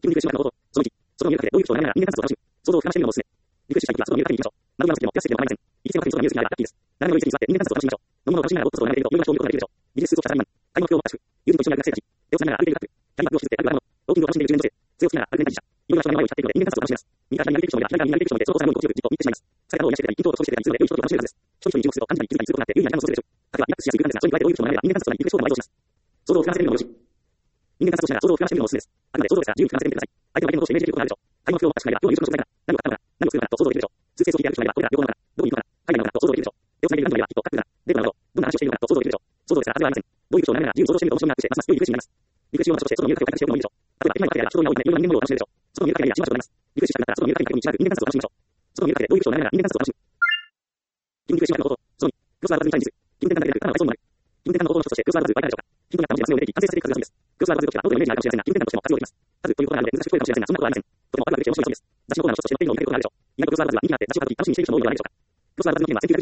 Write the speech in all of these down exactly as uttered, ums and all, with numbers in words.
基本的なこと、そのいち、その入学でどういう人を学びながら人間観察を楽しむ、想像を膨らましてみるのもおすすめ。リクエストしたい時はその入学に行きましょう。まずはのステージもピアス席でも構いません。いつでも神様のニュースにあるラッキーです。誰でもいつに座って人間観察を楽しみましょう。飲むものを楽しみながらオットスを学べると有用な興味を得られるでしょう。技術スーツをしたら開幕表を合宿、友人と一緒に学生たち、手をつながら歩いている学、キャリバッグを引きずって歩く若者、ウォーキングを楽しんでいる中年女性、杖をつきながら歩く年配者、いろんな人の前を光っているので人間観察を楽しみます。右から左に歩いている人もいれば左から右に歩いている人もいて、その交差の動きを強くじっと見てしまいます。使い方を癒していたり、筋トレを少ししていたり、いつもで良い人と楽しめるはずです。人々に注目すると感じたり気づいたりすることがあって有意な時間を過ごせるでしょう。例えばリラックスしやすい空間ですが、それに加えてどういう人も学べば人間観察となりリフレッシュを毎度します。想像を膨らませてみるのもよし。人間観察をしながら想像を膨らませてみるのもおすすめです。あくまで想像ですが自由に膨らませてみてください。相手の相手のことをしてイメージできることがあるでしょう。開幕表を合宿会ではどういう食材か何を買ったのか何を作るのかと想像できるでしょう。通性を聞いてある人がいればこれが旅行なのかどこに行くのか海外なのかと想像できるでしょう。手をつないでいる男女がいればきっとカップルなデートなのかどんな話をしているのかと想像できるでしょう。想像ですから外れはありません。どういう人を学べながら自由に想像してみると面白みがアップしてますます良いリフレッシュになります。リフレッシュをまとして外の入学を開拓しておくのもいいでしょう。例えば駅前のカフェや人の多いのでいろんな飲み物を楽しめるでしょう。外の入学やしましょうとなります。リフレッシュしたくなったら外の入学に行く道なく人間観察を楽しみましょう。外の入学でどういう人を学べながら人間観察を楽しむ。基本的なこと、そのに、クロスワードバズにチャレンジする。基本的なだけでかなりそうなる。基本的なことの一つとしてクロスワードバズはいかがでしょうか。ヒントになった文字がすでに完成されている活用でき、完成させている活用できます。クロスワードバズのイメージがあるかもしれませんが、基本的なとしても活用できます。数ということがあるので難しいということがあるので、難しいことなので、そんなことはありません。とても分かるべき面白い一つです。雑誌のコーナーの一つとして載っているのを見かけることがあるでしょう。意外とクロスワードバズは人気があって雑誌を買うとき楽しみにしている人も多いのではないでしょうか。クロスワードバズの件はせんきゅうひゃくじゅうさんねんじゅうにがつじゅういちにちの新聞になります。アメリカの新聞ニューヨークワールド紙に朝インタビューしたクロスワードバズと言われています。ニューヨークワールド紙で人気を発したアメリカの新聞の記者がクロスワードバズの研究に対して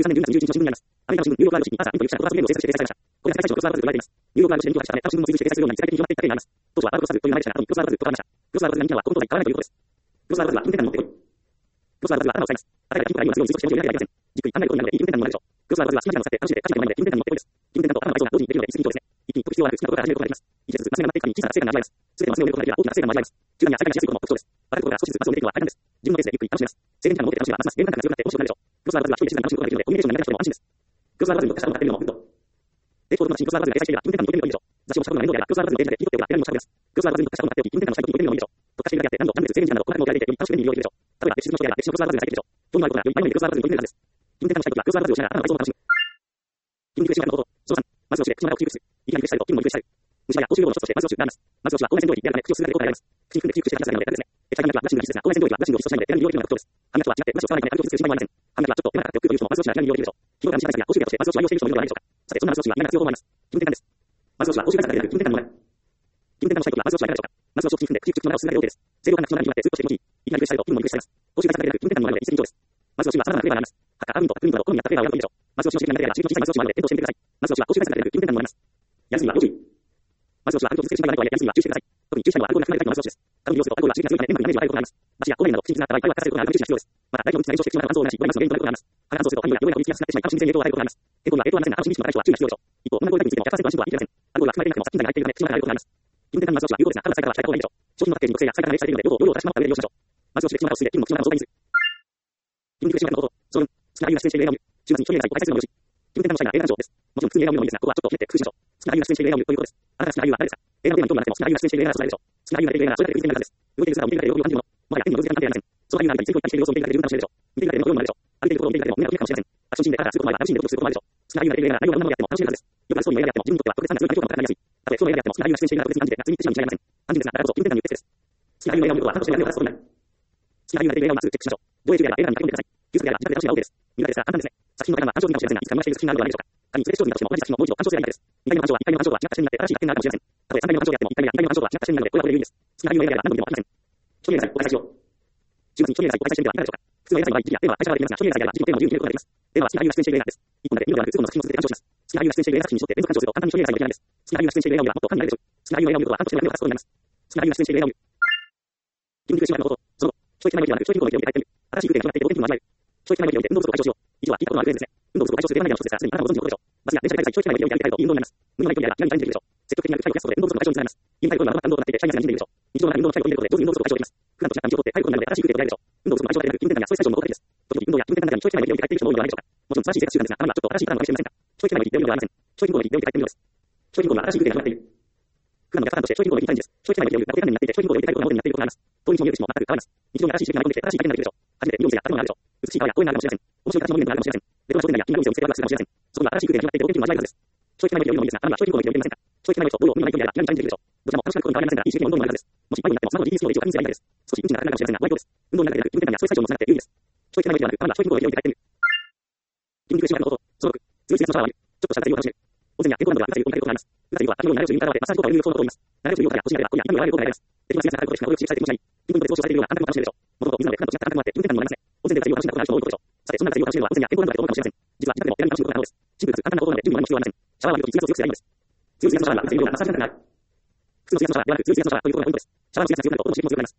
楽しみのツイートして掲載するように世界的に広まっていった経緯があります。当初はワールドクロスワードという名前でしたが、後にクロスワードバズと変わりました。クロスワードバズが人気なのはこの当時変わらないということです。クロスワードバズは金銭感に持ってこい。クロスワードバズは頭を使います。あたりが筋肉がいいのは強いツイートしておいてやりません。じっくり考えることになるのでいい金銭感にもなるでしょう。クロスワードバズは好きな人を使って楽しんで価値がないので金銭感に持ってこいです。金銭感と頭の体操が同時にできるので一石二鳥ですね。一気に解く必要はなく好きなことから始めることができます。一節ずつマス目がなっていくかに小さな成果が味わえます。すべてマス目を見ることができれば大きな成果も味わえます。中段や最下にしやすいことも特徴です。笑うことが少しずつマスを見ていくのは大変です。自分のペースでゆっくり楽しめます。制限時間を持って楽しめばますますゲーム感が強くなって面白くなるでしょう。クロスワードバズは一人で静かに楽しむことができるのでコミュニケーションが苦手な人でも安心です。クロスワードバズに特化したものが買ってみるのもグッド。レポートの私にクロスワードバズが掲載しているが、金銭感に解けるのもいいでしょう。雑誌をしたことが面倒であれば、クロスワードバズのページで切り取っておけば選びもしたことです。クロスワードバズに特化したものがあっておき、金銭感の最近に解けるのもいいでしょう。特化しているだけあって何度何列制限時間など細かく設けられていてより楽しく便利に利用できるでしょう。例えば、別室の書であれば別室のクロスワードバズが入っているでしょう。興味のあることがより前のめりでクロスワードバズに取り組めるはずです。金銭感の最近はクロスワードバズをしながら頭の体操を楽しむ。基本的なこと、そのさん、まず押しで口の中を中腹する。いきなりリクエストされると気分もリフレッシュされる。虫歯や口臭予防の一つとしてまず押しがあります。まず押しは口内線動力やらない口をするだけ効果があります。口に含んで吸収して話すだけなので楽ですね。最近のはブラッシングの技術ですが、口内線動力はブラッシングを必要としないので手軽に利用できるのが特徴です。歯磨きとは違ってブラシを使わないため環境を傷つける心配もありません。歯磨きはちょっと手間がかかって奥の人もまず押しが気軽に利用できるでしょう。疲労感短いですが、口臭としてまず押しを愛用している人もいるのではないでしょうか。さて、そんなまず押しは嫌な活用法もあります。基本的なんです。まず押しは口臭対策だけでなく気分転換にもなる。気分転換の最後はまず押しはいかがでしょうか。まず押しを口に含んで口口の中をするだけで OK です。正常感が口の中に広がってずっとして気持ちいい。いきなりリクエストされると気分もリフレッシュされます。口臭対策だけでなく気分転換にもなるので一石二鳥です。まず押しは様々なフレーバーがあります。ハッカー、アーミント、クミントなど好みに合ったフレーバーを選ぶといいでしょう。まず押しの刺激が苦手であれば刺激の小さいまず押しもあるので検討してみてください。まず押しは口臭対策だけでなく気分転換にもなります。やりすぎはご注意。まず押しは環境を傷つける心配がないとはいえやりすぎは注意してください。特に注意したいのはアルコールが含まれたタイプのまず押しです。過度に利用するとアルコールは刺激が強いため眠くなるダメージを与えることがあります。麻痺や口内炎など口に傷があった場合、体は活性することがあるので注意が必要です。また、大気の密な炎症して口の中が乾燥をなし、誤えますの原因となることがあります。肌乾燥すると肺が弱いが追いつきやすくなってしまい、楽しみに影響を与えることがあります。健康には影響はありませんが、楽しみにしても高い人は注意が必要でしょう。一方、女の子についてもひゃくパーセント安心とは言い切れません。アルコールが含まれていなくても殺菌剤が入っているため口の中が荒れることがあります。基本的なまず押しは有効ですが、体の使い方は控えた方がいいでしょう。商品のパッケージに特性や使い方が明示されているので、用途を用量を正しまった上で利用しましょう。まず押しで口の中をすいて気分も口の中を爽快にする。基本的なこと、その好きな理由が出演している映画を見る。週末に一人映画を開催するのもよし。基本的なのしたいな映画鑑賞です。もちろん普通に映画を見るのもいいですが、ここはちょっとひねって工夫しましょう。好きな理由が出演している映画を見るということです。あなたが好きな理由は誰ですか。映画のテーマに興味がなくても好きな理由が出演している映画がそれでしょう。好きな理由が出ている映画がそれだけで見ているはずです。動いている姿を見ているだけで喜びを感じるもの。もはや手による時間関係ありません。その理由が何かについていたりしている様子を見ているだけで十分楽しめるでしょう。見ているだけでもよいものでしょう。歩いているところを見ているだけでも胸が浮くかもしれません。ファッションシーンで体がすることもあれば、楽しんでドキドキすることもあるでしょう。好きな理由が出ている映画が内容がどんなものであっても楽しめるはずです。よくあるストーリーの映画であっても自分にとっては特別な強い感情感が高まりやすい。たとえ不幸の映画であっても好きな理由が出演している映画が特別に感じて夏に行ってしまうに違いありません。単純ですが、だからこそ気分転換にうってつです。好きな理由の映画を見ることは単として何を出すことになる。好きな理由が出ている映画をまずチェックしましょう。上映中であれば映画に書き込んでください。技術であれば自宅で楽しめば OK です。苦手ですが簡単ですね。作品の感は感情的かもしれませんが、いつか見逃している作品があるのではないでしょうか。仮にプレイストーリーとしても同じ作品をもう一度鑑賞すればいいだけです。にかいめの鑑賞はにかいめの鑑賞は違った視点になって新しい発見があるかもしれません。たとえさんかいめの鑑賞であってもいっかいめやにかいめの鑑賞は違った視点になるので、これはこれで有意味です。好きな理由の映画であれば何度見ても飽きません。一人映画を開催しよう。週末に一人映画を開催してみてはいかがでしょうか。普通の映画の場合、一日やテーマは会社ができますが、一人映画であれば自分のテーマを自由に決めることができます。テーマは好きな理由が出演している映画です。一本だけ見るのではなく、数本の作品を続けて鑑賞します。好きな理由が出演している映画作品に沿って連続鑑賞すると簡単に一人映画にはできないです。好きな理由が出演している映画を見ればもっと簡単になるでしょう。好きな理由の映画を見ることは半年で役に立つことになります。好きな理由が出演している映画を見る。基本的なこと、その、教育的な目的ではなく、教育行為で入っている。新しい空気が広がっていて、お天気も味わえる。教育的な目的で運動不足を解消しよう。以上は聞いたことのあるフレーズですね。運動不足を解消するデザインの一つですが、すでにあなたもご存知のことでしょう。バスや電車で開催教育的な目的でやりたいといい運動になります。無理のない距離であれば気軽にチャレンジできるでしょう。積極的な具体を増やすことで運動不足の解消につながります。家に帰ることがまだ感動となっていて、社員が楽しんでいるでしょう。日常の運動の最後を見ることで上手に運動不足を解消できます。普段と違った日をとって帰ることになるので新しい空気を出会えるでしょう。運動不足の解消だけでなく、気分転換やストレス解消も効果的です。時々運動や気分転換の中に教育的な目的で入っている人も多いのではないでしょうか。もちろん素晴らしい生活習慣ですが、たまにはちょっと新しいパターンを試してみませんか。教育的な目的で運動ではありません。教育行為の目的で入っているのです。教育行為は新しい空気が広がっている。普段の逆パターンとして教育行為の目的チャレンジです。教育的な目的で運動が定になっていて、教育行為の目的で入ることがモデルになっていることがあります。遠い道も見えるしも全く変わります。日常に新しい刺激が舞い込んできて新しい体験ができるでしょう。初めて匂いがあるものがあるでしょう。美しい川や公園があるかもしれません。面白い形のモニュメントがあるかもしれません。レトロな商店街や気になるお店を見つけてワクワクするかもしれません。そこには新しい空気が広がっていて、お天気も味わえるはずです。教育的な目的で運動ですが、あなたは教育行為の目的でませんか。教育的な目的と同様、無理のない距離であれば気軽にチャレンジできるでしょう。どちらも楽しくなることに変わりませんが、いい刺激の運動になるはずです。もし迷子になってもスマホの ジーピーエス 機能で位置を確認すればいいだけです。少し運賃がかかるかもしれませんが、ご愛顧です。運動の中でなく、気分転換やストレス解消もつながって有意味です。教育的な目的ではなく、たまには教育行為の目的で入っている。筋肉習慣のこと、そのろく、強い水圧のシャワーを浴びる。ちょっとした体を楽しめる。温泉や健康などはうがついを見かけることがあります。うがついは頭の慣れをする意味からでマッサージ効果を有効なことを言います。慣れをするようから腰になれば今夜痛みを和らげることがあります。できますやすなることでしなおよく刺激されて気持ちがいい。筋分で増殖されているような感覚も楽しめるでしょう。もともと水なので普段と違った感覚もあって気分転換にもなりますね。温泉でうがついを楽しんだことがある人も多いことでしょう。さて、そんなうがついを楽しめるのは温泉や健康などでどうかもしれません。実は自宅でも手軽に楽しむことが可能です。シンプルかつ簡単なことなので準備も何も必要はありません。シャワーを浴びるとき水圧を強くすればいいのです。強い水圧のシャワーはうがついのようなマッサージ感覚がある。普通の水圧のシャワーではなく強い水圧のシャワーということがポイントです。シャワーの水圧が強くなると音も刺激も強くなります。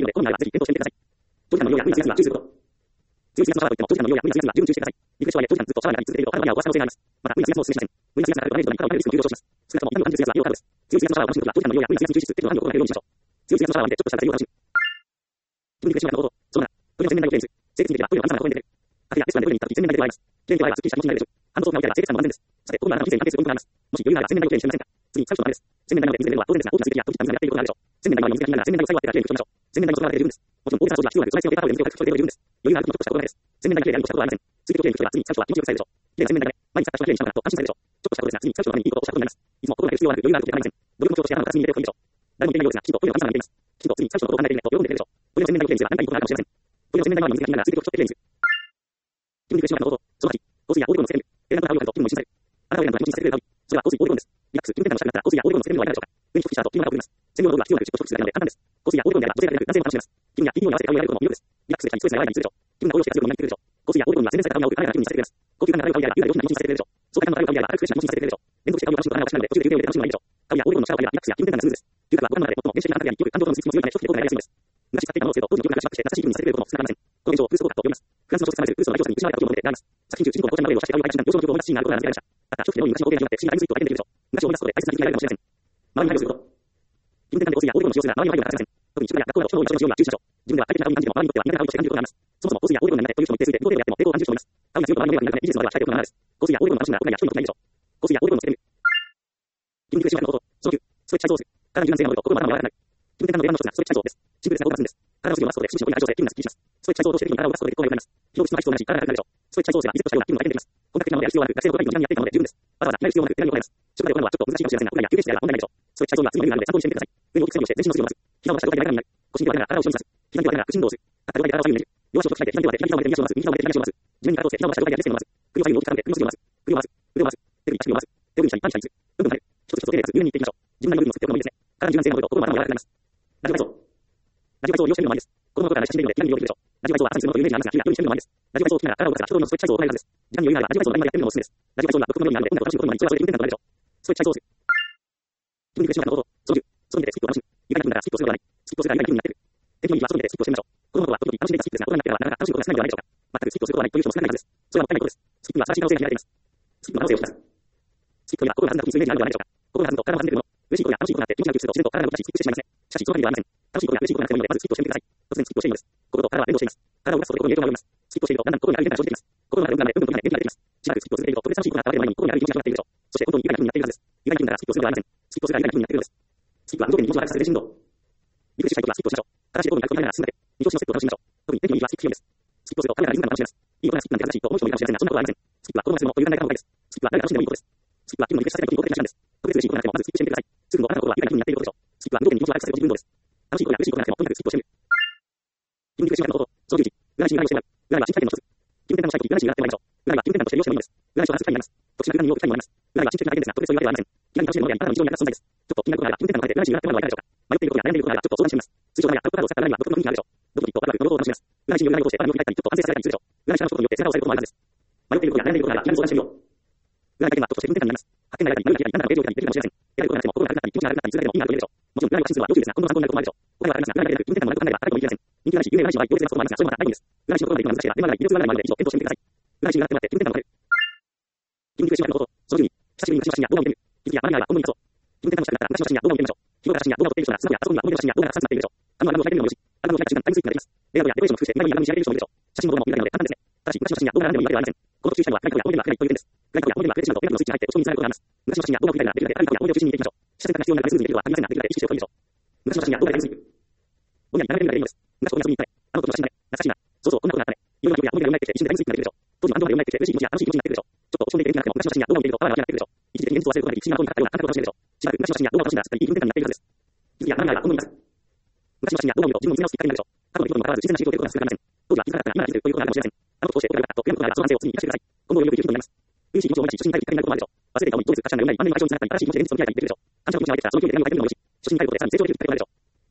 るので、この場合はぜひ検討してみてください。長時間の利用や無理な水圧は注意すること。強い水圧のシャワーを打っても、長時間の利用や無理な水圧は十分注意してください。リフレッシュシャワーや長時間ずっとシャワーに入り続けると、体のニアを壊す可能性があります。また、無理な水圧もお勧めしません。無理な水圧がかかるとダメージとなり、体を痛めるリスクも重要とします。少なくとも痛みを感じる水圧は利用可能です。強い水圧のシャワーを楽しむときは、長時間の利用や無理な水圧に注意しつつ、適度な範囲を心がけるようにしましょう。強い水圧のシャワーを浴びて、ちょっとした風を楽しむ。筋肉でしまうのこと、そのなな、鳥の洗面台をクレンズ。清潔にできれば、トイレの神様が公園で出る。カフェやレストランでトイレに行ったとき、洗面台で洗います。綺麗に手を洗えば、すっきりした気持ちになれるでしょう。ハンドソープが置いてあれば、清潔さも安全です。さて、ここからあなたの人生に関係するポイントがあります。もし余裕があれば、洗面台をきれいにしてみませんか。次、最初のあれです。洗面台の上で水が出るのは当然ですが、大きな水滴や空気が水がやっていることがあるでしょう。洗面台の周りの水が気になるなら、洗面台を使い終わってからきれいに拭きましょう。洗面台の外側だけで十分です。もちろん、大げさな掃除は必要なく、それだけでタオルで水をかくそれで十分です。余裕があるときにちょっとしたことだけです。洗面台がきれいであるとしたことはありません。次ときれいに拭くとは、次に最初は気持ちよくされるでしょう。きれいな洗面台で、毎日サッカーしてきれいにしたのだと安心されるでしょう。ちょっとしたことですが、次に最初のためにいいことをしたことになります。いつも心がける必要はなく、余裕があるときで構いません。努力の強としてあなたのガスに入れておくといいでしょう。誰も言っていないようですが、きちんとトイレの神様が言っています。きちんと次に最初のことを考えていないと、喜んでくれるでしょう。トイレの洗面台をきれいにすれば何かいいことがあるかもしれません。トイレの洗面台の周りの水が気になるなら、水滴をちょっときれいにする。筋肉でしまうのこと、そのはち、香水やオールゴのセレム、エレガントな香りがあると気分も一新される。あなたを選んだ気持ちにさせてくれる香り、それは香水オールゴンです。リラックス、気分転換のしたくなったら香水やオールゴンのセレムはいかがでしょうか。上に一吹きした後、気分が送ります。セレムの道具は必要なく、しっと一口があるので簡単です。香水やオールゴンであれば、女性だけでなく男性も楽しめます。気分や気分に合わせて香りを選ぶことも魅力です。リラックスできたり、ストレスが和らいだりするでしょう。気分が高揚して強くなってくるでしょう。香水やオールゴンは洗練された香りを送り、体が気分にさせてくれます。高級感がある香りであれば、優雅で良心な気持ちにさせてくれるでしょう。爽快感のある香りであれば、明るくフレッシュな気持ちにさせてくれるでしょう。連続して香りを楽しむと体が楽しくなるので、途中で休憩を入れて楽しむのがいいでしょう。香りやオールゴンのシャワーを浴びて楽しむのはいいでしょう。嗅覚が良く、気分転換がスムーズです。嗅覚は五感の中で最も原始的な感覚であり、記憶、感情とのスイッチも強いため、一つで行動がやりやすいのです。昔使っていたものをすると、どんどん記憶がしまって、優しい気分にさせてくれるでしょう。そのためのあれは、この現象をフルス効果と呼びます。フランスの書籍サマイズ、フルスの内調査に失われた時のものであります。作品中、主人公の紅茶の上を射して香りを開発した幼少の情報を出すシーンがあることが名付けられました。また、初期のように昔の欧米によって不思議なタイムスイッチを体験できるでしょう。昔を思い出すことで大切な気づきが得られるかもしれません。周りに配慮すること。気分転換で香水やオールゴンの使用するが、周りに配慮が欠かせません。特に職場や学校など人の多い場所の使用には注意しましょう。自分では快適な香りに感じても、周りにとっては苦手な香りとして感じることがあります。そもそも香水やオールゴンの中でという人も一定数いて、どこでやっても抵抗を感じる人もいます。香りが強く周りの迷惑になるため、ビジネスの場では控えておくのがマナーです。香水やオールゴンの楽しむなら、屋内や人にとってないでしょう。香水やオールゴンのつける。筋肉でしまうのこと、そのきゅう、ストレッチ体操する。体の柔軟性が戻ると心も頭も柔らかくなる。気分転換のベランの一つがストレッチ体操です。シンプルですが効果があるんです。体を水分を回すことで、心身の内臓性、気分がすっきりします。ストレッチ体操を通して適宜体を動かすことで血行が良くなります。疲労質の排出と同じ体が楽になるでしょう。ストレッチ体操をすれば、リセットしたような気分が改善できます。本格的なものでやる必要はなく、学生の頃に時短にやっていたので十分です。わざわざやる必要もなく、手軽に行えます。職場で行うのはちょっと難しいかもしれませんが、屋内や休憩室であれば問題ないでしょう。ストレッチ体操には次のようになるので参考にしてみてください。上に大きく作業して全身の水分を回す。膝を出した状態で楽になる。腰に手を当てながら体を後ろに刺す。左手を当てながら屈伸動をする。立った状態で体を左右にねじる。両足を開いて左手を当て左膝を曲げて右足を曲げて左足を回す。地面に体をつけ膝を出した状態でレストを回す。首を左右に大きく傾けて首を右を回す。首を回す。腕を回す。手首、足首を回す。手首に下にパンチ下にする。どんどん入る。一つ一つ丁寧です。上に行っていきましょう。自分なりのリズムを作っておくのもいいですね。体の柔軟性が戻ると心も頭も柔らかくなります。ラジオ体操。ラジオ体操を利用してみるのもいいです。子供の頃から親しんでいるので、気軽に利用できるでしょう。ラジオ体操は朝にするものというイメージがありますが、日々やってみるのもいいです。ラジオ体操を聞きながら体を動かすが、人のストレッチ体操を行えるはずです。時間に余裕があれば、ラジオ体操を何までやってみるのもおすすめです。ラジオ体操には独特のようになるので、音楽を楽しむことにもいい。それはそれで気分転換となるでしょう。ストレッチ体操をする。筋肉でしまうのこと、そのじゅう、外に出てスキップを楽しむ。床に踏んだらスキップをするのではない。スキップをするが今に気分になっている。天気のいい日は外に出てスキップをしてみましょう。子供の頃は時々楽しんでいたスキップですが、大人になってからはなかなか楽しむことが少ないのではないでしょうか。全くスキップをすることはないという人も少ないはずです。それはもったいないことです。スキップには新しい可能性が開いています。スキップの可能性を引き出す。スキップには心が弾んだ時にそういうイメージがあるのではないでしょうか。心が弾むと体も弾んでくるもの。嬉しいことが弾んでくると体も弾んでくるもの。しかし、その限りではありません。楽しいことや嬉しいことがあって気持ちが楽しくなって楽しいことがもいいので、まずスキップをしてみてください。突然スキップをしていいのです。心と体は連動しています。体を動かすことで心に影響が及びます。スキップをしているとだんだん心にある変化が生じています。心が動くので、どんどん元気になって元気が出てきます。しばらくスキップを続けていると、特別楽しいことが頭で前に心にある気持ちが広がっているでしょう。そして本当に愉快な気分になっているはずです。愉快な気分ならスキップをするのではありません。スキップをするが愉快な気分になっているのです。スキップは無条件に気持ちを上がらせる全身運動。リフレッシュしたいときはスキップをしましょう。正しいところに行くと大変なら進んで、見通しのステップを楽しみましょう。特に天気のいい日はスキップ強いです。スキップをすると軽やかなリズムが楽しめます。いいことなスキップなんて正しいと思う人もいるかもしれませんが、そんなことはありません。スキップは子供がするのも余裕がないからの方がいいです。スキップは子供がするのも余裕がないからの方がいいです。特別嬉しいことがなくても本当に嬉しいことです。特別嬉しいことがなくても本当に嬉しいことです。まずスキップしてみてください。すぐのあなたの心は愉快な気分になっていることでしょう。スキップは無条件に気持ちを上がらせる自分運動です。楽しいことや嬉しいことがなくてもとにかくスキップをしてみる。筋肉でしまうのこと、そのじゅういち、占い師に占いをしてもらう。占いは新体験の一つ。気分転換をしたいとき、占い師に占ってもらいましょう。占いは気分転換として利用してもいいのです。占い師を話す機会になります。特殊な占いによる機会にもなります。占いは神秘的な体験ですが、特別そういうわけではありません。気軽に楽しめるものであり、あなたの日常に役立つ存在です。ちょっと気になることがあれば、気分転換の中で占い師に占ってもらうのはいかがでしょうか。迷っていることや悩んでいることがあれば、ちょっと相談してみます。通常のやったことなどを使った占いは独特の雰囲気があるでしょう。ドキドキとワクワクのことを楽しみます。占い師による占いを通して体によく入ったり、ちょっと安定させたりするでしょう。占い師のことによって背中を押されることもあるはずです。迷っていることや悩んでいることがあれば、気軽に相談してみよう。占い体験は人として気分転換になります。発見が得たり、迷いが消えたり、何らかの影響を受けたりできるかもしれません。偉いことがなくても心が軽くなったり、気持ちが軽くなったりするだけでも意味があるでしょう。もちろん占いは真実は要注意ですが、今後の参考になることもあるでしょう。他にはありますが、占いだけでなく気分転換もなく考えれば誰とも言いません。人気占い師、有名占い師の場合、行列なこともありますが、それもまたないんです。占い師のことまで行くのは難しいが、電話占い、魅力占いもあるので、以上検討してみてください。占い師に占ってもらって気分転換をかける。筋肉でしまうのこと、そのじゅうに、久しぶりに昔の写真や動画を見てみる。気づきや学びがあれば本当に活動。気分転換をしたくなったら昔の写真や動画を見てみましょう。日頃から写真や動画を撮っている人なら、スマホやパソコンには思い出の写真や動画がたくさん詰まっているでしょう。あのアルバムを開いてみるのもよし、アルバムを開いた瞬間タイムスイッチができます。レイアウトやデコレーションを工夫して今にアルバムに仕上げる人もいるでしょう。写真も動画も見られるので簡単ですね。ただし、昔の写真や動画が何でもいいわけではありません。この特集したいのは、外国や思い出が増えないという点です。外国や思い出が増えてしまうと、ペラのスイッチが入って落ち込みにつながることがあります。昔の写真や動画を見たいなら、できるだけ外国や思い出を中心に見ていきましょう。写真が必要ならスムーズにできるとは限りませんが、できるだけ意識しておくといいでしょう。昔の写真や動画でタイムスイップ。ぼんやり眺めてみるだけでいいのです。昔こんな遊びに行ったね。あの時の写真だね。懐かしいな。そうそう、こんなことがあったね。いろんな記憶や思い出が蘇ってきて、一瞬でタイムスイップができるでしょう。当時の安堵まで蘇ってきて、嬉しい気持ちや楽しい気持ちになっているでしょう。ちょっと落ち込んでいて元気なくても、昔の写真や動画を見ていると頭が湧き上がってくるでしょう。一時的に現実を忘れることができ、不思議なことにかかったような感覚を楽しめるでしょう。しばらく昔の写真や動画を楽しんだら、すっかりいい気分転換になっているはずです。気づきや学びがあれば本当に活かす。昔の写真や動画を見ると自分を見つめ直すきっかけになるでしょう。過去の出来事にもかかわらず自然な刺激を受けることが少なくありません。当時は気づかなかったが今気づくということがあるかもしれません。あのことをしてお金がかかったと、悔やむことがあれば、その反省を次に生かしてください。今後より良く生きることになります。嬉しい気持ちを思い出し、初心に帰るきっかけになることもあるでしょう。忘れていた思い、当日価値観が読めない、万年の解消につながったり、新しい気持ちで現実と向き合えたりできるでしょう。感謝の気持ちが湧いてきたら、その気分で何もいいことできるでしょう。初心に帰ることでさらに成長できるきっかけになるでしょう。昔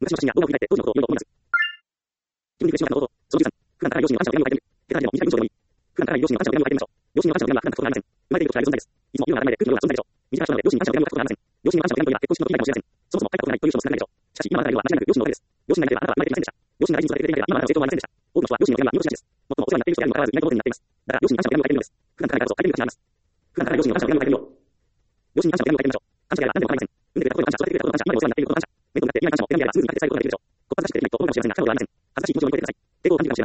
私の写真や動画を振り返って当時のことを読むと思います。自分に苦しむ方のこと、そのじゅうさん、普段から両親には感謝を読みを書いてみる。手紙の短い文章でもいい。普段から両親には感謝を読みを書いてみましょう。両親には感謝を読むは普段のことがありません。生まれていることがある存在です。いつも言うのが当たり前で、空気のような存在でしょう。短い人なので両親に感謝を読むことがありません。両親には感謝を読むというのは結婚式の時以外かもしれません。そもそも書いたことがないという人も少なくないでしょう。しかし、今のあなたがいるのは間違いなく両親のおかげです。両親がいなければあなたは生まれていませんでした。両親が大事に育ててくれていなければ今のあなたの成長はありませんでした。多くの人は両親の手紙は見落としがちです。最もお世話になっている人であるにもかかわらず意外とになっています。だから両親に感謝を読みを書いてみるのです。普段からだからこそ書いてみる価値があります。普段から両親には感謝を読みを書いてみよう。両親に感謝を読みを書いてみましょう。感謝が何でも構いません。産んでくれた声の感謝、育ててくれた声の感謝、今までお世話になっていることの感謝。面と向かって今に感謝を選んであればすぐに書いて伝えることができるでしょう。ここ恥ずかしくてないと思うかもしれませんが、彼女はありません。恥ずかしい気持ちを乗り越えてください。抵抗を感じるかもしれませんが、今まで両親に育ててくれたことに比べれば大したことはないはずです。両親にとって我々が感謝を読むことができるです。両親にとって我々が感謝を読むことができるでしょう。普段からだからこそ書いてみる価値があります。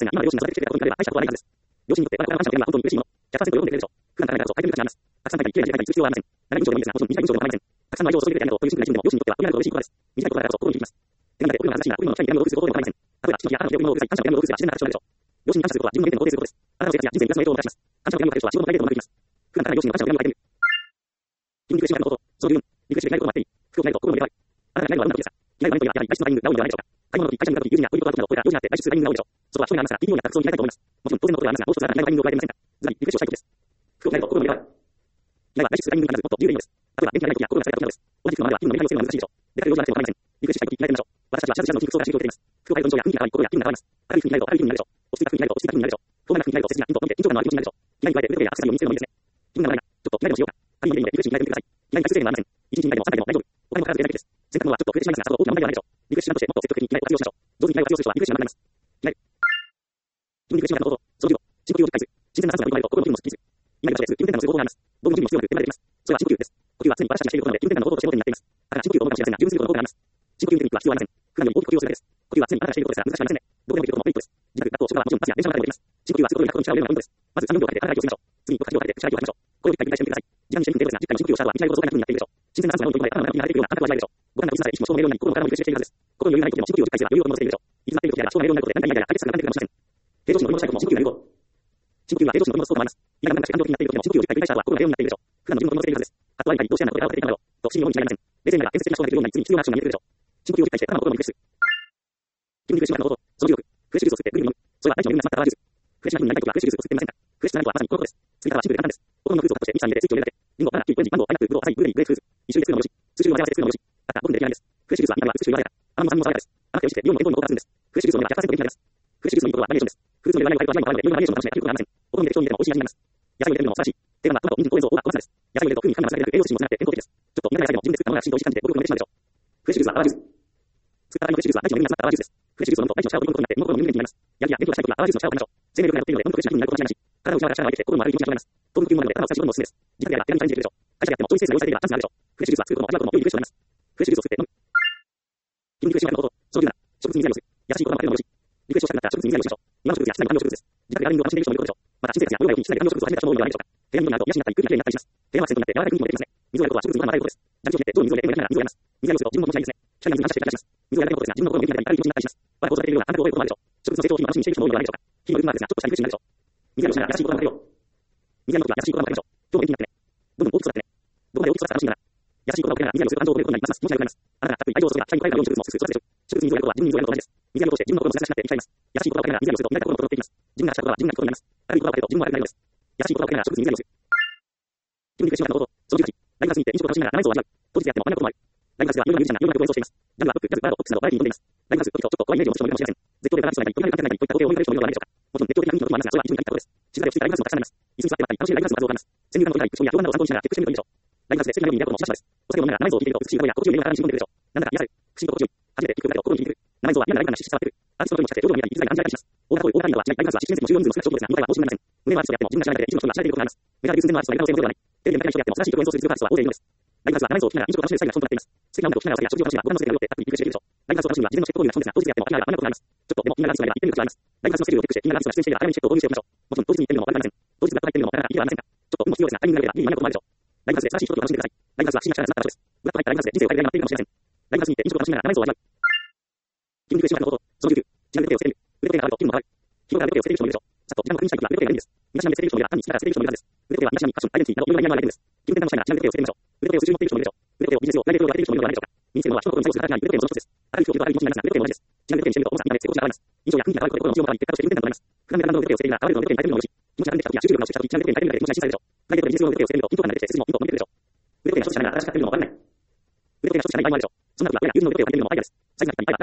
たくさん書いたり、綺麗な字で書いたりする必要はありません。長い文章でもいいですが、もちろん短い文章でも構いません。たくさんの愛情を注いでくれてありがとうというシンプルな一文でも両親にとっては読み上げると嬉しいことです。短いことだからこそ心に響きます。手紙で送るのが恥ずかしいな、送るのが汚いな、送るのを送ることでも構いません。例えば、父の日や母の日で送るのを送る際、感謝の手紙を送る際は自然な形となるでしょう。両親に感謝することは自分の原点を肯定することです。あなたの生活や人生に生かすの影響をもたらします。感謝の手紙を書く人は仕事の大変とうまくいきます。普段から両親に感謝を読みを書いてみる。自分に苦しみがあること、その理由、リクエストできないこともあっていい。服を着ないと心の入れ替わる。あなたが嫌いなのはどんなことですか？嫌いな場面といえば、やはり外出のタイミングが多いのではないでしょうか。買い物の時、会社に向かう時、友人や恋人と会う時など、これが用事があって外出するタイミングが多いでしょう。そこは人がありますから、いいようになったら服装に入れ替えたいと思います。もちろん当然のことではありますが、もう一つあなたが嫌いなタイミングを加えてみませんか？つまり、リクエストをしたいことです。服を着ないと心の入れ替わる。嫌いは外出するタイミングに必ずもっと自由でいいのです。例えば、元気がない時や心が疲れた時などです。同じ服のままでは気分の入れ替えをするのは難しいでしょう。出かける用事があっても構いません。リクエストしたい時に着替えてみましょう。私たちはシャツジャージの着服装から仕事をしています。服を変えると情や雰囲気が変わり、心や気分が変わります。明るい服に着替えると明るい気分になるでしょう。落ち着いた服に着替えると落ち着いた気分になるでしょう。透明な服に着替えると背筋や筋と見て緊張感のある気持ちになるでしょう。着替えに加えて腕やアクセサリーを身につけるのもいいですね。気分が悪いな、ちょっと着替えでもしようか。髪の色でリクエストに着替えてみてください。着替えに回数制限はありません。一日に着替えでもさんかいでも大丈夫。お金もかからずやりたいです。洗濯物はちょっと増えてしまいますが、さほど大きな問題ではないでしょう。リクエストしなとしてもっと積極的に着替えを活用しましょう。上手に着替えを活用する人はリクエストがなくなります。着替える。自分に苦しみがあること、そのじゅうご、深呼吸をじゅっかいする。新鮮な汗がよく入ると心の気分もすっきりする。今いる場所です。気分転換のする方法があります。どんどん準備も必要なく手間が出ています。それは深呼吸です。呼吸は常に私たちがしていることなので、気分転換の方法として元になっています。だから深呼吸を思うかもしれませんが、十分することの方法があります。深呼吸にテクニックは必要はありません。普段より大きく呼吸をするだけです。呼吸は常にあなたがしていることですが、難しくありませんね。どこでもできることもメリットです。自宅、学校、職場はもちろんバスや電車の中でもできます。深呼吸はすることに楽に力を入れるのがポイントです。まずさんびょうかんかけて体の息を吸いましょう。次によく吐きをかけて口から息を吐きましょう。これをいっかい繰り返してみてください。時間にしてみてですが、じゅっかいの深呼吸をした後は短いことをそんな風になっているでしょう。新鮮な汗が多いということで、頭の中に流れているような感覚はないでしょう。五感が落ちさせ、意識も正面のように心も体もリフレッシュしているはずです。心に余裕がない時でも深呼吸をじゅっかいすれば余裕を取り戻せているでしょう。いつまっている時やら、正面のようになることで何かイライラや解決策が出てくるかもしれません。平常心を取り戻したいことも深呼吸になること。深呼吸は平常心を取り戻すこともあります。今がなんか感情的になっている時でも深呼吸をじゅっかい繰り返した後は心が平穏になっているでしょう。普段の自分を取り戻せているはずです。あとは今どうしてやなことで慌てていたのだろうと不思議に思いに違いません。冷静ながら建設的な思考ができるようになり、次に必要なアクションが見えてくるでしょう。深呼吸をじゅっかいして頭の心をリフレッシュする。自分に苦しみがあること、そのじゅうろく、フレッシュジュースを吸ってグリグリ飲む。それは大地の恵みが詰まった泡ジュース。フレッシュな風になりたい時はフレッシュジュースを吸ってみませんか？フレッシュなライトはまさにこのことです。次からはシンプルで簡単です。お好みのフルーツをカットしてミキサーに入れてスイッチを入れるだけ。リンゴ、バナナ、キウイ、オレンジ、マンゴー、パイナップル、ブドウ、アサイ、ブルーベリー、グレープフルーツ。一緒に作るのもよし。数種類を混ぜ合わせて作るのもよし。だからごふんで出来上がりです。フレッシュジュースは見た目は美しい色鮮やか。甘みも酸味も爽やかです。甘くて美味しくて美容にも健康にも効果がするんです。フレッシュジュースを飲めばひゃくパーセント元気になります。フレッシュジュースのいいところはバリエーションです。フルーツの色々ない割合はないので、いろんなバリエーションを楽しめ、気分がありません。お好みで適当に入れても美味しい味になります。野菜を入れてみるのも素晴らしい。定番はトマト、人参、ほうれん草、大葉、小松菜です。野菜を入れると風味に感がされる栄養素にもつながって健康的です。ちょっと苦手な野菜でも自分で作ったものがしんどいし感じてごくごく飲んでしまうでしょう。フレッシュジュースは泡ジュース。作った泡のフレッシュジュースは大地の恵みが詰まった泡ジュースです。フレッシュジュースを飲むと大地の力を取り込むことになって、身の心も人間になります。やる気や勉強がしたい時は泡ジュースの力を飲みましょう。生命力が残っているので、もっとフレッシュな気分になることが間違いなし。体を内側から力を入れて心も丸い気持ちが味わえます。糖分級もあるので体を差し込むのもおすすめです。自宅でやら手紙にチャレンジできるでしょう。会社でやってもそういうセンスが用意されていればチャンスがあるでしょう。フレッシュジュースは作ることも味わうことも良いリクエストになります。フレッシュジュースを吸って飲む。自分に苦しみがあること、そのじゅうなな、植物に水やりをする。優しい言葉をかけるのもよし。リクエストしたくなったら植物に水やりをしましょう。今の植物や室内の観葉植物です。自宅でガーデニングを楽しんでいる人もいることでしょう。また新生活やヨガを機に室内で観葉植物を始めた人も多いのではないでしょうか。部屋にいると癒しになったり空気がきれいになったりします。部屋はアクセントになって柔らかい雰囲気も出てきますね。水をやることは植物が学ばれることです。蛇口をひねってどう水を入れてもやりながら水をやります。水やりをすると自分の気持ちがいいですね。光が水に感謝して感謝します。水をやらないことですが、自分の心も元気になったり明るい気持ちになったりします。我が子育てできるような感覚を覚えることもあるでしょう。植物の成長を日々楽しみにしている人も多いのではないでしょうか。日々のルームはですが、ちょっとしたリフレッシュになるでしょう。水やりをしながら優しい言葉をかけよう。水やりの時は優しい言葉をかけましょう。今日も元気になってね。どんどん大きく育ってね。どこまで大きく育ったら楽しいんだな。優しい言葉をかけながら水やりをする感情を覚えることになります。気持ちが良くなります。あなたがたっぷり愛情を注いだ社員会がよん植物もすす育てる。植物に水をやることは自分に水をやることと同じです。水やりを通して自分の心も優しくなって生き返ります。優しい言葉をかけながら水やりをすると磨いた心も整っていきます。自分がしたことは自分がいいことになります。悪い言葉をかけると自分も悪くなるのです。優しい言葉をかけながら植物に水やりをする。自分に苦しみがあること、そのじゅうはち、ライブハウスにて飲食を楽しみながら生演奏を味わう。当日やってもあんなこともある。ライブハウスではいろいろなミュージシャンがいろんな曲を演奏しています。ジャンルはポップ、ジャズ、バラード、ポップスなどバラエティに富んでいます。ライブハウスとちょっと怖いイメージを持つ人もいるかもしれません。絶叫でバランスの間にいきなり関係ないといったことを追いかける人もいるのではないでしょうか。もちろん絶叫的な雰囲気のこともありますが、それは一部に限ったことです。静かで落ち着いたライブハウスのたくさんあります。椅子に座ってばかり楽しいライブハウスの画像があります。先入観のないクッションや動画などを参考にしながらチェックしてみるといいでしょう。ライブハウスで素敵なように見えることもしばしばです。お酒を飲みながら生演奏を聴いていると美しい声や心地よい音が体に染み込んでいるでしょう。なんだか癒される。不思議と心地よい。初めて聴く歌で心に響く。生演奏は嫌なライブがし伝わってくる。アーティストの声も近くて表情も見えたり、居づらい感じがいたりします。大型声、大型リードは違い、ライブハウスはシステムの重要人数の少ない状況ですが、見栄えはどうしようもありません。胸はアーティストやっても自分が知らないので、一部の人が知られていることがあります。メタル寸前のアーティストはやり方を制のではない。テレビの高い人がやっても素晴らしい曲を演奏する実力アーティストは大勢いるのです。ライブハウスは生演奏を聴きながら飲食を楽しめる際が基本となっています。素敵な音楽を聴きながらお酒や食事を楽しむが、五感の世界がよってアップにリフレッシュできるでしょう。ライブハウスを楽しむには事前のチェック行為が基本ですが、当日やっても飽きながらあんなことがあります。ちょっとでも気になるアーティストがいれば行ってみる必要があります。ライブハウスのスケジュールをチェックして気になるアーティストが出演していれば早めにチェックを購入しておきましょう。もちろん当日に行ってみるのも悪くありません。当日が入っているのもなかなかいいではありませんが、ちょっと運も必要ですが、タイミングが良ければギリ間に合うこともあるでしょう。ライブハウスで素晴らしいひとときを楽しんでください。ライブハウスは不思議な力が詰まった場所です。ブラッと入ったライブハウスで人生を変えられるようなっているかもしれません。ライブハウスに行って飲食を楽しみながら生演奏を味わう。自分に苦しみがあること、そのじゅうきゅう、ちなみに腕を捨てる。腕時計があると気分も変わる。日頃から腕時計を捨てる人もいるでしょう。さっと時間を確認したい時は腕時計がいいんです。身だしなみで捨てる人もいれば、単に好きだから捨てる人もいるはずです。腕時計は身だしなみ、ファッション、アイデンティティなどいろいろな意味合いがあるんです。気分転換の際にはちなみに腕時計を捨ててみましょう。腕時計を数重に持っている人もいるでしょう。腕時計をビジネス用、プライベート用で当てている人もいるのではないでしょうか。身につけるものは人の心に作用するからに腕時計もその一つです。明るい服を着ると明るい気持ちになりますが、腕時計も同じです。ちなみに腕時計にしてみると重さ、見た目、成功値が上がります。印象や雰囲気が変わることで心の強も変わり、結果として気分転換となります。普段のブランドの腕時計を捨てながら、哀れの腕時計に変えてみるのもよし。気持ちが上がってきた時や集中力が落ちた時、ちなみに腕時計に変えてみるだけで気持ちが小さいでしょう。プライベートでビジネス用の腕時計を捨てると緊張感が出てきて、背筋も筋も筋も出てきて、背筋も筋も出てくるでしょう。腕時計が一つしかないが新しくなってみるのもわからない。腕時計が一つしかない場合もあるでしょう。そんな時は親や友人の腕時計を変えてみるのもアイデアです。サイズがぴったり合えばラッキーです。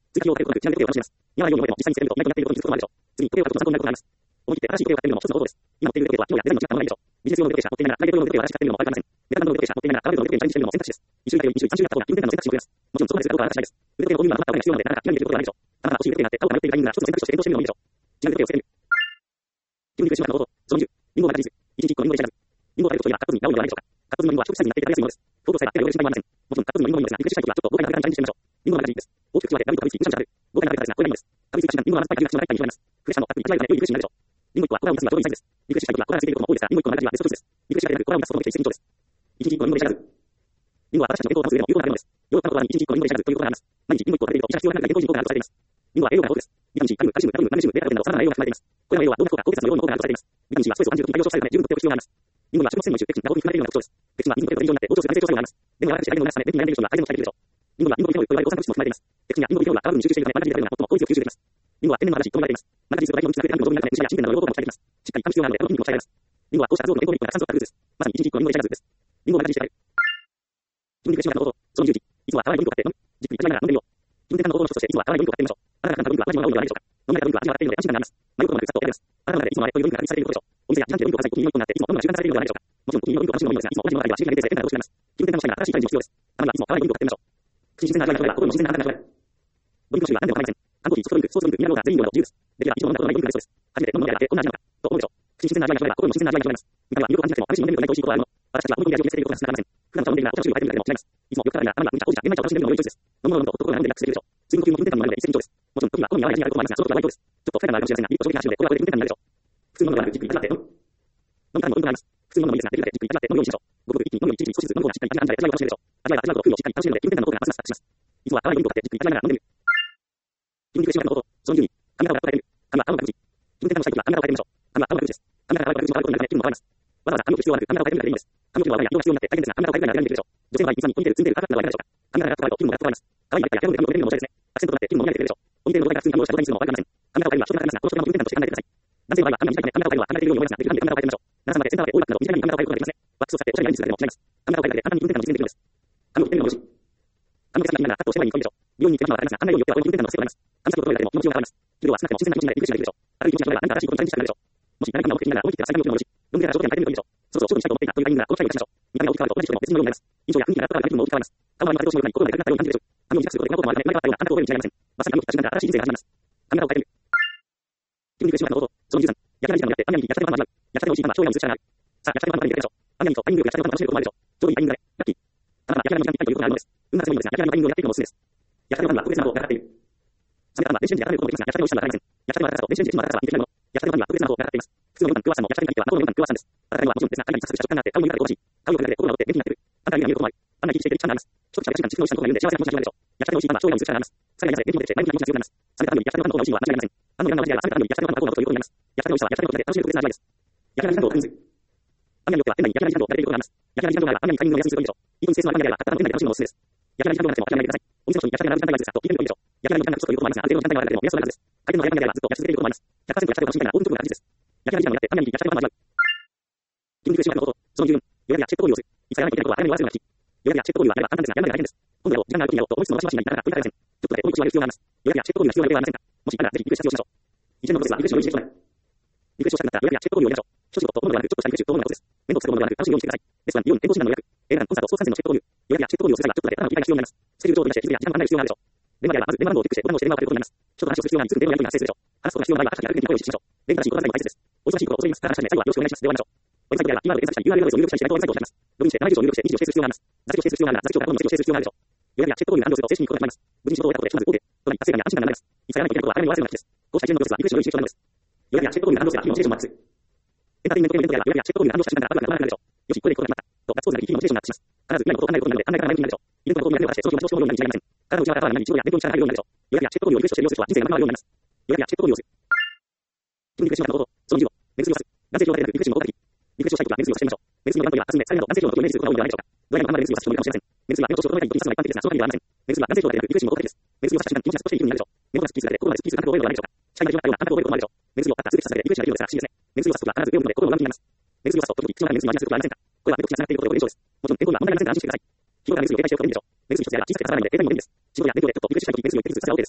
追加費用をかけることなく、ちなみに手を話します。今のように覚えても、実際にセレブと意外となっていることに気づくこともあるでしょう。次に、時計を書くと参考になることがあります。思い切って新しい時計を買ってみるのも一つの方法です。今持っている腕時計は、機能やデザインの違ったものがいいでしょう。ビジネス用の腕時計車持っていながら、プライベート用の腕時計を新しく買ってみるのも悪くありません。メタバンドの腕時計車持っていながら、プライベートの腕時計にチャレンジしてみるのも選択肢です。に週いっかいよりに週さん週だった方が、気分転換の選択肢を増えます。もちろん、そこまでするかどうかはあなた次第です。腕時計のボリュームは余ったお金が必要なので、なかなか諦めていることがないでしょう。あなたが欲しい腕時計があって、顔が迷っているタイミングなら、一つの選択肢として検討してみるのもいいでしょう。自分で腕時計を捨てる。自分で手の方法。そのにじゅう、リンゴをまた事実。いちにちいっこのリンゴで知らず。リンゴを食べるといえば、カットズに合うのではないでしょうか。カットズのリンゴは食細になっていて食べやすいものです。フォートさえあって食べる心配はありません。もちろん、カットズのリンゴのいいのですが、リクエストしたいときは、ちょっと豪快な食べ方にチャレンジしてみましょう。リンゴはまた事実です。大きく口はで、ラビットがウイスキー、むしゃむしゃある。豪快な食べ方ですが、これがいいのです。食べ過ぎた瞬間、リンゴは甘酸っぱい味が口の中に広がります。フレッシュなのをたっぷり味わえばね、良いリクエストになるでしょう。リンゴいっこはコラを出すのがちょうどいいサイズです。リクエストしたいときはコラがついていることも多いですが、リンゴいっこの丸がベストチョイスです。リクエストしたいときはコラを出すことも決して一石二鳥です。いちにちいっこのリンゴで知らず。リンゴは私たちの健康を保つ上でも有効な食べ物です。ヨーロッパのコラにいちにちいっこのリンゴで知らずということがあります。毎日リンゴいっこを食べると、医者必要なくらい健康に効果があるとされています。リンゴは栄養価が豊富です。ビタミン C、カルム、カルシウム、カルム、マグネシウム、ベータカロテンなど様々な栄養が含まれています。これらの栄養は動脈硬化、高血圧のような効果があるとされています。ビタミン C はストレスを感じるときに対応したいため、十分とっておく必要があります。リンゴには食物繊維も一種、ペクチンが豊富に含まれているのが特徴です。ペクチンは水のとと以上になって膨張する活性作用があります。でも柔らかくして相手の長さで便秘に悩んでいる人には改善も期待できるでしょう。リンゴにはリンゴビフィノールと呼ばれる抗酸物質も含まれています。ペクチンやリンゴビフィノールは体に集中しているため、マグネシウムが最も効率よく吸収できます。リンゴは天然の話と言われています。マグネシウムと大気の密が増えて大気の増分になるため、虫や神経などの両方が期待できます。しっかり噛む必要があるので、他の筋肉も鍛えられます。リンゴはこうした活動の健康に効果が酸素をたグルーです。まさにいちにちいっこのリンゴで知らずです。リンゴをまたしてある。自分で決めた方法。そのじゅうじ。いつもは辛いドリンクを買って飲む。じっくり味わいながら飲んでみよう。自分で考えた方法の一つとして、いつもは辛いドリンクを買ってみましょう。あなたが買ったドリンクは同じものが多いのではないでしょうか。飲まれたドリンクは味が当たっているので安心感があります。迷うこともなくさっと選べます。あなたの中でいつもあれというドリンクが確立されていることでしょう。お店や自販機でドリンクを買ったり、コンビニのドリンクになって、いつも飲むのが習慣化されているのではないでしょうか。もちろん、コンビニのドリンクを楽しむのもいいのですが、いつも同じものがあれば刺激が出て、変な動きになります。気分転換をしたいなら新しいチャレンジも必要です。たまにはいつも辛いドリンクを買ってみましょう。口に新鮮な味わいが広がる、心も自然な味わいが広がる。ドリンクの種類は何でも構いません。観光地、ソフトドリンク、ソースドリンク、ミネラルウォーター、ゼリーのようなど自由です。できれば一度飲んだことのないドリンクがベストです。初めて飲むのであれば、こんな味なのか、と思うでしょう。口に新鮮な味わいが広がる、心も自然な味わいが広がります。見た目は魅力を感じなくても、試しに飲んでみると意外と美味しいことはあるもの。私たちは本当に味を見つけていることが少なくありません。普段から飲んでいるなら、お茶の種類を変えてみるだけでも違います。いつもよく辛いな、甘いな、無茶、おじ茶、玄米茶を楽しんでみるのも良いチョイスです。飲むものと心が飲んでリラックスできるでしょう。次の呼吸も気分転換になるので一石二鳥です。もちろん時には好みに合わない味があることもありますが、その時は割とです。ちょっと不快なのがあるかもしれませんが、一歩衝撃が走るので、これはこれで気分転換になるでしょう。普通のものではなく、じっくり味わって飲む。飲み方にもポイントがあります。普通のものもいいですが、できるだけじっくり味わって飲むようにしましょう。ごくごく一気に飲むより一日少しずつ飲む方がしっかり味が味わいを楽しめるでしょう。味わいが味わうと空気をしっかり楽しめるので、気分転換の効果がますます発揮します。いつもは辛いドリンクを買ってじっくり味わいながら飲んでみる。気分リフレッシュ型の方法。そのじゅうに、髪型を変えてみる。髪は青が口。気分転換をしたいときは髪型を変えてみましょう。髪は青が口です。髪型が青が口を変えることになるため、気分も変わります。わざわざ髪を切る必要はなく、髪型を変えてみるだけでいいのです。髪の毛は青や色が必要になって大変ですが、髪型を変えるなら諦めているでしょう。女性の場合、水にポニテール、ツンテール、カラッとなどはいかがでしょうか。髪型が変わると気分もガラッと変わります。可愛いだけやキャラの髪を変えてみるのもおしゃれですね。アクセントとなって気分も見られてくれるでしょう。ポニテールの土台から普通に髪をした状態にするのも悪くありません。髪型を変えるのは少しかかりますが、この少しの気分転換として考えてください。男性の場合は髪が短いため、髪型を変えるのは離れているように思いますが、できる範囲で髪型を変えてみましょう。皆様でセンターまでオールバックなど短い髪型を変えることができますね。ワックスを使っておしゃれな色にするだけでも違います。髪型を変えるだけで簡単に気分転換の実現できるのです。髪を切ってみるのもよし。髪を手先がながらカットをしてはいいでしょう。美容院に行ってみるのはありますが、案内用によってはこういう気分転換の必要があります。髪先を整えるだけでも気持ちよく変わります。給料は少なくても自然な気持ちになれてリフレッシュできるでしょう。あるいは気持ちが変われば何か新しいことにチャレンジしたくなるでしょう。もし誰かが目的ながら思い切って最短の気分をよし。ロングヘアショートヘアに変えてみるといいでしょう。そろそろ勝負にしたいと思っていたというタイミングがこの機会を出しましょう。見た目が大きく変わると同じ人でも別のようになります。印象や雰囲気がガラッと変わるタイプも大きく変わります。顔周りの風通しの良くなり心がでかくなったように感じるでしょう。髪を短くすることで顔もあるため、前があったような感覚を覚えるに違いません。まさに髪を切った瞬間から新しい人生が始まります。髪型を変えてみる。気分リフレッシュ型の方法。そのじゅうさん、焼き鳥時間になって、アニメに焼きたてご飯を味わう。焼きたて美味しいパンは醤油やお寿司がある。さあ、焼きたてご飯のパンに入れてみましょう。アニメとタイミングよく焼きたてご飯を楽しめることもあるでしょう。ちょうどいいタイミングで、ラッキー。あなたは焼き鳥の時間にぴったりということがあるのです。運が強いのですが、焼き鳥のタイミングをやっていくのもおすすめです。焼きたてご飯は特別なことをやっている。冷めたパンは電子レンジで温めることもできますが、焼きたて美味しさはわかりません。焼きたての温かさと電子レンジで一度温かさは似てないもの。焼きたてご飯には特別なことをやっています。普通のようかん、クロワッサンも焼きたてには生のようかん、クロワッサンです。温かいのはもちろんですが、カリカリにサクサクした食感があって、顔も豊かで香ばしい。顔をよく食べて心が折って元気になっている。あなたには見えることもある。あんなに生きていてる力があります。一口食べや時間軸の美味しさのことが言うんで幸せな気持ちになるでしょう。焼きたて美味しいパンは醤油やお寿司があります。さらに痩せて元気も出て前向きな気持ちが強くなります。冷めたパンより焼きたてのパンの方が美味しいは間違いありません。パンの値段の間違いは冷めたパンより焼きたてのパンの方がということになります。焼きたて美味しさは焼きたてのことで楽しめる特別な味わいです。焼きなり時間を確認する。アンニャによっては店内に焼きなり時間をやっていることがあります。焼きなり時間があればアンニャにタイミングの安いするといいでしょう。イートインスペースのあるアンニャでは買ったパンを店内で楽しむのもおすすめです。焼きなり時間がなくても諦めないでください。お店の人に焼きたての時間がいいですかと聞いてみるといいでしょう。焼きなり時間が不足ということもありますが、ある程度の時間があるだけでも目安のはずです。回転の速いアンニャではずっと焼き続けることもあります。ひゃくパーセント焼きたてを楽しみたいなオーブンクックが大事です。焼きなり時間をやってアンニャに焼きたてご飯を味わう。気分リフレッシュ型のこと。そのじゅうよん、予約やチェックボールをする。いつかやらないといけないことは早めに終わらせるのが利き。予約やチェックボールはやれば簡単ですが、やらないと大変です。今度やろう、時間があるときにやろうと思いつつも回し回しになりながら繰り返せません。ちょっとだけ追い口を上げる必要があります。予約やチェックボールが必要なのではありませんか。もしいたらぜひリクエスト活用しましょう。一連のプロセスはリクエストのリクエストをリクエストしたくなったら予約やチェックボールをやりましょう。一仕事と温度がなく、ちょっとしたリクエストと温度がコツです。面倒くさくものではなく、楽しいようにしてください。レストラン、美容院、健康診断の予約、映画館、コンサート、総参戦のチェックボール、予約やチェックボールをする際はちょっとだけ頭の切り替えが必要になります。スケジュール帳を取り出して日付や時間の案内が必要があるでしょう。電話であればまず電話番号をチェックしてボタンを押して電話をかけることになります。ちょっと話をする必要があり、すぐ電話やり取りが発生するでしょう。話すことが必要な場合は、はっきりやる気に声を意識しましょう。電話正しいことが最後大切です。お忙しいことを恐れ入ります。ただ話したいので最後はよろしくお願いします。で終わりましょう。ウェブサイトであれば、キーワードで検索したり ユーアールエル アドレスを入力したりしないとウェブサイトを開きます。ログインしてななじゅう以上入力して記事を提出する必要があります。座席を提出する必要があるなら座席をからどんどん席を提出する必要があるでしょう。予約やチェックボールに安堵すると正式に行くことが決まります。無事に仕事を終えたことで、ひとまず OK となり、達成感や安心感が生まれます。いつかやらないといけないことは早めに終わらせるのが基です。こうした一連のプロセスはリフレッシュの良い刺激となるのです。予約やチェックボールに安堵すれば、気分モチベーションもアップする。エンターテインメント系のイベントであれば、予約やチェックボールに安堵した瞬間からワクワクがなくなるでしょう。よし、これでこれが決まった。と、ガッツポーズができ、日々のモチベーションがアップします。必ず未来のことを考えることになるので、考え方が前向きになるでしょう。イベントのことをやるのをして、その気持ちをのようになるに違いません。体の内側からは何日後や勉強に力が入るようになるでしょう。予約やチェックボールをリクエストして利用する人は人生が回るようになります。予約やチェックボールをする。気分リフレッシュ型のこと。そのじゅうご、目薬をする。男性用だけでなく、リフレッシュの効果的。リフレッシュをしたいときは目薬をしてみましょう。目薬の段取りは、集め、されなど男性用のことをイメージすることが多いのではないでしょうか。ドライなままで目薬をさす人もいるかもしれません。目薬は目の調子を整えたりとミスが一般的ですが、その限りではありません。目薬は男性用だけでなく、リフレッシュの効果的です。目薬をさした瞬間、気持ちが少しいい気分になるでしょう。目をすっきりするだけで、心までスッキリする感覚を覚えるのではないでしょうか。視界が広がったような感覚を覚えることもあるでしょう。目薬を買った、続けさせてリフレッシュができるのですが、不思議ですね。目薬をさすときは必ず上を向くので、心も上向きになります。目薬をさすと、時々口の中で目薬の味がすることはありませんか。これは目と口が繋がっていることで良い現象です。もちろん、健康には問題ありませんから安心してください。日頃から目薬を警戒しておくといいでしょう。目薬一つやら小さくて刺さらないので、手でもいいんです。仕事や勉強でちょっとリフレッシュしたいとき、目薬を一滴ずつさせば OK です。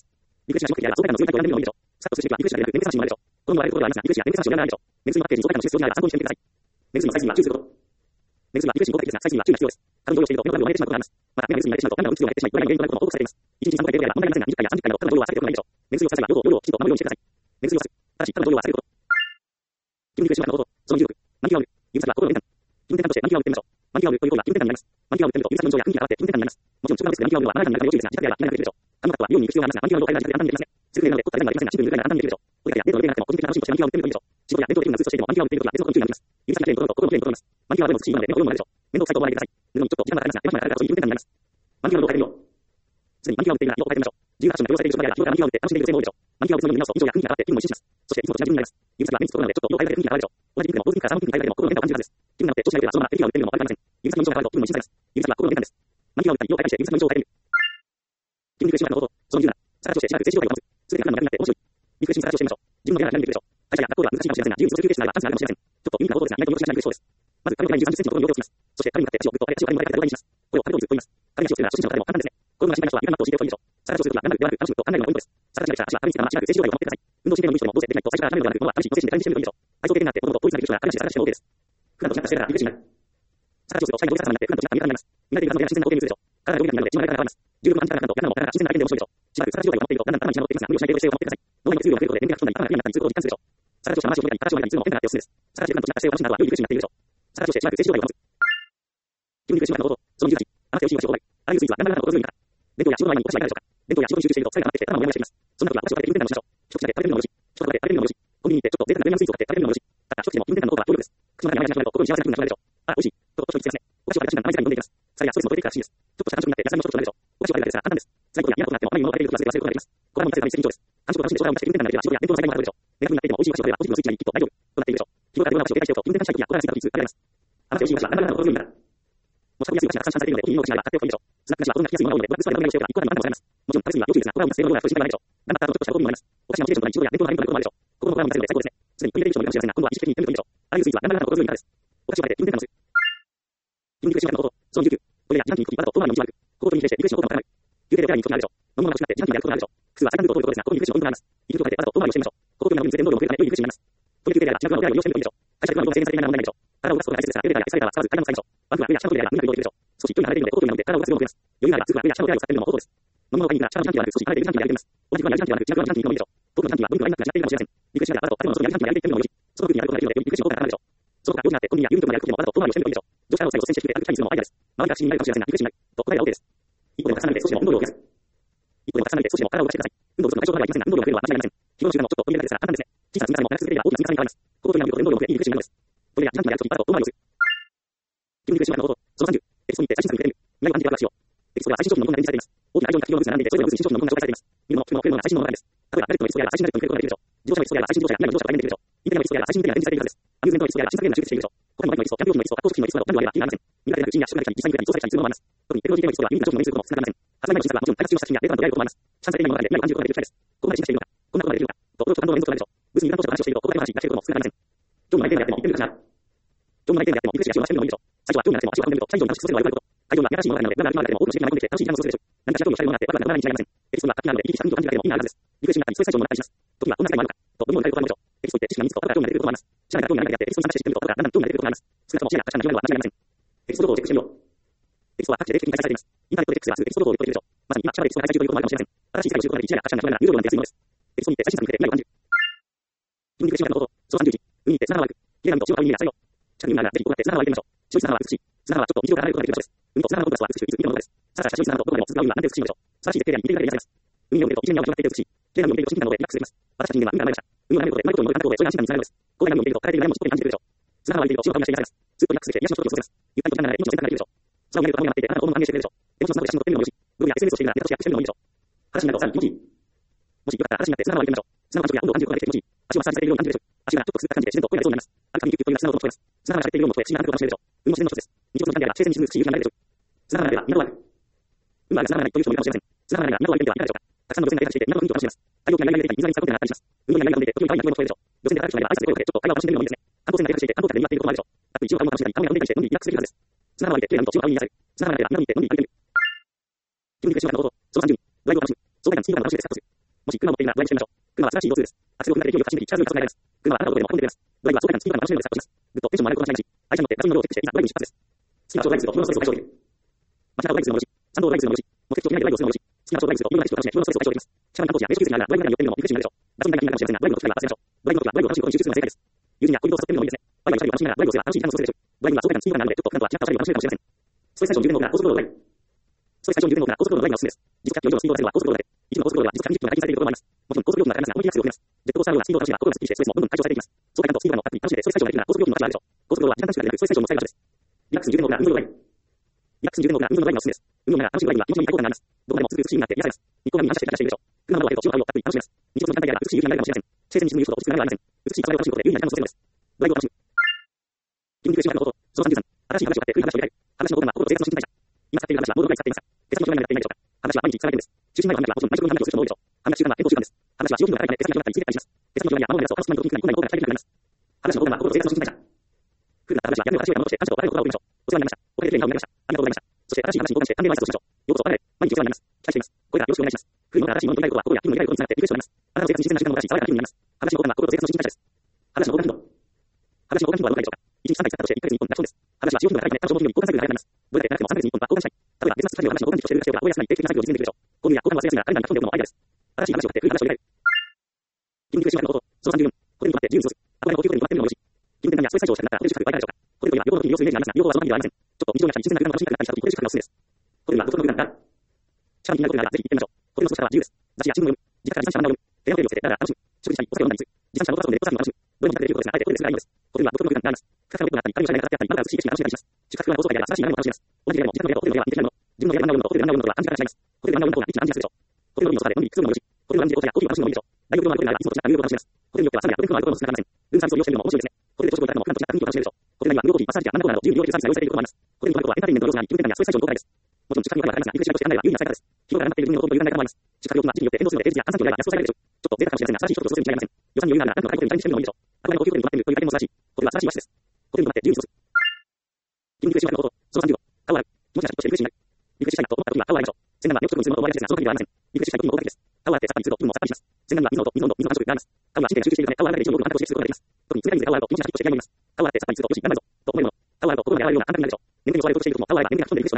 陸地や総会の通過を選んでみるのみでしょう。スタッフ数字は陸地でなく年齢三種もあるでしょう。この場合のことはありますが、陸地や年齢三種を選んでみるでしょう。年数のパッケージ総会の出場にある参考にしてみてください。年数のサイズにはきゅうすること。年数は陸地に合格ですが、サイズには注意が必要です。過分動揺していると、目の前を割れてしまうことがあります。また、目が年数に割れてしまうと、涙の運動を減ってしまい、具合が原因となることも報告されています。いちにちさんかい程度やら問題ありませんが、にじゅっかいやさんじゅっかいなど、他の動揺は避けておくのがいいでしょう。年数をさせば、夜を夜をきちんと守るようにしてください。年数をさす。ただし、他の動揺は避けること。気分に苦しむ方のこと、そのじゅうろく、満期がおる。指先は心の転換。気分転換として満期がおるってみましょう。満期がおるという行為は気分転換になります。満期がおるというと、指先の運動や運気が上がって気分転換になります。もちろん、直感ですが満期がおるのはあなたになるから要注意ですが、自宅では気になるでしょう。可能な方は美容に行く必要がありますが、満期がおると大概自宅で簡単にできますね。すぐ寝るので、ことは全然ありませんが、シンプルにぐらいなら簡単にできるでしょう。お出かけやデートのレベルがなくても、個人的な楽しみとして満期がおるってみるといいでしょう。仕事やデートのレベルがずっとしていても満期がおるっていうことは別のことに注意がなります。指先がプレーのことと心のプレーのことです。満期がおるのずっしいなので、目の量もあるでしょう。面倒くさいと思わないでください。布にちょっと時間がかかりますが、手間暇がかかるからこそ気分転換になります。満期がおるを変えてみよう。すでに満期がおるっていうのは色を変えてみましょう。自由なアクションが許されている人や、日頃から満期がおるって楽しんでいる女性も多いでしょう。満期がおるつもりの見直すと、印象や雰囲気が変わって気分も一新します。そして、いつもと違う気分になります。指先は目につくことなので、ちょっと色を変えるだけで雰囲気が変わるでしょう。同じピンクでも、高ピンクから寒ピンクに変えるだけでも、心の変化を感じるはずです。気分なので、調子が良ければ、そのまま敵がおるっていうのも悪くありません。指先の印象が変わると気分も一新されます。指先は心の変化です。満期がおるから色を変えたりして、指先の印象を変えてみる。気分に苦しむ方のこと、そのじゅうなな、さら調子でしばらく静止状態を保つ。すべてが楽になって面白い。リフレッシュにさら調子してみましょう。自分の出会いが何できるでしょう。会社や学校では難しいかもしれませんが、自由に過ごす休憩しないはチャンスがあるかもしれません。ちょっとユニークなことですが、意外と身をしないリフレッシュそうです。まず、髪の毛にじゅうさんじゅっセンチのところに両手をつきます。そして、髪に向かって足をグッと上げ、足を髪に向かって動画にします。これを壁をずっと言います。髪が足をつくのは初心者の方でも簡単ですね。このまま心配な人は床にマットを敷いておくといいでしょう。さら調子をするときは、頑張るではなく、楽しむと考えるのがポイントです。さら調子が足は髪についたまましばらく静止状態を保ってください。運動神経の無理しても、どうせできないと最初から離れるのではなく、ものは試しに精神で感じてみるといいでしょう。体操的になって、物事を統一なリフレッシュが彼氏で探しても OK です。普段と違った姿勢ならリフレッシュになる。さら調子をすると、社会の動作様になって、普段と違った見え方になります。見られているはずの例が自然な光景に映るでしょう。体が動きなくなるので、血の流れが変わります。十分な感じからなんと、やらもやらが自然なだけで面白いでしょう。しばらくさら調子を保っていると、だんだん頭に血が乗っていますが、無理をしないで姿勢を保ってください。脳内の通量が増えることで、電気が不安なり、頭が不利になったりすることを実感するでしょう。さら調子は話を止めたり、形を変えたりするのも変化があっておすすめです。さら時間と違った姿勢を楽しんだ後は良いリフレッシュになっているでしょう。さら調子でしばらく静止状態を保つ。気分に苦しむ方のこと、そのじゅうはち、あなたよしいわしを覚え。あらゆるスイーツはだんだんだんだん心強いから。弁当や仕事の合間にお菓子はいかがでしょうか。弁当や仕事に集中していると、疲れが溜まってきて頭もモヤモヤしてきます。そんな時はお菓子を食べて気分転換をしましょう。一口だけ食べてみるのもよし。一口だけ食べてみるのもよし。コンビニに行ってちょっと贅沢なプレミアムスイーツを買って食べてみるのもよし。ただ一口でも気分転換の効果は強力です。口の中に甘い味が広がると心に幸せな気分が広がるでしょう。あ、美味しい。ととと言ってですね。お菓子を食べた瞬間、涙に飲んでいきます。疲れやストレスも取れていくからしいです。ちょっとした感触になって野菜もちょっと食べるでしょう。お菓子を食べるだけですが簡単です。辛いことや嫌なことがあっても、あまりに物を食べることが忘れることができます。これはもう一切大切な以上です。感触を楽しんで将来を持ち気分転換になれば仕事や伝統の才能が上がるでしょう。ネガティブになっていても美味しいお菓子を食べればポジティブなスイッチが入り、きっと大丈夫となっているでしょう。きっと大丈夫となっているでしょう。気分転換したい時や心が安いからいつあられます。あなたよしいお菓子はだんだんだんだん心強いから。持ち運びやすいお菓子がたくさん散らされているので、コンビニのしないは買っておくといいでしょう。スナック菓子は転がしやすいものが多いので、ドラッグストアでお願いをしておけばいくらでも満タンにもされます。もちろん食べ過ぎは要注意ですが、これはもうするのが不自然なので、心配はないでしょう。頑張った後ちょっとしたご褒美もあるでしょう。頑張った後ちょっとしたご褒美もあるでしょう。ここのコラボになっているので、最高ですね。すでに食い入れる人もいるかもしれませんが、今度は意識的に行ってみるといいでしょう。あらゆるスイーツは頑張った後心強いからです。お菓子を食べて気分転換をする。気分に苦しむ方のこと、そのさんじゅういち、気分に苦しむ方のこと、そのじゅうきゅう、トイレや自販機に行くとき、まだと遠回りの道が悪く、心にリフレッシュでリフレッシュのことがわからない。休憩でお手洗いに行くときがあるでしょう。飲み物が欲しくなって自販機にやることがあるでしょう。普通は最短ルートを取ることですが、心にリフレッシュのポイントがあります。行くところでわざと遠回りをしてみましょう。心というのは水で能力が増えるため良いリフレッシュになります。トイレ休憩であれば自宅のお手洗いを利用してみるといいでしょう。会社では運動が制限されていないのは問題ないでしょう。体を動かすことが大切ですが、エレベーターやエスカレーターは使わず階段を使いましょう。バスは上や下のトイレであればみんなで移動できるでしょう。少し距離が離れているので、コートになので体を動かす量も増えます。余裕があればすぐは上や下のトイレを使ってみるのも方法です。飲み物がいいなら下の自販機ではなく少し離れている自販機でやります。同じくはやる自販機ではなく違う自販機に行くのもいいでしょう。遠くの自販機は分量が少なくなっているかもしれません。リフレッシュながらわざと建物の外のやる自販機でやってみるのもよし。その部分にやることができるので、リフレッシュの効果が高まるでしょう。その他用事があってコンビニや郵便局まで歩くときもわざと遠回りをしてみるといいでしょう。乗車の最後を先して低くで歩くタイムするのもアイデアです。周りが不思議になるかもしれませんが、リフレッシュになると答えが OK です。一歩でも重ねて少しでも運動量を増やす。一歩でも重ねて少しでも体を動かしてください。運動不足の解消はありませんが、運動量が増えるのは間違いありません。日頃の習慣もちょっと取り入れるだけですが簡単ですね。小さな積み重ねも長く続ければ大きな積み重ねに変わります。ここを取り上げると運動量も増え、いいリフレッシュになるのです。トイレや自販機でやるとき、わざと遠回りをする。気分に苦しむ方のこと、そのさんじゅう、エピソードに行って最新作に触れる。未来を感じてワクワクしよう。エピソードは最新商品のものが展示されています。大きな愛情が企業のブースが並んでいて、それぞれのブースに新商品のものが紹介されています。見るもの、聞くもの、食べるものが最新のものがあるんです。例えば、ガレットのエピソードやら最新ガレットに触れることができるでしょう。自動車のエピソードやら最新自動車や未来の自動車が来年できるでしょう。インテリアのエピソードやら最新インテリアが展示されているはずです。アミューズメントのエピソードやら新作ゲームが充実しているでしょう。他にもマイクのエピソード、キャンプ用品のエピソード、高速機のエピソードなど何度あれば気がありません。未来でなく地味や宿泊客に実際に実装されたりするものもあります。特にテクノロジー系のエピソードはユニークな商品のメニューすることも少なくありません。発売前の新作はもちろん開発中の作品やデータの出会えることもあります。チャンスでないものなので未来を感じることができる機会です。ここまで進化しているのか、こんなことができるのか、と驚くと感動の連続となるでしょう。ブースにいろんな話をしていると、ここだけの話が聞けることも少なくありません。ジョンのアイデアでやっても言ってみるかしら。ジョンのアイデアでやってもリフレッシュや仕事をしてみるのもいいでしょう。最初はジョンがやっても足を運んでみると、最上に楽しく過ごせるのが悪いこと。会場には新しいものがあるので、無駄な時間があっても多くの刺激が込んできて楽しい時間を過ごせるでしょう。何かしら興味をしたいものがあって、ワクワクが無駄に違いません。エピソードは活気なので、いい気した運動を感じるだけでも意味があるはずです。リフレッシュになったり、ストレス解消にもなったりします。時はこんな世界もあるのか、と思いも変えることもあるでしょう。エピソードって知識が身につくと、後から興味が出てくることもあります。知らないから興味がないだけであって、エピソードに参加して知ってみると、後からだんだん興味が出てくることもあります。少なくとも視野や価値観が広がるのは間違いありません。エピソードをチェックしてみよう。エピソードは各地で定期的に開催されています。インターネットでチェックすればすぐエピソードを取れるでしょう。まさに今、力でエピソード開催中ということもあるかもしれません。新しい世界を知ることができ、知野や価値観が広がるなら、有料なんて安いものです。エピソードに行って最新作に触れて未来を感じる。気分に苦しむ方のこと、そのさんじゅういち、海に行って砂浜を歩く。綺麗な海と潮が海に野菜を。近くに海ならぜひこうやって砂浜を歩いてみましょう。白い砂浜は美しい。砂浜はちょっと日常から離れることができる場所です。海と砂浜のコントラストは美しく、いつ見てもいいものです。さらさら白い砂浜とどこまでも続く海はなんて美しいのでしょう。素晴らしい絶景であり、見ているだけで癒されます。海に泳ぐと一面に青が広がっていて美しい。綺麗な海を見ていると親近感のでリラックスできます。私たち人間は海が慣れました。海を眺めることで、うまいことに乗る感覚で、そういう安心感につながるのです。こういう波を見ていると、枯れている悩みもしっぽり感じているでしょう。砂浜を歩いていると潮が海が癒されます。ずっとリラックスできて、癒しの時を過ごせます。ゆったりと時間が流れ、命の時間ができるでしょう。空を見上げると雨が鳴っていて、あなたの心も安定しているでしょう。エモーショナルな写真を撮ってみるのもよし、ブログや エスエヌエス をしているなら、ネタとしてアップしてみるのもいいでしょう。話になるとさらに気持ちいい。もしよかったら話になって砂浜を歩いてみましょう。砂の感触や温度を感じることができて気持ちいい。足をマッサージされているように感じるでしょう。足がちょっとくすぐった感じで自然と声が出そうになります。歩くたびにキュッキュッと今砂の音も聞こえます。砂浜が洒落ているように聞こえ、不思議な感覚を楽しめるでしょう。海も自然の一つです。日常の時間であれば、自然に沈む美しい夕日が見られるでしょう。砂浜ならば港がある。海は砂浜がないという人もいるかもしれません。砂浜がないが港を歩いてみてはいかがでしょうか。たくさんの路線が停車していて、港の雰囲気を楽しめます。太陽光が流れていたり、水がに使うことがあったりします。運動に波が生んでいて、時々可愛い鳴き声も聞こえるでしょう。路線で歩く人がいれば、挨拶で声をかけ、ちょっと会話を楽しんでみるのもいいですね。観光船が停車していて、観光客で賑わっていることもあるでしょう。あと一応会話を楽しんだり、顔が飛んでいたりして、のんびりリラックスできるはずです。砂浜を歩いて、綺麗な海と潮が海に癒される。砂浜があれば、港に行って、のんびり歩いてみる。気分に苦しむ方のこと、そのさんじゅうに、ドライブを楽しむ。爽快感、スピード感が楽しいです。ももし、車を持っているなら、ドライブしてみましょう。車は素晴らしい移動ツールです。アクセルを踏んだり、勢いを活かしにくい力強い加速が得られます。車はあなたのことでも運んでくれます。ドライブは爽快なスピード感の楽しめるのでサポートします。ぐっとテンションも上がること間違いなし。愛車に乗ってラジオの量をチェックして、いざドライブに出発です。好きな場所ドライブすると、日々のストレスを解消できる。街中をドライブするのもよし、山道をドライブするのもよし、目的地を決めないでドライブをするのもよし、好きな場所ドライブすると、日々の楽しくを楽しめ、日々のストレスを解消できます。車に観光地や名所休日にあるなら、ドライブに寄ってみるのもリフレッシュになるでしょう。場所に大が気になるかもしれませんが、ドライブの時は焦らせましょう。ドライブの時はドライブを楽しむことに集中するのが正解です。友人や恋人と誘ってみるのもいいですね。ワイワイしゃべり話しながらドライブをすれば楽しい時間を過ごせるでしょう。ドライブには爽快なスピード感があるので、ちょっと普段とは違ったスピードになるので、ちょっとストレス解消に有名な高速道路ドライブ。ストレス解消に有名な高速道路ドライブのおすすめです。時速ひゃくキロ以上のスピードを出せるは高速道路で、一部の高速道路は時速さんじゅっキロが禁止されているところもあります。もちろん高速料金がかかりますが、思い切りアクセルを踏めます。ジェットコースターのようなスピードを楽しめば心がスッキリしてストレスもどんどん解消されていきます。爽快感とスピード感のアップに楽しんでストレス解消ができるなら高速料金の価値はあるでしょう。高速道路は時間短縮ができるストレス解消も最大の場所です。リラックスに充電のが運動ドライブ。リラックスに充電のが運動ドライブのおすすめです。運動なら楽しいドライブは気持ちのいい快感があります。どこまでも美しいになって癒されます。日光が見に反射して感じしているでしょう。車の窓を開けると潮の青をたっぷり楽しめます。日常の時間帯であれば美しい夕日が見られるかもしれません。生前に沈む夕日ほど落ち着く波はありません。美しい空を楽しむことで有意な時間を過ごせるのです。ドライブを楽しむ。緊急停止のこと、そのさんじゅうさん、新しい話を買って古い話を入れる。話のことが心と生活の新陳代謝。今使っている話はボードぐらい使っていますが、手先の表現になっていないでしょうか。話は毎日使われているんです。中心内容の話はもちろん毎食分の話をする人も多いでしょう。話習慣は健康習慣です。話は使用頻度が高いため手先が広がったり続けたりします。手先の表現や物のやつを楽しく毎度筋肉に内容が期待できるようになります。話のことが心と生活の新陳代謝。古くなった話は屋根を形をや戻して感謝と笑いを言葉を送りましょう。お世話になりました。おかげで綺麗な顔になりました。ありがとうございました。そして新しい話に交換して歓迎の挨拶をしましょう。ようこそ我々へ。毎日お世話になります。期待しています。これからよろしくお願いします。古いものから新しいものに理解ことは心や気分の理解ことにつながってリフレッシュとなります。あなたの生活に自然な時間をもたらし爽やかな気分になります。話の交換は心と生活の新陳代謝です。話の交換頻度。話の交換頻度はどのくらいでしょうか。いちにちさんかい使ったとしていっかげつにいっぽんならそうです。話は使用頻度が高いので、彼女の頻度に交換サイクルが早くなります。どれだけ長くてもさんかげつにいっぽんは交換したい。例えば、ビジネススタジオが話の交換頻度としているだけでは覚えやすくなり、定期的なサイクルを実現できるでしょう。購入や交換は忘れやすいが、カレンダーに書き込んでおくのもアイデアです。新しい話を買って古い話を入れる。筋肉でしまうのこと、そのさんじゅうよん、これに向かって自由に過ごす。憧れの高級ホテルに向かってみるのもよし。筋肉で何やストレス解消をしたくなったらホテル宿泊はいかがでしょうか。ホテルといえば旅行の時に利用するイメージがありますが、旅行はその時ではありません。ちょっと日常の中に自然な空間が欲しいかなったりした時、ホテル宿泊がおすすめです。ホテルは独特の空間がある。しかも気になることがあればぜひ行ってみましょう。ホテルの過ごし方は自由です。雑誌や新聞を読む。自宅から自転車を読む。電話ホテルをつけてだらだら楽しむ。食事したり、お酒を飲んだりする。自転車の動画で動画で楽しむ。どれも自宅でできることですが、あえてホテルでするがいいのです。ホテルは独特の空間があります。深さがあったり、光の下があったり、窓が美しい景色が楽しめたりします。宿泊は高層階であれば素晴らしい眺めも楽しめます。同じ部屋でも自宅の部屋とホテルの部屋は似ていないもの。自分の部屋で何を読むのとホテルで何を読むのとは感じ方が違います。ホテルで何を読むの方が一番安心でしょう。ホテルのみのソファでのんびりくつろぐのもよし。ホテルのラウンジで紅茶やコーヒーを楽しむのもいいでしょう。大浴場のあるホテルならいつもと違った入浴を楽しめます。ホテルによってはサウナや露天風呂のあるところも少なくありません。ルームサービスを利用してみるのも面白いですね。ホテルで朝食をいただくのも普段と違った雰囲気を楽しめるでしょう。ホテルには無料コーヒー、マッサージや何コーナーなど自由に利用できるサービスが用意されているところもあります。ホテルに泊まることはエンターテインメントの要素があり、気分転換やストレス解消に効果的です。もちろん宿泊にはかかりますが、リフレッシュとして案内は有意な使い方です。日頃から頑張っている分のほとんど有難な方もあります。宿泊料金は地域によって変動するので、平日や閑散期をやれば安く抑えられるでしょう。ちょっと贅沢かもしれませんが、新しい人と過ごせるに違いありません。予算に余裕があるなら、何とか高いホテルに滞在してみるのもいいでしょう。憧れの高級ホテルに泊まってみるという体験も素晴らしい。ホテルは素晴らしい場所です。ホテルに泊まって自由に過ごす。筋肉でしまうのこと、そのさんじゅうご、顔はある。気持ちがシャキッとしてリフレッシュになる。リフレッシュしたいなと思った時には顔を洗いましょう。洗顔はよくするのにするのと終わりがちですが、その時にはありません。リフレッシュしたい時に効果的です。顔を洗ってさっぱりすると気分もさっぱりします。洗顔には水の音、水の温度、水の感触があります。顔は神経が集中しているため、顔を洗うだけで一応多くの感覚を刺激することができます。特に冷たい水で顔を洗うと気持ちがシャキッとして嫌になります。顔を洗ってさっぱりするとよし、頑張るぞと思えるもの。顔を洗うと心が洗われるような感覚になるでしょう。眠りに襲われるとしている時も顔を洗えば眠りが吹っ飛んでリフレッシュとなるでしょう。憂鬱な気分の時も顔を洗うと心の気温が上がり、心拍が改善されることが少なくなりません。温度調整ができるタイプなら暑いのが改善されることが少なくなります。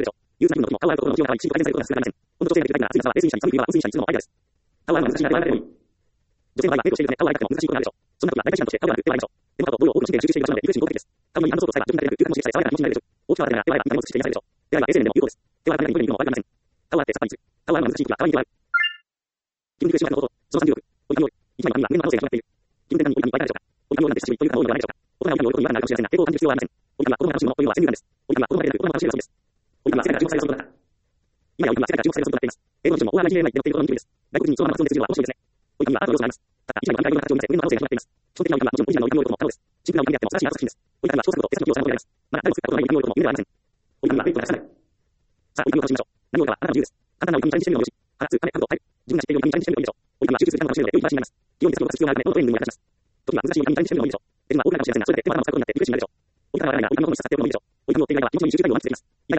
顔を洗うのは別に寒い冬は涼しいにいつものアイデアです。顔を洗うのは難しいなと洗わなくてもいい。女性の場合はメイクをしているため顔を洗いたくても難しいことがあるでしょう。そんなことは大体手段として顔を洗う手を洗いましょう。でもあとボールを多くの神経が集中している場所なのでリフレッシュに効果的です。顔にハンドソープを使えば自分だけでなく、空間も刺激され爽やかな気持ちになるでしょう。大きく洗ってなら手を洗えば何もつして癒されるでしょう。手洗いは衛生面でも有効です。手を洗うためにトイレに行くのも悪くありません。顔を洗ってさっぱりする。顔を洗うのは難しい時は顔に手を洗う。筋肉でしまうのこと、そのさんじゅうろく、折り紙を一枚の紙には胸の可能性が広がっている。筋肉で何に折り紙いっぱいあるでしょうか。折り紙をなんて久しぶりという方も多いのではないでしょうか。大人の折り紙を喜ぶにはなるかもしれませんが、抵抗を感じる必要はありません。折り紙は子供が楽しむもの、折り紙は先入観です。折り紙は子供だけでなく、大人も楽しめる遊びです。折り紙は世界から注目される遊びとなった。今や折り紙は世界から注目される遊びとなっています。英語の人も大穴に入れないで乗っていることの人気です。外国人にそのまま発音で通じるのは面白いですね。折り紙はアートの要素があります。たった一枚の紙が形を見せ、折り紙の可能性が広がっています。基本的な折り紙はもちろんオリジナルの折り紙の要素も可能です。シンプルな折り紙であっても素晴らしいアート作品です。折り紙のアート要素があります。まだ誰も作ったことのない折り紙の要素も夢ではありません。折り紙はベイクを出さない。さあ、折り紙を楽しみましょう。何をかはあなたの自由です。簡単な折り紙にチャレンジしてみるのもよし。腹痛、金、角度、タイプ。自分が知っている折り紙にチャレンジしてみるのもいいでしょう。折り紙は集中する時間も楽しめるので、良い話になります。時には難しい折り紙にチャレンジしてみるのもいいでしょう。時には難しい折り紙にチャレンジしてみるのもいいでしょう。折り紙は大きなかもしれませんが、それで手間がかかることになってリフレッシュになるでしょう。折り紙を持っている間は気持ちの短いようになっています。折り紙は折り紙の持ちさせておくのもいいでしょう。折り紙を持っている間は気持ちの短いようになっています。イライラしている時でも折り紙を持っている時間を満喫できます。イライラしている時でも折り紙を持っていることが不思議とできるでしょう。折り紙を持つと贅沢な姿勢を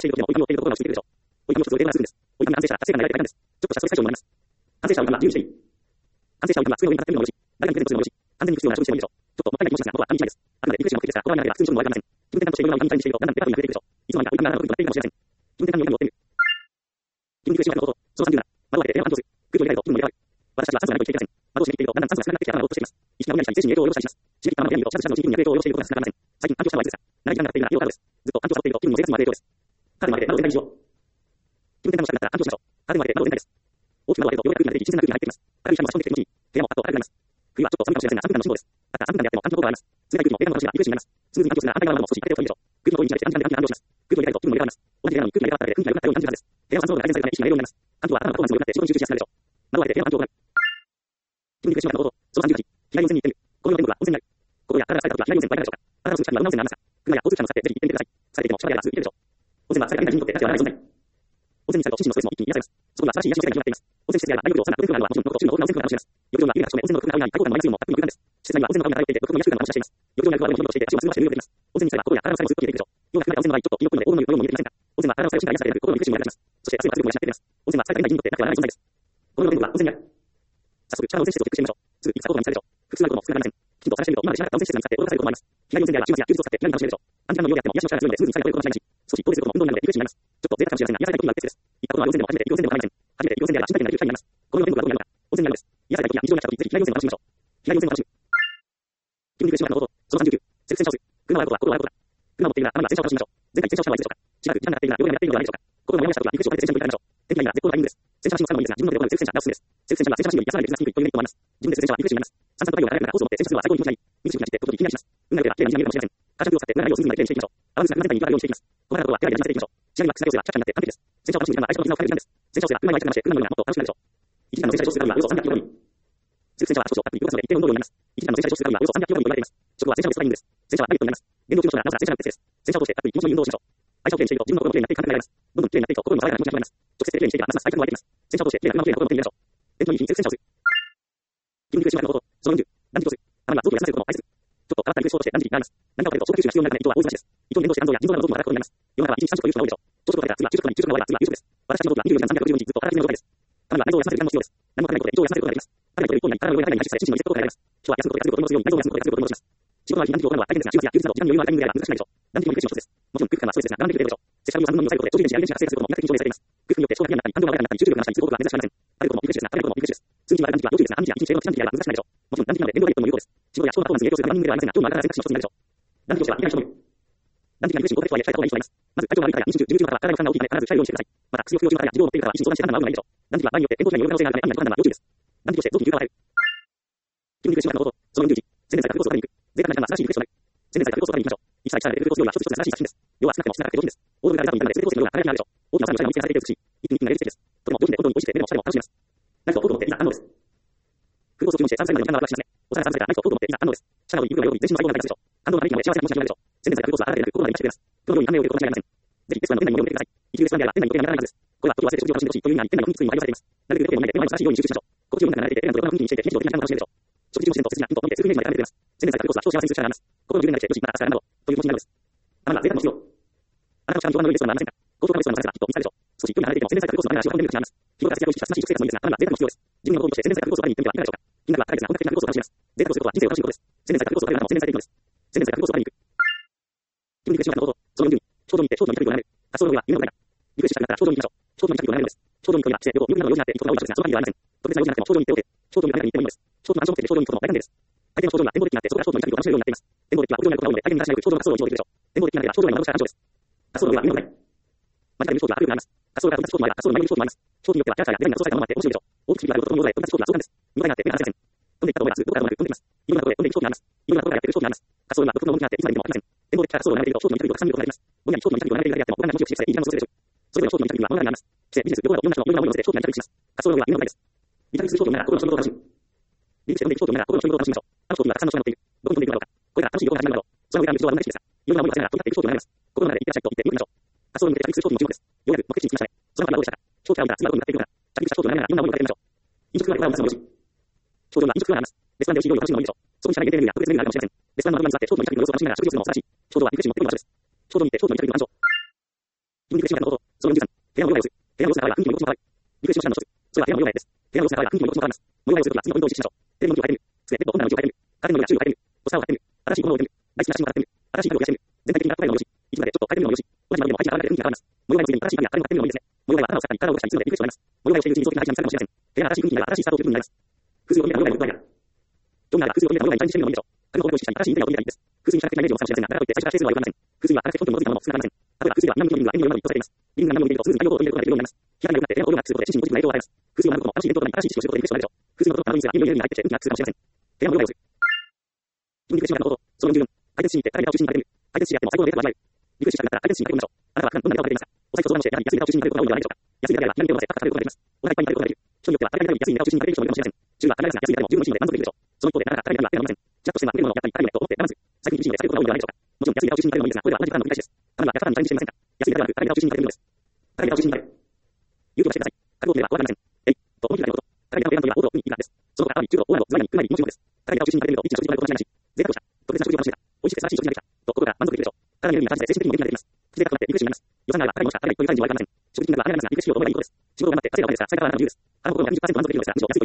早速、地下の温泉施設をチェックしてみましょう。すぐ、いくつかオーダーにされるでしょう。複数のことも少なくありません。きちんと探してみると、今まで知らなかった温泉施設が見つかって驚かされることもあります。日帰り温泉であれば、週末や休日を使って気軽に楽しめるでしょう。短時間の利用であっても、癒しの力が強いので、スムーズに作業を行いますし、少し一方ですることも運動になるのでリフレッシュになります。ちょっと贅沢かもしれませんが、癒されたい時にはベストです。行ったことは温泉でも初めて行く温泉でも構いません。初めて行く温泉であれば、身体験ができる機会になります。このような全部がどうなるのか、温泉になるのです。癒されたい時や日常に飽きた時、ぜひ日帰り温泉を楽しみましょう。日帰り温泉を楽しむ。気分リフレッシュの方法、そのさんじゅうきゅう、セルフ洗車をする。車を洗うことは心を洗うことだ。車を持っているなら、まずは洗車を楽しみましょう。前回洗車をしたのはいつでしょうか。しばらく時間が経っているなら、料理がやっているのではないでしょうか。心の悩みした時はリフレッシュを兼ねて洗車に行きましょう。天気がいいなら絶好のタイミングです。洗車マシンを使うのもいいですが、自分の手で行うセルフ洗車がおすすめです。セルフ洗車は洗車マシンより安らかで傷がつきにくいというメリットもあります。自分でする洗車はリフレッシュになります。さんさんと太陽が高いからホースを持って洗車するのは最高に気持ちがいい。水しぶきが散って時々気になります。運が良ければ綺麗な水が見えるかもしれません。カーシャンプーを使って流れをスムーズにきれいにしていきましょう。アバウンスが不全体に床が用意していきます。このようなことは手がやりなされていきましょう。仕上げは草用水はシャキシャキになって完璧です。洗車を楽しむ時間は相手の絆を深める時間です。洗車をすれば車に相手がして車のようなもっと楽しくなるでしょう。いちじかんの洗車小数がおよそさんびゃくキロカロリー。セルフ洗車は足腰をバックに動かすので一定運動量になります。いちじかんの洗車小数がおよそさんびゃくキロカロリーと言われています。食は洗車のベストタイミングです。洗車はダイエットになります。電動自動車ならなおさら洗車がベストです。洗車を通してバックに気持ちのいい運動をしましょう。愛車をきれいにしていると自分の心もきれいになっていく感覚が得られます。どんどんきれいになっていくと心も爽やかな気持ちになります。直接きれいにしていけばますます愛感も湧いてきます。洗車を通してきれいな車をきれいな心を手に入れましょう。伝統的にセルフ洗車をする。気分リフレッシュの方法、そのよんじゅう、断食をする。頭は臓器を休ませることを愛する。ちょっと変わったリフレッシュ法として断食になります。何かを食べると消化吸収が必要になるため、胃とは大忙しです。胃と連動して肝臓や腎臓など臓器も働くことになります。世の中はいちにちさんじゅっこ夕食が多いでしょう。朝食を食べたら次は昼食となり、昼食が終われば次は夕食です。私たちの臓器はにじゅうよじかんさんびゃくろくじゅうよにちずっと働き詰めの状態です。頭は内臓を休ませる時間も必要です。何も食べないことで胃腸を休ませることができます。体の一方に体の上に中に排出され、心身のリセットを変えられます。人は休むことで休むことにも強い、内臓を休むことで休むことにもします。仕事のある日、断食を行うのは大変ですが、週末や休日など時間に余裕のあるタイミングであれば難しくないでしょう。断食もリフレッシュの一つです。もちろん空腹感はストレスですが、我慢できるレベルでしょう。摂取カロリーをさんぶんのに抑えることで、長時間や連絡が発生することも医学的に証明されています。空腹によって腸が冷えになったり、感情が悪くなったり、集中力が増したりすることは珍しくありません。食べることもリフレッシュですが、食べることもリフレッシュです。通勤は断食は要注意ですが、半日や一日程度の期間であれば難しくないでしょう。もちろん断食なので電動ダイエットにも有効です。仕事や腸のパフォーマンスに影響するランニングではありませんが、今日のあなたが選択肢の一つになるでしょう。断食としては、いかがでしょう。断食がリフレッシュに効果的とはいえ、控えた方がいい人がいます。まず、体調が悪い方や妊娠中、授乳中の方は体の負担が大きいため、必ず控えるようにしてください。また、薬を服用中の方や持病を持っている方は医師に相談して判断を仰ぐのがいいでしょう。断食は場合によって健康被害による可能性があるため、安易な判断は要注意です。断食として臓器に休暇を与える。気分リフレッシュの方法、そのよんじゅういち、宣伝された空港を取りに行く。贅沢な時間は素晴らしいリフレッシュとなる。宣伝された空港を取りに行きましょう。一切一切レベルコース量は一つ一つの素晴らしい作品です。要は少なくても質が高くて上品です。オードブルがあるためになので、レベルコースの量が輝きになるでしょう。大きなお皿には見つけされている美しい。一品一品がレベルです。とても上品で本当に美味しくて、目でも舌でも楽しめます。ナイフをフォークを持っていざ反応です。空港を注文してさんさいまでの時間がワクワクしますね。お皿さんさいからナイフをフォークを持っていざ反応です。舌などに肉が喜び、全身の細胞が流れ出すでしょう。感動ができるので幸せな気持ちが広がるでしょう。宣伝された空港はあらゆる空港が今してくれます。どのように雨を受けることは間違いありません。ぜひレストランの店内に物を持ってください。一流レストランであれば店内に時計が見当たらないはずです。これは時を忘れて食事を楽しんでほしいという意味があり、店内の雰囲気にも配慮されています。なるべく手を前で手前の素晴らしいように集中しましょう。心地よい音楽が流れていて、ペランと横の雰囲気にしていて、非常に時間が楽しめるでしょう。食事中の視点と背筋がピンと伸びて、数分以内まで離れています。宣伝された空港は超幸せにする力があります。心の充電ができて、よし、また明日など、という気持ちになるのです。あなたは贅沢の必要。あなたの近くに評判の良いレストランはありませんか。高等なレストランの探せばきっと見つかるでしょう。少し距離が離れていても宣伝された空港のあなたが足を運んでみる価値があります。日頃から節約を意識した素晴らしい食生活もいいですが、あなたは贅沢の必要です。自分のご褒美として宣伝された空港を食べに行ってみてはいかがでしょうか。金額は高いですが、本格的な空港を楽しみます。贅沢をすることは人生を楽しむことです。宣伝された空港を食べるあなたも宣伝されているのです。宣伝された空港を食べに行く。気分リフレッシュの方法、そのよんじゅうに、衝動に行って衝動に行くようになる。発想の上は夢の答えだ。リフレッシュしたくなったら衝動に行きましょう。衝動に行きたくなるのです。衝動に行くには、して旅行、入浴などの用事があって行くことが多いのですが、その限りではありません。特別な用事がなくても衝動に行っておけ。衝動にあなたに行ってもいいのです。衝動の暗証を持っている衝動に行くことも大歓迎です。相手の衝動が展望的になって、そこから衝動に行くことを楽しめるようになっています。展望的は不良になることが多いので、相手に正しなく衝動が発想を生じているでしょう。展望的なのでは衝動に惑わした暗証です。発想の上は夢の答え。間近で見る衝動が悪くなります。発想が飛び出す衝動もあれば、発想の前に見る衝動もあります。衝動によってはキャラクターやデザインが想像されたものもあって面白いでしょう。大きく見ることのようで飛び出す衝動は相関です。見応えがあって目が離せません。飛んでいったと思えばすぐどこからともなく飛んでいきます。いろんなところで飛んでいく衝動があります。いろんなところからやってくる衝動があります。発想の上は独特の動きがあっていつまでにも飽きません。展望的から発想を眺めていると衝動に行くとたくさん見ることができます。ぼんやり衝動に行くと眺めているだけであっても、無駄な気持ちを刺激され、いい時間を過ごせるでしょう。それぞれの衝動に行くには物語があります。そしてビジネス、旅行などいろんな人のいろんな思いを乗せて衝動に行ったりします。発想の上は夢の答えです。見たりする衝動なら心の衝動を楽しむ。リフレッシュで飛んでいく衝動なら心の衝動を楽しみましょう。あの衝動にはたくさんの人が乗っている。どこに飛んでいくのだろうか。これが楽しい旅行が始まるのだろう。その上から道を歩んだりしてですが、いろんな思いをさせながら飛び立っていく衝動になります。心の中でいってらっしゃいと言って見てみましょう。発想に向けて着陸する衝動に注目です。ようやく目的地に着きましたね。その後はどうでしたか。長期間を見たら次はどこに向かっていくのか。着陸した衝動になりながらいろんな思いをかけてみましょう。飲食はご飯を出すのもよし。衝動には飲食があります。レストランで美味しい料理を楽しむのもいいでしょう。そこに社内限定メニューや特別メニューがあるかもしれません。レストランの窓に座って衝動に行きたくなる様子を楽しみながら食事をするのも素晴らしい。衝動はリフレッシュに持ってくる場所です。衝動に行って衝動に行きたくなる暗証。気分リフレッシュの方法、そのよんじゅうさん、部屋のヨガをする。部屋のヨガは空気の汚しも変わる。リフレッシュの手段の一つ。それは部屋のヨガです。部屋のヨガは空気の汚しも変わります。ヨガをするときは次の運動を実施しましょう。テレビの向きを変えてみる。机、ベッド、本棚の向きを変えてみる。カーテンの上や周囲を変えてみる。ポスターを変えてみる。新しいものを置いてみる。大好きな写真を飾ってみる。新しい家具を増やしてみる。全体的に高いのもよし。いつまでちょっと変えてみるのもよし。同じ窓でも相手が離れて雰囲気が変わります。模様替えの次に新しい家具や家電を買ってみるのもいいですね。模様替えは頭を使ったり体を動かしたりするのでリフレッシュになります。模様替えをしているうちに臓器が配置されるかもしれません。部屋が新しい雰囲気になれば新しいスタートという風になります。風水を止めた模様替えの具合が。ジョンナーが風水を止めた模様替えにチャレンジしてみるのもいいでしょう。家具を意識したり新しいインテリアを止めたりいいです。風水に比較的なイメージを探しませんが、だからといって最初からしてするわけではありません。風水は形本当に戻りたものも少なくありません。例えば風水は南向きのリングは円のようなものに一とされています。リングが南向きにいるとスムーズに太陽光を取り入れることができるようになります。日当たりが良くなって部屋が良くなってすることで心身にポジティブな影響を与えます。風水を学ぶことも新しい影響を与えるからいいですが、新しい知識を知ることに快しいですよ。風水のことなどにすが、いろいろに入ってきて運気がつくかもしれません。部屋のヨガをする。気分リフレッシュの方法、そのよんじゅうよん、回転寿司に行って誰かを中心にかけてみる。回転寿司やっても最高のデータが味わえる。リフレッシュしたくなったら回転寿司にかけてみましょう。あなたは普段どんなネタを食べていますか。お財布と相談をしてやはり安いネタを中心に食べることが多いのではないでしょうか。安いネタであれば左手を乗せパクパク食べることができます。お腹いっぱいに食べることができる。人によっては体に痛い安いネタを中心に食べる人もいるかもしれません。中は体ですが安いネタでも十分美味しいので満足できるでしょう。その一方でなかなか体に痛いはありません。ジャッとしては食べるものをやったり痛いねと思って我慢する。最近厳しいので食べることが多いのではないでしょうか。もちろん安いネタを中心に食べるのもいいですが、これは同じパターンの繰り返しです。頭はやたらに痛いにしていませんか。安いネタではなく体ネタを中心に食べるのです。体ネタを中心に食べる。勇気を出してください。覚悟を決めれば怖がりません。えいと思い切りなこと。体ネタを選んだのはオードにいいからです。その他アワビ、中トロ、オーランド、ズワイン、クマリ、もちろんです。体ネタを中心に食べると一日の食事を楽しみなし。贅沢をした。特別な食事を楽しめた。美味しくて素晴らしい食事ができた。と心が満足できるでしょう。体にエネルギーが感じて精神的にも元気が出てきます。気でかくなってリフレッシュになります。予算があれば体に落ちた体がいっぱいにという感じにはわかりません。食事金額は離れますがリフレッシュをと思えばいいことです。仕事を頑張って稼いだお金ですが、財布が離れる自由です。体の心がにじゅっパーセント満足できるのですが、むしろ安いと言います。回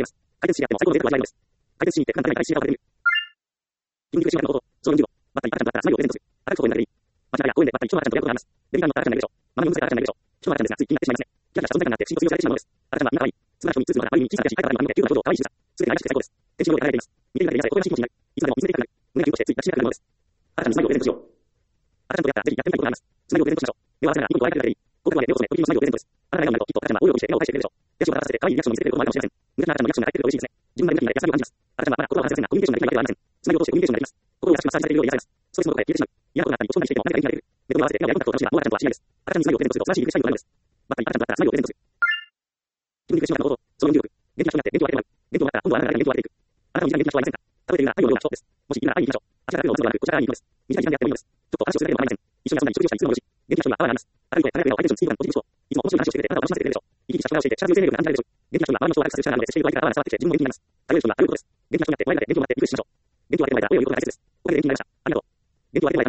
転し合っても最高のデータは言われるのです。回転しに行って、普段食べないシーアを食べる。筋肉でシーアのこと、そのにじゅうご、バッタリ赤ちゃんと赤スマイルをプレゼントする。赤くそこになれる。街中や公園でバッタリ人の赤ちゃんと親子が話す。デリカの赤ちゃんになるでしょう。ママの娘が赤ちゃんになるでしょう。人の赤ちゃんですが、つい気になってしまいますね。キラキラした存在感があって、不思議と強されてしまうのです。赤ちゃんはみんな可愛い。素晴らしい人に通ずるのがある意味小さなし、相変わらずのキュートな表情、可愛いしぐさ。すべてが愛しくて最高です。天使のようで輝いています。見ているだけで癒され、これがしい気持ちになる。いつまでも見せていたくなる。胸がキュンとしてつい抱きしめたくなるものです。赤ちゃんにスマイルをプレゼントしよう。赤ちゃんとやったらぜひやってみたいことがあります。スマイルをプレゼントしましょう。目を合わせながらニコニコ笑いかけている。僕らは目を染め、時々スマイルをプレゼントです。あなたが笑顔になると、きっと赤ちゃんは大喜びして笑顔を返してくれるでしょう。手足を離させて可愛いリアクションを見せてくれることもあるかもしれません。無駄な赤ちゃんのリアクションが返ってくると嬉しいですね。自分なりの気になり、優しさを感じます。赤ちゃんはまだ心を離せませんが、コミュニケーションができないわけではありません。スマイルを通してコミュニケーションができます。心を優しくマッサージされているように癒されます。ストレスのどこかへ消えてしまう。嫌なことがあったり、落ち込んだりしていても、なぜか元気になれる。目と目を合わせて、目をやり込んだことを楽しんだ、もう赤ちゃんとは違いです。赤ちゃんにスマイルをプレゼントすると、素晴らしいリフレッシュがあるのです。バッタリ赤ちゃんだったらスマイルをプレゼントする。筋肉でしまうのこと、そのにじゅうろく、元気な人になって元気を分けてもらう。元気を分かったら、今度はあなたが元気を分けていく。あなたも身近に元気な人はいませんか？例えているなら、愛をような人です。もしいるなら会いに行きましょう。あちらだけを打つのではなく、こちら側に行くのです。身近にやってもいいのです。ちょっと話をするだけでも構いません。一緒に遊んだり、食事をしたりするのもよし。元気な人にはパワーがあります。歩いて、輝く笑顔、相手にスピードがポジティブそう。いつも面白い話をしてくれて、あなたを楽しませてくれるでしょう。生き生きした力をしていて、力強い勢力が感じられるでしょう。元気な人には周りの人を悪くさせる力があるので、接している相手からパワーが伝わってきて、自分も元気になります。頼れる人には頼ることです。元気な人になって、終わりだけ元気をもらってリフレッシュしましょう。元気を分けてもらえたら、声を言うことが大切です。おかげで元気になりました。ありがとう。元気を分けてもらえたのですが、ありがたいことです。あなたが元気になれば、今度はあなたが元気を分けていきましょう。元気な人になって元気を分けていきましょう。元気な人になって元気を分けてもらう。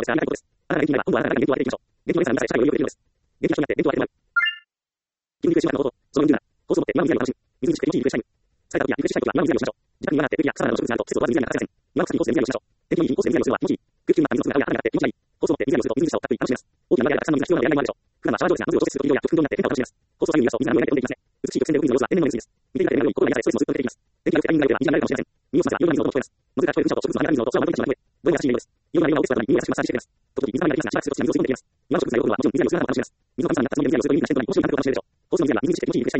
筋肉でしまうのこと、そのにじゅうなな、コースを持って今の未来を楽しむ。水にしく気持ちいいリフレッシュタイム。疲れた時やリフレッシュしたい時は今の未来をしましょう。自宅にはなって空気や草花の植物があると季節を問わず未来が隠せません。今の草にコースで未来をしましょう。天気のいい日にコースで未来をするのは気持ちいい。空気中に水のが合うや暖かくなって気持ちがいい。コースを持って未来をすると水にしたをたっぷり楽しめます。大きな窓やたくさんの水が必要なのでやりがいもあるでしょう。普段はシャワー上手な水を調節すると気量や空気量になって変化を楽しめます。コースを左右に揺らすと水が波を描いて飛んでいきますね。美しい曲線で動く水の様子は天然の水です。見ているだけで目のように心が癒され、ストレスもずっと出ていきます。天気が良くてタイミングが良ければ水が流れるかもしれません。耳を澄ませば夜の水の音を聞こえます。ノズが聞こえる雲と植物の羽が水の音、空を守ってしまうので、どれが優しい音です。夜が今を打つからに耳を優しくマッサージしてくれます。時々水が流れてきますが、しばらくすると水を吸い込んでいきます。今の植物が動くのはもちろん水が流れる姿を楽しめます。水の神様になったつもりで水が吸い込んでいきまして、面白い感覚を楽しめるでしょう。コースの水は水にして気持ちいいリフレッシュタイムです。コースで今の水が楽しむ。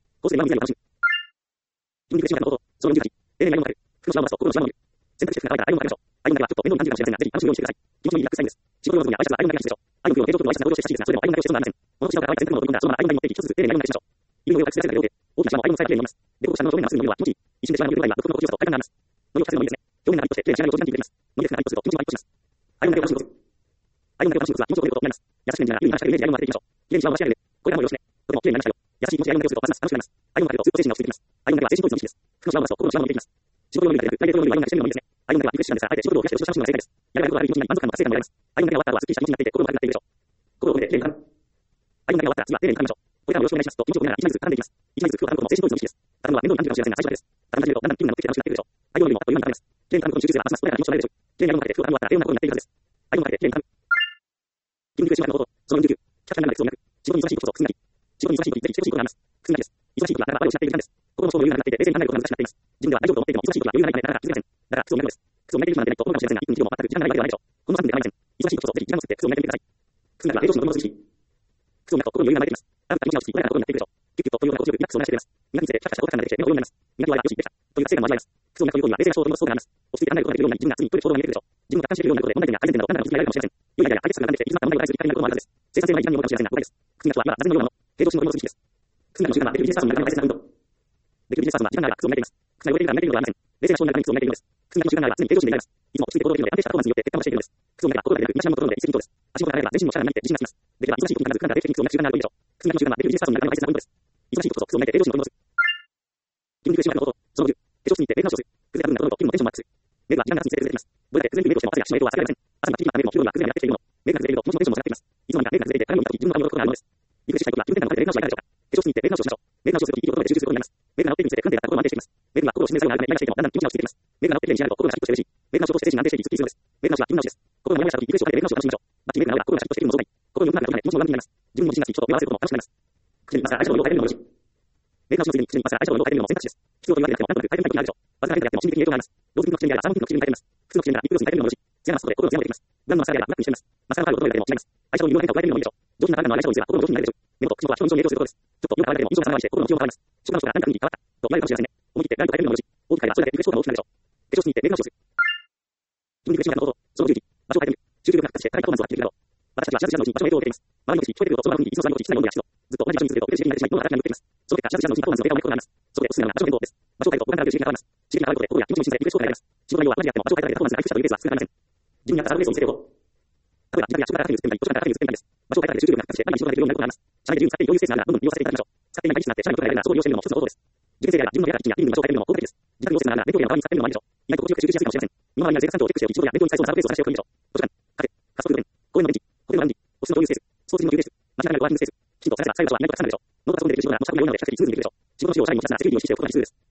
筋肉でしまうのこと、そのにじゅうはち、丁寧に愛を持てる。服のしまうと心のしまうのる。選択肢が可愛いから愛を持てるでしょう。愛の中ではちょっと面倒に感じるかもしれませんが、ぜひ楽しむようにしてください。気持ちのいいリラックスタイムです。仕事の様子には愛者が愛の中でしてでしょう。愛の供養、平等との愛者が同情して親しいですが、それでも愛の中でしてそうなりません。この違うから愛が選択のを取り込んだ、そのまま愛の中に持っていき、一つずつ丁寧に愛の中でしましょう。指の上を隠すやつが両手、大きな島も愛の最後に飲みます。で、ここ下の表面の水の飲みは気持ちいい。一瞬でしまうのを見る場合は、独特の心地よさと快感があります。飲みを隠すのもいいですね。表面が愛として、綺麗な白い長時間にできます。飲みを隠すのが愛とすると気持ちも愛とします。愛の中で楽しむこと。愛の中で楽しむことは気持ちを込めることになります。優しく念じながら、優に話しかけるイメージで愛を回していきましょう。綺麗に島を回し上げる。これらもよろしくね。とても綺麗になりましたよ。優しい気持ちで愛の中をするとますます楽しくなります。愛の中でとずっと精神が落ち着いていきます。愛の中は精神統一の意識です。服の島を回すと心の島も見ていきます。仕事のようになるプライベートのように愛の中でしてみるのもいいですね。愛の中はリフレッシュなんですが、あえて仕事を増やしておし楽しむのが正解です。やればやることがある気持ちになり満足感と達成感も得られます。愛の中が終わった後はすっきりした気持ちになっていて、心も軽くなっているでしょう。心を込めて綺麗に噛む。愛の中が終わったら次は丁寧に噛みましょう。これからもよろしくお願いしますと気持ちを込めながら一枚ずつ噛んでいきます。一枚ずつ服を噛むことも精神統一の意識です。噛むのは面倒に感じるかもしれませんが、最初です。噛むだけでだんだん気分が乗ってきて楽しくなってくるでしょう。愛よりもあっという間に噛めます。綺麗に噛むことに集中すればますますこれらが気持ちを慣れるでしょう。綺麗に愛をかけて服を噛む終わったら愛の中になっているはずです。愛をかけて綺麗に噛む。筋肉でしまうのこと、そのにじゅうきゅう、キャピタルなる必要なく、仕事に忙しいことこそ、くすなり。仕事に忙しい時、ぜひしてほしいことがあります。くすなりです。忙しい時はなかなか愛を失っている時間です。心の層の余裕がなくなっていて、冷静に考えることが難しくなっています。自分では大丈夫と思っていても、忙しい時は余裕がないためなかなか気づけません。だから、靴を磨くのです。靴を磨いている暇なんてないと思うかもしれませんが、いっぷん以上も全く時間がないわけではないでしょう。このさんぷんで構いません。忙しい時こそ、ぜひ時間を作って靴を磨いてみてください。靴なりは、冷凍時の子供の涼しい。靴を磨くと心に余裕が流れています。あなたが気持ちが落ち着き、穏やかな心になっていくでしょう。キュッキュッとというような心地よくリラックスを流しています。磨きにつれて、キャッキャしたおかしなが出てきて、目のようになります。磨きはよし、できた。という達成感も味わえます。靴を磨くという行為は、冷静な衝動の想像があります。落ち着いて考えることができるようになり、自分が次に来る衝動が見えてくるでしょう。自分を達観しているようになることで、問題点や改善点など簡単な気づきが得られるかもしれません。良いアイデアや解決策が出てきて、いつまでも問題を解決する機会になることもあるはずです。生産性のない時間に思うかもしれませんが、誤解です。靴磨きは今、座禅のようなもの。平常心の心の涼しきです。靴磨きの習慣は、できるビジネスパーソンになるための大切な運動。できるビジネスパーソンは時間があれば靴を磨いています。靴が汚れているから磨いているのではありません。冷静な衝動になるために靴を磨いているのです。靴磨きの習慣なら常に平常心でいられます。いつも落ち着いて行動できるので、安定したパフォーマンスによって結果を出しているのです。靴を磨けば心が出る東山の心で一石二鳥です。足元が上がれば全身の力がなって自信がつきます。できれば忙しい時に必ず普段からできる靴を磨く習慣があるといいでしょう。靴磨きの習慣はできるビジネスパーソンになるための大切な運動です。忙しい時こそ靴を磨いて平常心の心を戻す。筋肉でしまうのこと、そのじゅう、化粧水に行ってメイク直しをする。崩れた部分がどんどん気分もテンションもマックスする。メイクは時間が経つにつれて崩れていきます。どれだけ崩れにメイクをしても汗や皮脂の影響は避けられません。朝にはピリピリなメイクも気分が崩れになってきているもの。メイクが崩れると気持ちもテンションも下がっています。いつの間にかメイクが崩れて鏡を見た時自分の顔に戻ることがあるのです。リフレッシュしたい時は気分転換のためでメイク直しはいかがでしょうか。化粧水に行ってメイク直しをしましょう。メイク直しをするといいことで集中することになります。メイクが治っていくにつれて不安定だった心も安定していきます。メイクが心を締めるようなあるため、今していてもだんだん気持ちが落ち着いていきます。メイクが治ってきれいに仕上がると心がシャキッとして嬉しい。メイク直しを通して精神が安定していき、すっきりするのです。メイク直しは気分直しです。心がモヤモヤした時、リフレッシュをかけてメイク直しを楽しみましょう。バッチリメイクが治れば心がシャキッとして気分も増大。心に良くなることで気持ちも上向きになります。自分にも自信がつき、人と目を合わせることも楽しくなります。口に今更相性の色を変えるのもよし。メイク直しのついでに口に今更相性の色を変えるのも選択肢です。必要と言われなくてもなんとなく変えてみたい時があるでしょう。わずかな変化であっても心理的に影響があります。ローズピンクの口紅であればサーモンピンクの口紅に変えてみます。靴の口紅ならリップグロスに変えるのもよし。ツヤが増すことで心のツヤもできます。ブランドマスカラであればブラックにしてみます。マスカラのパウダーを整えても違います。相性に色の変化を加えてみるのもいいでしょう。上品なパウダーの相性にすれば心の上品になるでしょう。目元と口元は人の印象に影響することです。ちょっと色が変わるだけでも印象が下がりして心の気温が変わります。職場の人がなんか雰囲気変わったと言われるかもしれませんね。思い切ってライトを変えるのもよし。大きく変えればそれだけリフレッシュ効果も大きくなるでしょう。化粧水に行ってメイク直しをする。筋肉でしまうのこと、そのじゅうき、場所を変えてみる。集中力が復活して高いパフォーマンスを発揮できるだろう。私たちは知らず知らずのうちに場所へ手を入れています。周りの口聞こえてくるとその場の雰囲気、いつの座り心地、室内温度や湿度、ずっと同じ場所にすると苦しいになってしまい、喉が硬くなってしまいます。その結果、知らず知らずのうちにパフォーマンスのデータをめくことがあります。そこでおすすめなのが場所変動です。場所を変えると五感から出る刺激が変わります。刺激が変わることで心や気持ちの鎮静、リフレッシュ効果が得られます。仕事内容は同じであっても場所を変えただけでパフォーマンスが回復したというケースは少なくありません。自分に合ったサーブレースを見せていこう。例えば、自宅や職場から手に移ってみたり、図書館から手に移ってみたりです。場所を変えただけで集中力が復活して、毎日仕事ができるようになることがあります。社内で自由に使っている余裕スペースがあるが、どんどん利用させていただきましょう。使っていない毎日になって社内のことがやるなら、そこを利用してみるのも一つの方法です。受験生であれば自分の部屋からキッチンやリビングに場所を変えてみるのも効果的です。自宅用スペースがあるなら、勉強や代わりに使ってみるのもありでしょう。意外と心地よく集中しやすいかもしれません。身の回りにある生活環境をチェックしておき、仕事や勉強に使えそうなサーブレースを探しておくべきでしょう。図書館、カフェ、ファストフード店、公園のベンチ、ホテルのラウンジ、オフィスの共有スペース、スポーツジムの休憩室、街中にあるコワーキングスペース、きちんと探せば最後は意外とたくさんあるでしょう。ノートパソコンでできる仕事なら模試が無料になるので近くにすぐできるでしょう。仕事の仕様を社員に持ち出すならセキュリティを意識しておくことが必須です。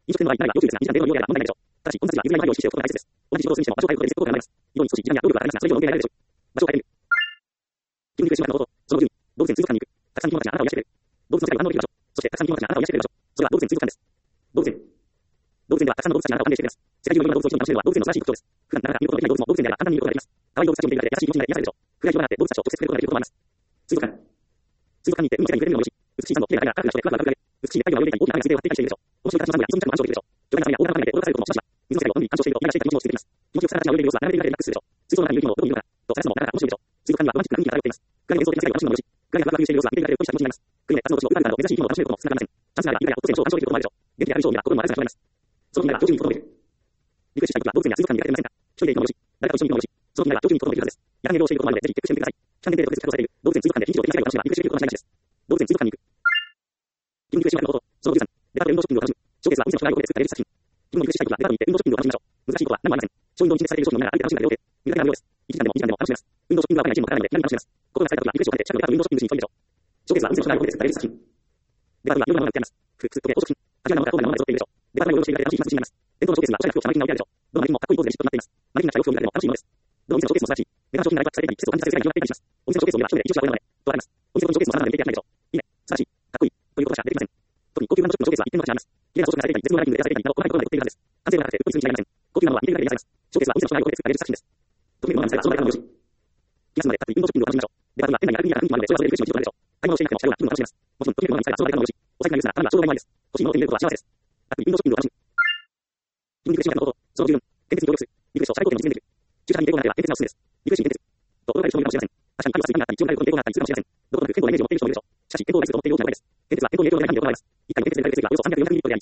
飲食店の場合、要注意ですが、にじかんでの利用であれば問題ないでしょう。ただし、この際は譲れないようにしておくことが大切です。同じ仕事をするにしても場所を変えることでリスクを考えます。非常に少し時間や労力はかかりますが、それ以上の問題はないでしょう。場所を変える。筋肉習慣のこと、そのじゅうに、動物園水族館に行く。たくさん生き物たちがあなたを癒してくれる。動物の世界を反応できる場所。そして、たくさん生き物たちがあなたを癒してくれる場所。それは動物園水族館です。動物園。動物園ではたくさんの動物たちがあなたを歓迎してくれます。世界中のいろんな動物を楽しめるのは動物園の素晴らしい特徴です。普段なかなか見ることができない動物も動物園であれば簡単に見ることができます。可愛い動物たちを見ているだけで優しい気持ちになれて癒されるでしょう。暗い広場があって動物たちを直接触れることができることもあります。水族館。水族館に行って海の世界に触れるのもよし、美しい山の綺麗な海がカラフルな人でふわふわ浮かべられ、美しい太陽が泳いでいたり大きな貝が水辺を張っていたりしているでしょう。面白い形のサンゴや非常に高いのサンゴや非常に高いので、大きなサメや大型のサメで驚かされることもしばしば。水の世界をのんびり鑑賞していると、目がしていた気持ちを過ぎてきます。気持ちよく魚たちが泳いでいる様子は眺めているだけでリラックスするでしょう。水槽の中にいる生き物をどこにいるのかと探すのもなかなか面白いでしょう。水族館にはロマンチックな雰囲気が漂っています。ガリが演奏的な世界を楽しむのもよし、ガリがふわふわ浮遊している様子は見ているだけでほっこりした気持ちになります。グリが活動をしよう、ウルファルなど珍しい生き物を楽しめることも少なくありません。チャンスがあれば、イルカやオットセイのショーを鑑賞できることもあるでしょう。元気で明るいショーを見れば心も晴れさせられます。その気になれば上手に行くこともできる。リクエストしたい時は動物園や水族館に出かけてみませんか？一人で行くのもよし、誰かと一緒に行くのもよし、その気になれば上手に行くこともできるはずです。やらない労をしていることもあるので、ぜひチェックしてみてください。期間限定で特別活動される動物園水族館で非日常的な世界を楽しめばリクエストできることはないらしいです。動物園水族館に行く。筋肉習慣のこと、そのじゅうさん、デパートで運動ショッピングを楽しむ。ショーケースはお店の障害を作られる作品。自分のリクエストしたい時はデパートに行って運動ショッピングを楽しみましょう。難しいことは何もありません。ショーウィンドウに陳列されている商品のみなら歩いて楽しむだけでよくて、見るだけな無料です。いちじかんでもにじかんでも楽しめます。運動ショッピングはわからないチームもわからないので気軽に楽しめます。心がされた時はリクエストをかけて近くのデパートで運動ショッピングしに行ってみましょう。ショーケースはお店の障害を作られる作品。デパートにはいろんなものが売ってあります。服、靴、時計、宝飾品、アジアのものからどんなものまで揃っているでしょう。デパートに運動しているだけで楽しい気持ちになります。伝統のショーケースにはおしゃれな服を着たマネキンが置いてあるでしょう。どのマネキンもかっこいいポーズでビシッとなっています。マネキンが着た洋服を見るだけでも楽しいものです。どの店のショーケースも素晴らしい。メガ商品がライトアップされていたり、季節を感じさせる世界が広がっていたりします。お店のショーケースを見れば一目で一押しが多いので、とあります。お店のショーケースも様々なメリットがないでしょう。いいね、素晴らしい、かっこいい、ということしか出てきません。特に高級ブランドショップのショーケースは一点の価値があります。綺麗な装飾がされていたり、絶妙なライティングで出されていたりなど、細かいことまで凝っているはずです。完成度が高くて、うっとりするに違いありません。高級なものは見ているだけで癒されます。ショーケースはお店の障害を作られる作品です。特に物が見せたらその場で買うのもよし。気が済むまでたっぷり運動ショッピングを楽しみましょう。デパートには店内にある雰囲気があるので、それはそれで嬉しい気持ちになるでしょう。買い物をしていなくても車両があるのでしょう。お財布がなくても車両がないです。お財布がないです。お財布がないです。ならちょうどいないです。欲しいものを手に入れることは幸せです。たっぷり運動ショッピングを楽しむ。筋肉習慣のこと、そのじゅうよん、建設に協力する。リクエストを最高限に実現できる。駐車場に抵抗がなければ建設がおすすめです。リクエストに建設。と、驚かれる人もいるかもしれません。確かに神は水分があったり、地温があることに抵抗があったりするかもしれません。どこか健康なイメージを持っている人もいるでしょう。しかし、健康を大事と思っている大きな声です。建設は健康に影響がないかによくあります。一回の建設でかかる設備はおよそさんびゃくよんひゃくミリリットルであり、総設備量じゅうぶんのいち程度です。全体の体重から離れても、今の量でエンコン問題なく運動しているです。全体の体重から離れても、今の量でエンコン問題なく運動しているです。健康な人であれば、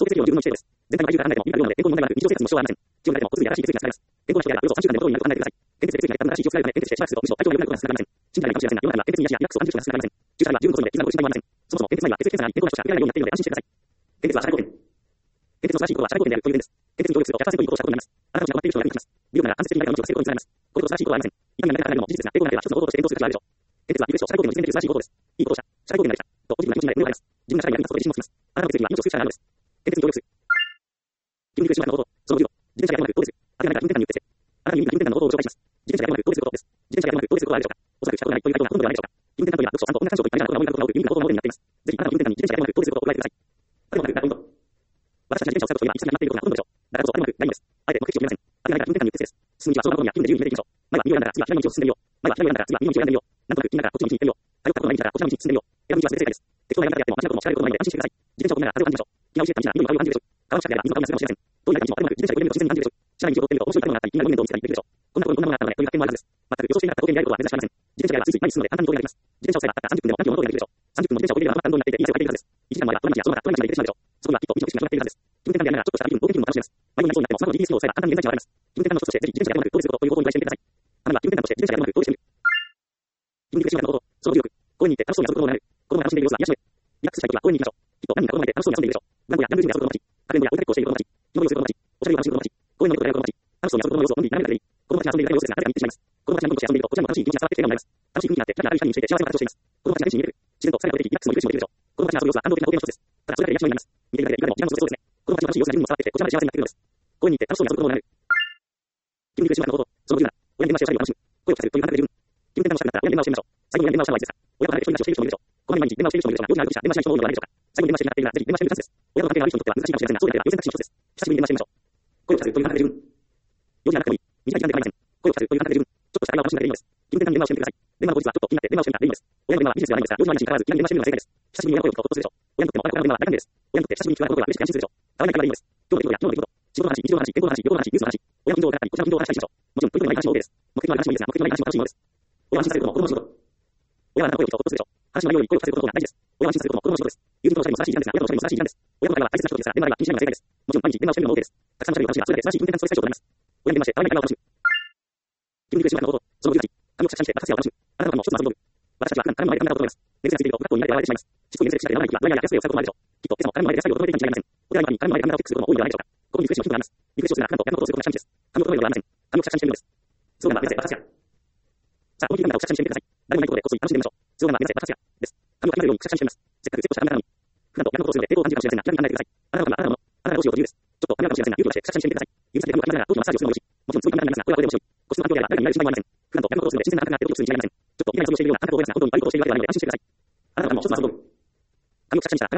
およそさんじゅっかんで元になることを考えてください。建設的にやった正しい気をつけられるので、建設で必要な気を使う必要、むしろ体調が良くなることが少なくありません。信じられないかもしれませんが、世の中には建設に足やリラックスを感じる人が少なくありません。駐車場は十分ご存知で、いつなご心配もありません。そもそも建設内は建設検査があり、健康な人しか受けられないようになっているので安心してください。建設は社会貢献。建設の素晴らしいことは社会貢献であるという点です。建設に協力するとひゃくパーセントいいことをしたことになります。あなたの困っている人が役に立ちます。理論なら間接的に何かの命を救うことにつながります。これほど素晴らしいことはありません。痛みがないからなれるのも事実ですが、抵抗がなければ一つの行動として検討する価値はあるでしょう。建設はリクエストを社会貢献に実現できる素晴らしい行動です。いいことをした。社会貢献になりました。とポジティブな気持ちになれるのがあります。自分が社会に役に立つことで自信もつきます。あなたの決意は命を救う力があるのです。建設に協力する。筋肉習慣のこと、そのじゅうご、自転車がうまくどうです。あなたが運転感によってあなたに運転感のことを紹介します。自転車がうまくどうすることです。自転車がうまくどうすることはあるでしょうか。おそらくしたことがないという回答がほとんどではないでしょうか。運転感というのは読書、散歩、音楽鑑賞といったようなことが多く、耳がほとんどになっています。ぜひあなたの運転感に自転車がうまくどうすることを加えてください。あるもなく、なるほど。私たちが自転車を使うというのは一緒になっていることがほとんどでしょう。だからこそあるもなく、ないんです。あえて目的地を決めません。あるがないから運転感によってです。進む道はそのままには気分で自由に決めていきましょう。前は右を選んだら次は左の道を進んでみよう。前は左を選んだら次は右の道を選んでみよう。なんとなく気になるからこっちの道に行ってみよう。頼ったことのない道ならこっちの道に進んでみよう。選ぶ道は全て正解です。適当なやり方であっても間違うことも叱られることもないので安心してください。自転車をこぐなら風を感じましょう。気が落ちてた道なら緑の香りを感じるでしょう。川の近くであれば水の香りがするかもしれません。どういう感じもあるまく自転車で泳ぐのと自然に感じるでしょう。知らない道を通ってみると面白い建物があったり、気になるモニュメントを見せたりできるでしょう。こんなことこんなものがあったのでという発見もあるはずです。全く予想していなかったことに出会えることは珍しくありません。自転車であればついつい前に進むので簡単に通りができます。自転車を使えばたったさんじゅっぷんでも何キロも通りができるでしょう。さんじゅっぷんも自転車をこげればまた運動になっていていい汗をかいているはずです。いちじかんもあればどの道やその他どの道まで行ってしまうでしょう。そこにはきっと以上意識が広がっているはずです。気分転換でありながらちょっとした旅分、冒険気分も楽しめます。迷子になりそうになってもスマホの ジーピーエス 機能を使えば簡単に現在地がわかります。気分転換の一つとしてぜひ自転車がうまくどうすることという方法に対してみてください。あなたは気分転換として自転車がうまくどうしてみる。筋肉習慣のこと、そのじゅうろく、公園に行って楽しそうに遊ぶことを学ぶ。子供が楽しんでいる様子は癒しめ。リラックスしたいときは公園に行きましょう。きっと何人か子供がいて楽しそうに遊んでいるでしょう。ブランコやヤングルームで遊ぶ子供たち、かくれんぼやお手っこをしている子供たち、木登りをする子供たち、おしゃれを楽しむ子供たち、公園の横でやる子供たち、楽しそうに遊ぶ子供の様子をのんびり眺めるだけでいい。子供たちが遊んでいるだけの様子ですが、誰かに言ってしまいます。子供たちがニコニコして遊んでいると、こちらも楽しい気持ちが伝わってきて笑顔になります。楽しい雰囲気になって、キラキラ明るい光にして幸せな形をしています。子供たちが天使に見える。自然と世界を出てき、リラックスもリフレッシュもできるでしょう。子供たちが遊ぶ様子は感動的な光景の一つです。ただそれだけで癒しもになります。見ているだけでいかでも気がそうですね。子供たちの楽しい様子が自分にも伝わってきて、こちらまで幸せになってくるのです。公園に行って楽しそうに遊ぶ子供を学ぶ。筋肉習慣のこと、そのじゅうなな、親に電話しておしゃれを楽しむ。声を聞かせるという感覚で十分。気分転換の仕方だったら親に電話をしてみましょう。最後に親に電話をしたのはいつですか。親と離れて一人暮らしをしている人もいるでしょう。こまめに毎日電話をしている人もいるでしょうが、両親が独自者、電話しない人も多いのではないでしょうか。最後に電話しているならぜひ電話してみるチャンスです。親との関係が悪い人にとっては難しいかもしれませんが、そうであれば優先タクシーの一つです。久しぶりに電話してみましょう。声を聞かせるという感覚で十分。用事がなくてもいい。短い時間で構いません。声を聞かせるという感覚で十分。ちょっとした会話を楽しむだけでいいのです。気分転換に電話をしてみてください。電話の後日はちょっと気になって電話をしてみたらでいいのです。親の電話はビジネスではないのですが、用事のない話に関わらず、気になって電話してみるのが正解です。久しぶりに親の声を聞くとほっとするでしょう。親にとっても親の電話は大歓迎です。親にとって久しぶりに聞くことが嬉しくて安心するでしょう。合わない会話でいいのです。今日の出来事や今日の出来事、仕事の話、日常の話、健康の話、旅行の話、ニュースの話、親の近況を語ったり、こちらの近況を話したりしましょう。もちろん、取り留めのない話も OK です。目的のある話もいいですが、目的のない話も楽しいものです。親は安心させることも子供の仕事。親はあなたの声を聞くとほっとするでしょう。話の内容より声を聞かせることが大事です。親は安心させることも子供の仕事です。友人とのおしゃれも素晴らしい時間ですが、親とのおしゃれも素晴らしい時間です。親の会話は大切な仕事ですが、電話は気にしないのが正解です。もちろん毎日電話をしてみるのも OK です。たくさんのおしゃれを楽しみが、それだけ素晴らしい運転感ストレス解消となります。親に電話して、合わない会話を楽しむ。筋肉習慣のこと、そのじゅうはち、髪をくしゃくしゃにしてバカせを楽しむ。あなたの一つの遊び道具。私たちは普段彼の前で考えたことがあります。熱がついていると不格好になって笑われてしまいます。しつこい面接したり、長い時はドライヤーや安いを使うこともあるでしょう。きっといつも彼の前で野菜を整えているに違いません。お手紙に彼の前でカメラをチェックすることも多いのではないでしょうか。ここにリクエストのヒントがあります。リクエストをするなら普段と逆のことをすることが近道です。髪を整えるのではありません。髪をくしゃくしゃにしてみるのです。そうなら目指せバカせや。さあ、このカメラをくしゃくしゃにしてみてください。誰もいないところでこっそり楽しんでみましょう。そうなら目指せバカせやです。髪を絡めるようにくしゃくしゃにしてみます。せっかくセットした髪なのに。普段と逆のことをするので抵抗を感じるかもしれませんが、気軽に考えてください。あなたの髪はあなたのもの。あなたがどうしようと自由です。 く写にしてみてください。指先で髪をかきながら頭皮のマッサージをするのもよし、もちろんすごい簡単なのですが、これはでもよし。個室の環境では誰かに見られる心配はありません。普段と逆のことをするので自然な感覚が出ることに違いはありません。普段と逆のことをするので自然な感覚が出ることに違いはありません。ちょっといきなりその病院が本当に悪いことをしているような、本当に悪いことをしているわけではないので安心してください。あなたはもう一つの遊び。髪をかき散らしたら髪を見てみましょう。髪をくしゃくしゃした髪を見てみましょう。そこには面白い髪を見てみましょう。そこには面白い髪をしていることでしょう。まさに爆発やです。爆発やな自分の見て大笑いするのもよし。鏡に向かってお前は誰だとツッコミを入れてみるのもよし。鏡に向かってお前は誰だとツッコミを入れてみるのもよし。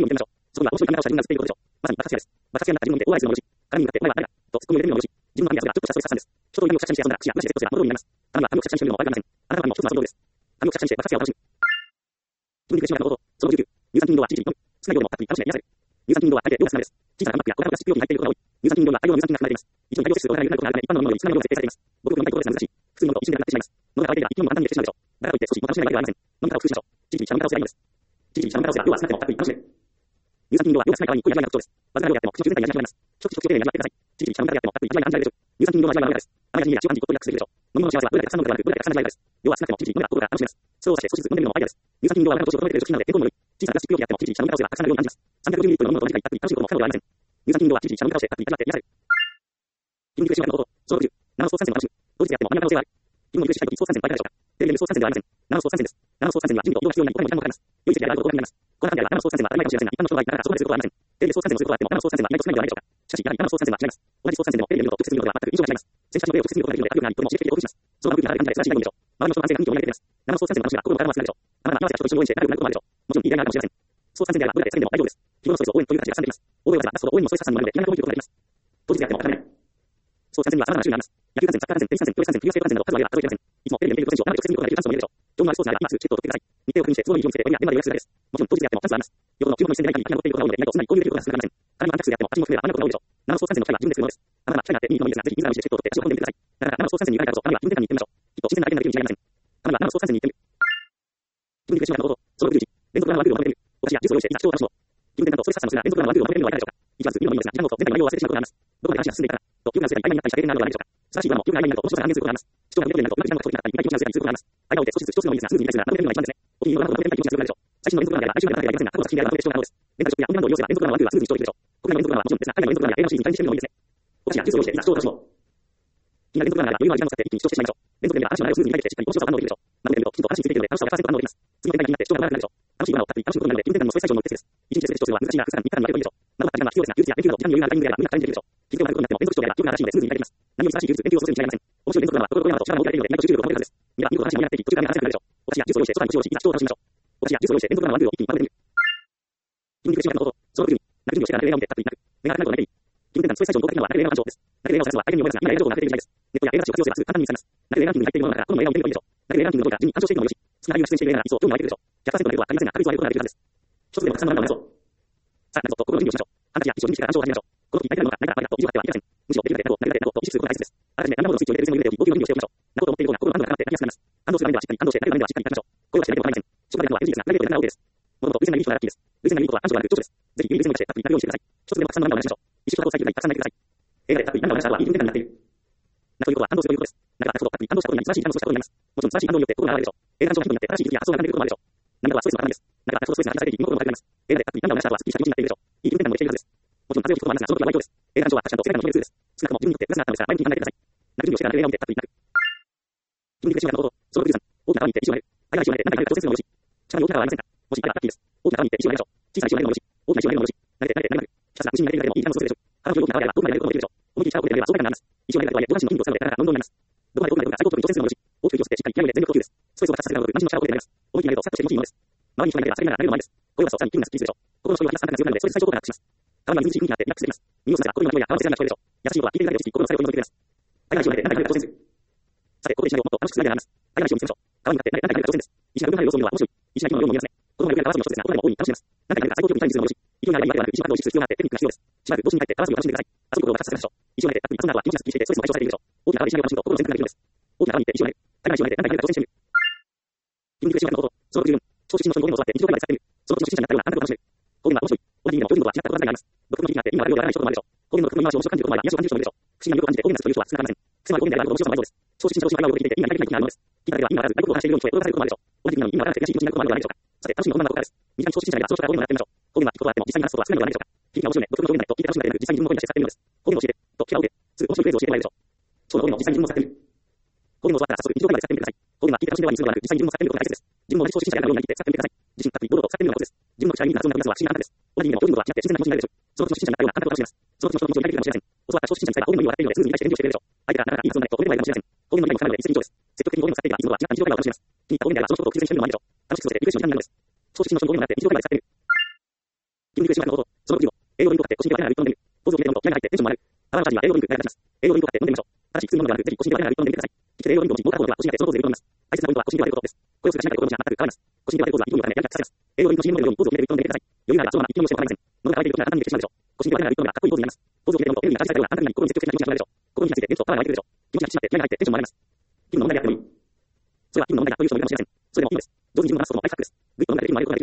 自分の髪がちょっとしたストレス発散です。ちょっと髪をくしゃくしゃにして遊んだら口やブラシでセットすれば元になります。あなたは髪をくしゃくしゃにしてみるのも悪くありません。あなたは髪も一つの遊びです。髪をくしゃくしゃにして爆発やを楽しむ。自分に苦しむ方法。そのじゅうきゅう。乳酸菌量はちじゅうよん。少ない量でもたっぷり楽しめ癒される。乳酸菌量は大抵量が少なめです。小さなパックや小型プラスチック容器に入っていることが多い。乳酸菌量は大量の乳酸菌が含まれています。一度に大量摂取を行い、有害効果があるため一般の飲み物より少ない量で設定されています。ごくごく飲みたいところですが難しい。普通に飲むと一瞬でなくなってしまいます。飲み方が相手では一気にも簡単に減ってしまうでしょう。だからといって少しも楽しめないわけではありません。飲み方を工夫しましょう。じりじりした飲み方をすればいいのです。じりじりした飲み方をすれば量は少なくてもたっぷり楽しめる。乳酸菌量は量が少ない代わりに濃い味わいが特徴です。わずかな量であっても口の中に味わいが味わえます。一口一口丁寧に味わってください。じりじりした飲み方であってもたっぷり味わいが感じられるでしょう。乳酸菌量の味わいはまろやかです。甘い味にや塩味ごっとリラックスできるでしょう。飲み物の幸せはどれだけたくさん飲むかではなくどれだけたくさんの味わいです。量は少なくてもじりじり飲めばどこか楽しめます。そうをして少しずつ飲んでみるのもアイデアです。乳酸菌量は体の調子を整えてくれる食品なので健康にも良い。小さなプラスチック容器であってもじりじりした飲み方をすればたくさんの量に感じます。さんびゃくごじゅうミリリットルの飲むのと同じくらいたっぷり楽しいことも不可能ではありません。乳酸菌量はじりじりした飲み方をしてたっぷり味わって癒される。自分に苦しむ方法。そのろくじゅう。ナノソース酸性を楽しむ。同日であってもあんな可能性はある。自分の苦ししたい時ソース酸性の場合でしょうか。テレビでソース酸性ではありません。ナノソース酸性です。ナノソース酸性には準備と量が必要になり他にも時間もかかります。良い設計であることをご覧になります。この中ではナノソース酸性は当たり前かもしれませんが、一般の人の場合なかなかそこまですることはありません。テレビでソース酸性のすることがあってもナノソース酸性は意外と少ないのではないでしょうか。しかし、やはりナノソース酸性は違います。同じソース酸性でもテレビで見るのと直接見るのでは全く印象が違います。選手たちの目を直接見ることができるので、圧力があり、とても刺激的で興奮します。その他の部分がある感じで素晴らしいと思うでしょう。周りの人の安静な雰囲気を見上げています。ナノソース酸性の楽しみは心も体も熱くなるでしょう。あなたは合わせた人と一緒に応援して仲良くなることもあるでしょう。もちろん、いい出会いがあるかもしれません。ソース酸性であればどれだけ叫んでも大丈夫です。日頃のストレスを応援という形で発散できます。大声を出せば出すほど応援のストレス発散にもなるので、いろんな攻撃を行います。当日であっても諦めない。ソース酸性には様々な種類があります。野球観戦、サッカー観戦、テニス観戦、プロレス観戦、フィギュアスケート観戦など数を挙げれば数えきれません。いつもテレビで見ていること以上、生で直接見ることができるチャンスも見れるでしょう。情報のあるスポーツなら今すぐチケットを取ってください。日程を確認して都合のいい日を見つけて折りや現場で予約するだけです。もちろん当日であってもチャンスはあります。よほどの注目の一戦でない限り手が残っていることが多いので、意外とすんなり購入できることが少なくありません。金もアンタックスであってもパチンコ含めばあんなことが多いでしょう。ナノソース酸性の機械は自分で作るものです。あなたは機械があって見に行くのもいいですが、ぜひ自らの意思でチケットを取って足を運んでみてください。だからナノソース酸性に愉快だからこそ、金は気分転換に行ってみましょう。きっと自然な相手になれるに違いありません。金はナノソース酸性に行ってみる。自分に苦しむ方法。そのろくじゅういち。連続ドラマワールドを求めてみる。お菓子やジュースを用意していざ人を楽しもう。気分転換とストレス発散をするなら連続ドラマワールドを求めてみるのはいかがでしょうか。いちまず見るのもいいのですが、時間ごと全体の内容を忘れてしまうことがあります。どこまで話が進んでいたかと、記憶が薄れたり、曖昧になったりした経験があるのではないでしょうか。素晴らしいドラマも記憶が曖昧になると面白さが半減することがあります。視聴が無限になるとうまく時間がかかったり、見たい気持ちが薄れたりすることがあります。間を置いて少しずつ一つのもいいですが、すぐに理解するなら何でも見るのが一番ですね。お気に入りのドラマを求めたい気持ちが強くなるでしょう。最新の連続ドラマでは来週までの中でやりませんが、過去の作品であれば後で視聴が可能です。レンタルショップやオンデマンドを利用すれば連続ドラマワールドはスムーズに視聴できるでしょう。国内の連続ドラマはもちろんですが、海外の連続ドラマや映画のシリーズにチャレンジしてみるのもいいですね。お菓子やジュースを用意していざ視聴を楽しもう。気になる連続ドラマなら余裕のある時間を使って一気に視聴してしまいましょう。連続では話の内容をスムーズに理解できてしっかり面白さを堪能できるでしょう。まとめてみるときちんと話についているので楽しさはひゃくパーセント反応できます。次の展開が気になって視聴が長くなるでしょう。楽しいドラマをたっぷり楽しむことになるので気分転換のストレス解消の一つです。一日で全て視聴するは難しいが、ふつかみっかかんに分けてもいいでしょう。なおた時間は必要ですが、休日や連休など時間に余裕があるタイミングであれば無理なくチャレンジできるでしょう。気分転換があることになっても連続視聴であれば記憶が新しいのでスムーズに理解できます。何より新しい技術、勉強をするに違いありません。面白い連続ドラマは心と心と力も大きくなるので意外と集中力を保てるはずです。見れば見るほど話も盛り上がっていき、途中から目が離せなくなるでしょう。お菓子やジュースを用意して空に腰をし、いざ視聴を楽しみましょう。お菓子やジュースを用意して連続ドラマワールドを一気にまとめてみる。自分に苦しむ方法。その時に、泣く準備をしてから映画を見てたっぷり泣く。目が離れることがないでいい。気分転換のストレス解消の効果的なのは泣く映画の感情です。泣く映画を探すのは相手に思い出すが、今映画情報が流れている時代です。ネットや映画誌を活用すればすぐ簡単に見つかります。泣く映画ランキングに入っているものだから、この映画を見てみるといいでしょう。泣く映画ランキングの上位から順に鑑賞していくのもよし、好きな俳優が出演している映画ならいっそ興味が湧いてくるでしょう。ひゃくパーセントのレベルは足りませんが、確率を上げることができるはずです。一つでもたくさんのランナーを目指そう。さあ、何卒と心の準備をしましょう。ハンカチやティッシュを準備してから鑑賞を始めましょう。この時、泣いてるのか、泣いたら泣いたと意地を張ってはいけません。むしろ、できるだけ泣こう、泣くだけ泣こうと意識することが大切です。あらかじめランナーモードのスイッチを入れて別の指で置き、動きを準備をしておきましょう。泣こうと思っている方が心の安堵が高まって泣きやすくなります。安堵する場面ではしっかり、安堵して泣ける場面ではしっかり泣きましょう。声をして泣いても構いません。一つまでのは エヌジー ですが、投げているだけなら OK です。もともと、偶然なりいい人がラッキーです。偶然なりいいことは暗所がなく長所です。ぜひ、有意無意してたっぷり泣くようにしてください。一つでもたくさんのランナーを流しましょう。一週間を最近たくさん泣いてください。映画でたっぷりランナーを流した後は、いい気分転換になっている。泣くということは安堵するということです。泣かなくたってほどたっぷり安堵したことになり、素晴らしい安堵したことになります。もちろん素晴らしい安堵によって心が現れるでしょう。映画鑑賞の気分になって新しい気づきや発想が浮かんでくることもあるでしょう。涙はストレスの塊です。泣かなくたってほどストレスが発散されていき、心も軽くなります。映画でたっぷりランナーを流した後はすっきりした気持ちになっているでしょう。いい気分転換もできているはずです。もちろん風邪をひくこともありますが、その時は割とです。映画鑑賞は確かにと世界の決めるツールです。少なくとも自分にとってプラスがあったのですが、前向きに考えてください。泣く準備をしてから映画を見てたっぷり泣く。自分に苦しむ方法。そのろくじゅうさん。大きな川に行って石を投げる。相手が石を投げて何かに投げるか挑戦するのもよし。力に大きな川はありませんが、もしあればラッキーです。大きな川に行って石を投げましょう。小さな石を投げるのもよし。大きな石を投げるのもよし。投げて投げて投げて投げる。ひたすら無心に投げるだけでもいい時間の過ごせるでしょう。体の大きな川であればどこまで投げることもできるでしょう。思い切り力を込めて投げれば爽快感があります。石を投げるだけでは上半身の筋肉を使うので体がどんどんになります。どこまでどこまでどこまで最高速に挑戦するのもよし。大きく息を吸ってしっかり気合を入れて全力呼吸です。ストレスを発散させるので、マシンの力を込めて投げます。思い切り投げるとさっとして気持ちいいものです。周りに人がいれば叫びながら投げるのもありです。声を出すとさらに気分がスッキリするでしょう。心の処理を吐き出す感覚が強くなるので、ストレス最小効果がアップします。体が水にしい雰囲気になってリラックスできます。耳を澄ませば声の鳴き声や川のせせらが聞こえるでしょう。優しい音は聞いているだけで落ち着き、心の疲れを取り除いてくれます。相手が石を投げて何かに投げるか挑戦する。さて、ここで石投げをもっと楽しくするアイデアがあります。相手が石を見つけましょう。川に向かって何かに投げるか挑戦です。石が分かれる様子を見るのは面白い。石が気分の量も見えますね。子供がよくやる川遊びの一つですが、大人でも大いに楽しめます。何かに投げるか最高記録にチャレンジするのもよし。勢いがあればいいだけではなく、石の角度を意識する必要があってテクニックが必要です。しばらく同時に投げてパスによる足してください。遊ぶことを爆発させましょう。石を投げてたっぷり楽しんでください。石を投げてたっぷり発散させましょう。石を投げてたっぷりその後は筋肉がスッキリしてストレスも解消されているでしょう。大きな川で石を投げると心全体ができるのです。大きな川に行って石を投げる。大きな石を投げて何かに投げるか挑戦してみる。自分に苦しむ方法。そのろくじゅうよん。超出身の人の表現を教わって日常会話で使ってみる。その初心者になったような感覚を楽しめる。方言は面白い。同じ意味でも標準語は違ったことがあります。独特の意味があって意味があるようであらない人もあるでしょう。方言の独特の言い回しを面白く感じることもあれば、癒しを感じる人もいるでしょう。不思議な魅力を感じて方言が好きという人は少なくありません。つまり方言であること面白さもないそうです。超出身者同士の会話を聞いて意味が理解できないものです。聞いただけでは意味がわからず外国語を話しているように聞こえ驚かされることもあるでしょう。同じ意味なのに意味がわからなくて悔しい気持ちになることもあるのではないでしょうか。さて、楽しみのどんなことかです。身近に超出身者がいればその人から方言を学ってみましょう。方言は聞くことはあっても実際に話すことは少ないのではないでしょうか。聞きが面白いね。独特の表現だと聞いて楽しむだけでなく実際に自分の声に出して使ってみるのです。方言を教えてと聞かを受け、すぐ面白いフレーズを教えてもらえるでしょう。超の方言を実際に自分も使ってみる。方言を教わったら早速日常会話で使ってみてください。方言は聞いて楽しんで終わりにするのではなく実際に自分も使ってみることが大切です。自分も同じ超出身者であるようになりきって使ってみてください。自信たっぷり堂々と使ってみるのがコツです。自分の口から見る発音が複雑は不思議な感覚です。同じ意味でも標準語とは違って自然な気持ちになるでしょう。その時の超出身者になったような感覚を楽しめます。その時の人の気持ちを抱いているかもしれません。教わった超出身者に伝えは大いに笑っているので、スムーズに理解して返事をしてくれるでしょう。相手がなかなかいい発音ないと、こうでもないかもしれません。方言の理解もかなりで、一時以上です。積極的に方言を使っているが、いつもは違った日常会話を楽しめます。気に入った方言であれば、そのことを口にしてみるのもありでしょう。楽しく過ごせて、リクエストの時間になるのです。少し自身の方言を習って、日常会話で使ってみる。自分リクエストの方法、その次を、英語リンクを買って、個人的なリンクを飲んでみる。ポーズを決めて飲むと、気合が入ってテンションも上がる。アワーのチャージは英語リンクが役立ちます。英語リンクを買って飲んでみましょう。ただし、普通のものではなく、ぜひ個人的なリンクを飲んでみてください。聞き手で英語リンクを持ち、モーターコードでは個人でそのポーズでリンクを飲みます。大切なポイントは個人ではということです。声をするしないということには全く変わります。個人ではポーズは勢いを与えてやりがさせます。英語リンクの シーエム のようにポーズを決めてリンクを飲んでみてください。余裕があれば、そのまま一気にもしても構いません。喉が渇いている時は簡単にできてしまうでしょう。個人では手がリンクを飲むがかっこいいポーズになります。ポーズを決めて飲むと、英語に感じされたような簡単に心に積極的な気持ちが始まるでしょう。心に対してテンションとパワーが湧いてくるでしょう。気持ちが引き締まって気合が入ってテンションも上がります。気分の問題であってもいい。それは気分の問題だという人もいるかもしれません。それでもいいのです。上手に自分を話すことも大作です。グッドの問題で気分を上げることができるなら素直にやった方がいい。きちんと意味があって有効です。少なくとも英語を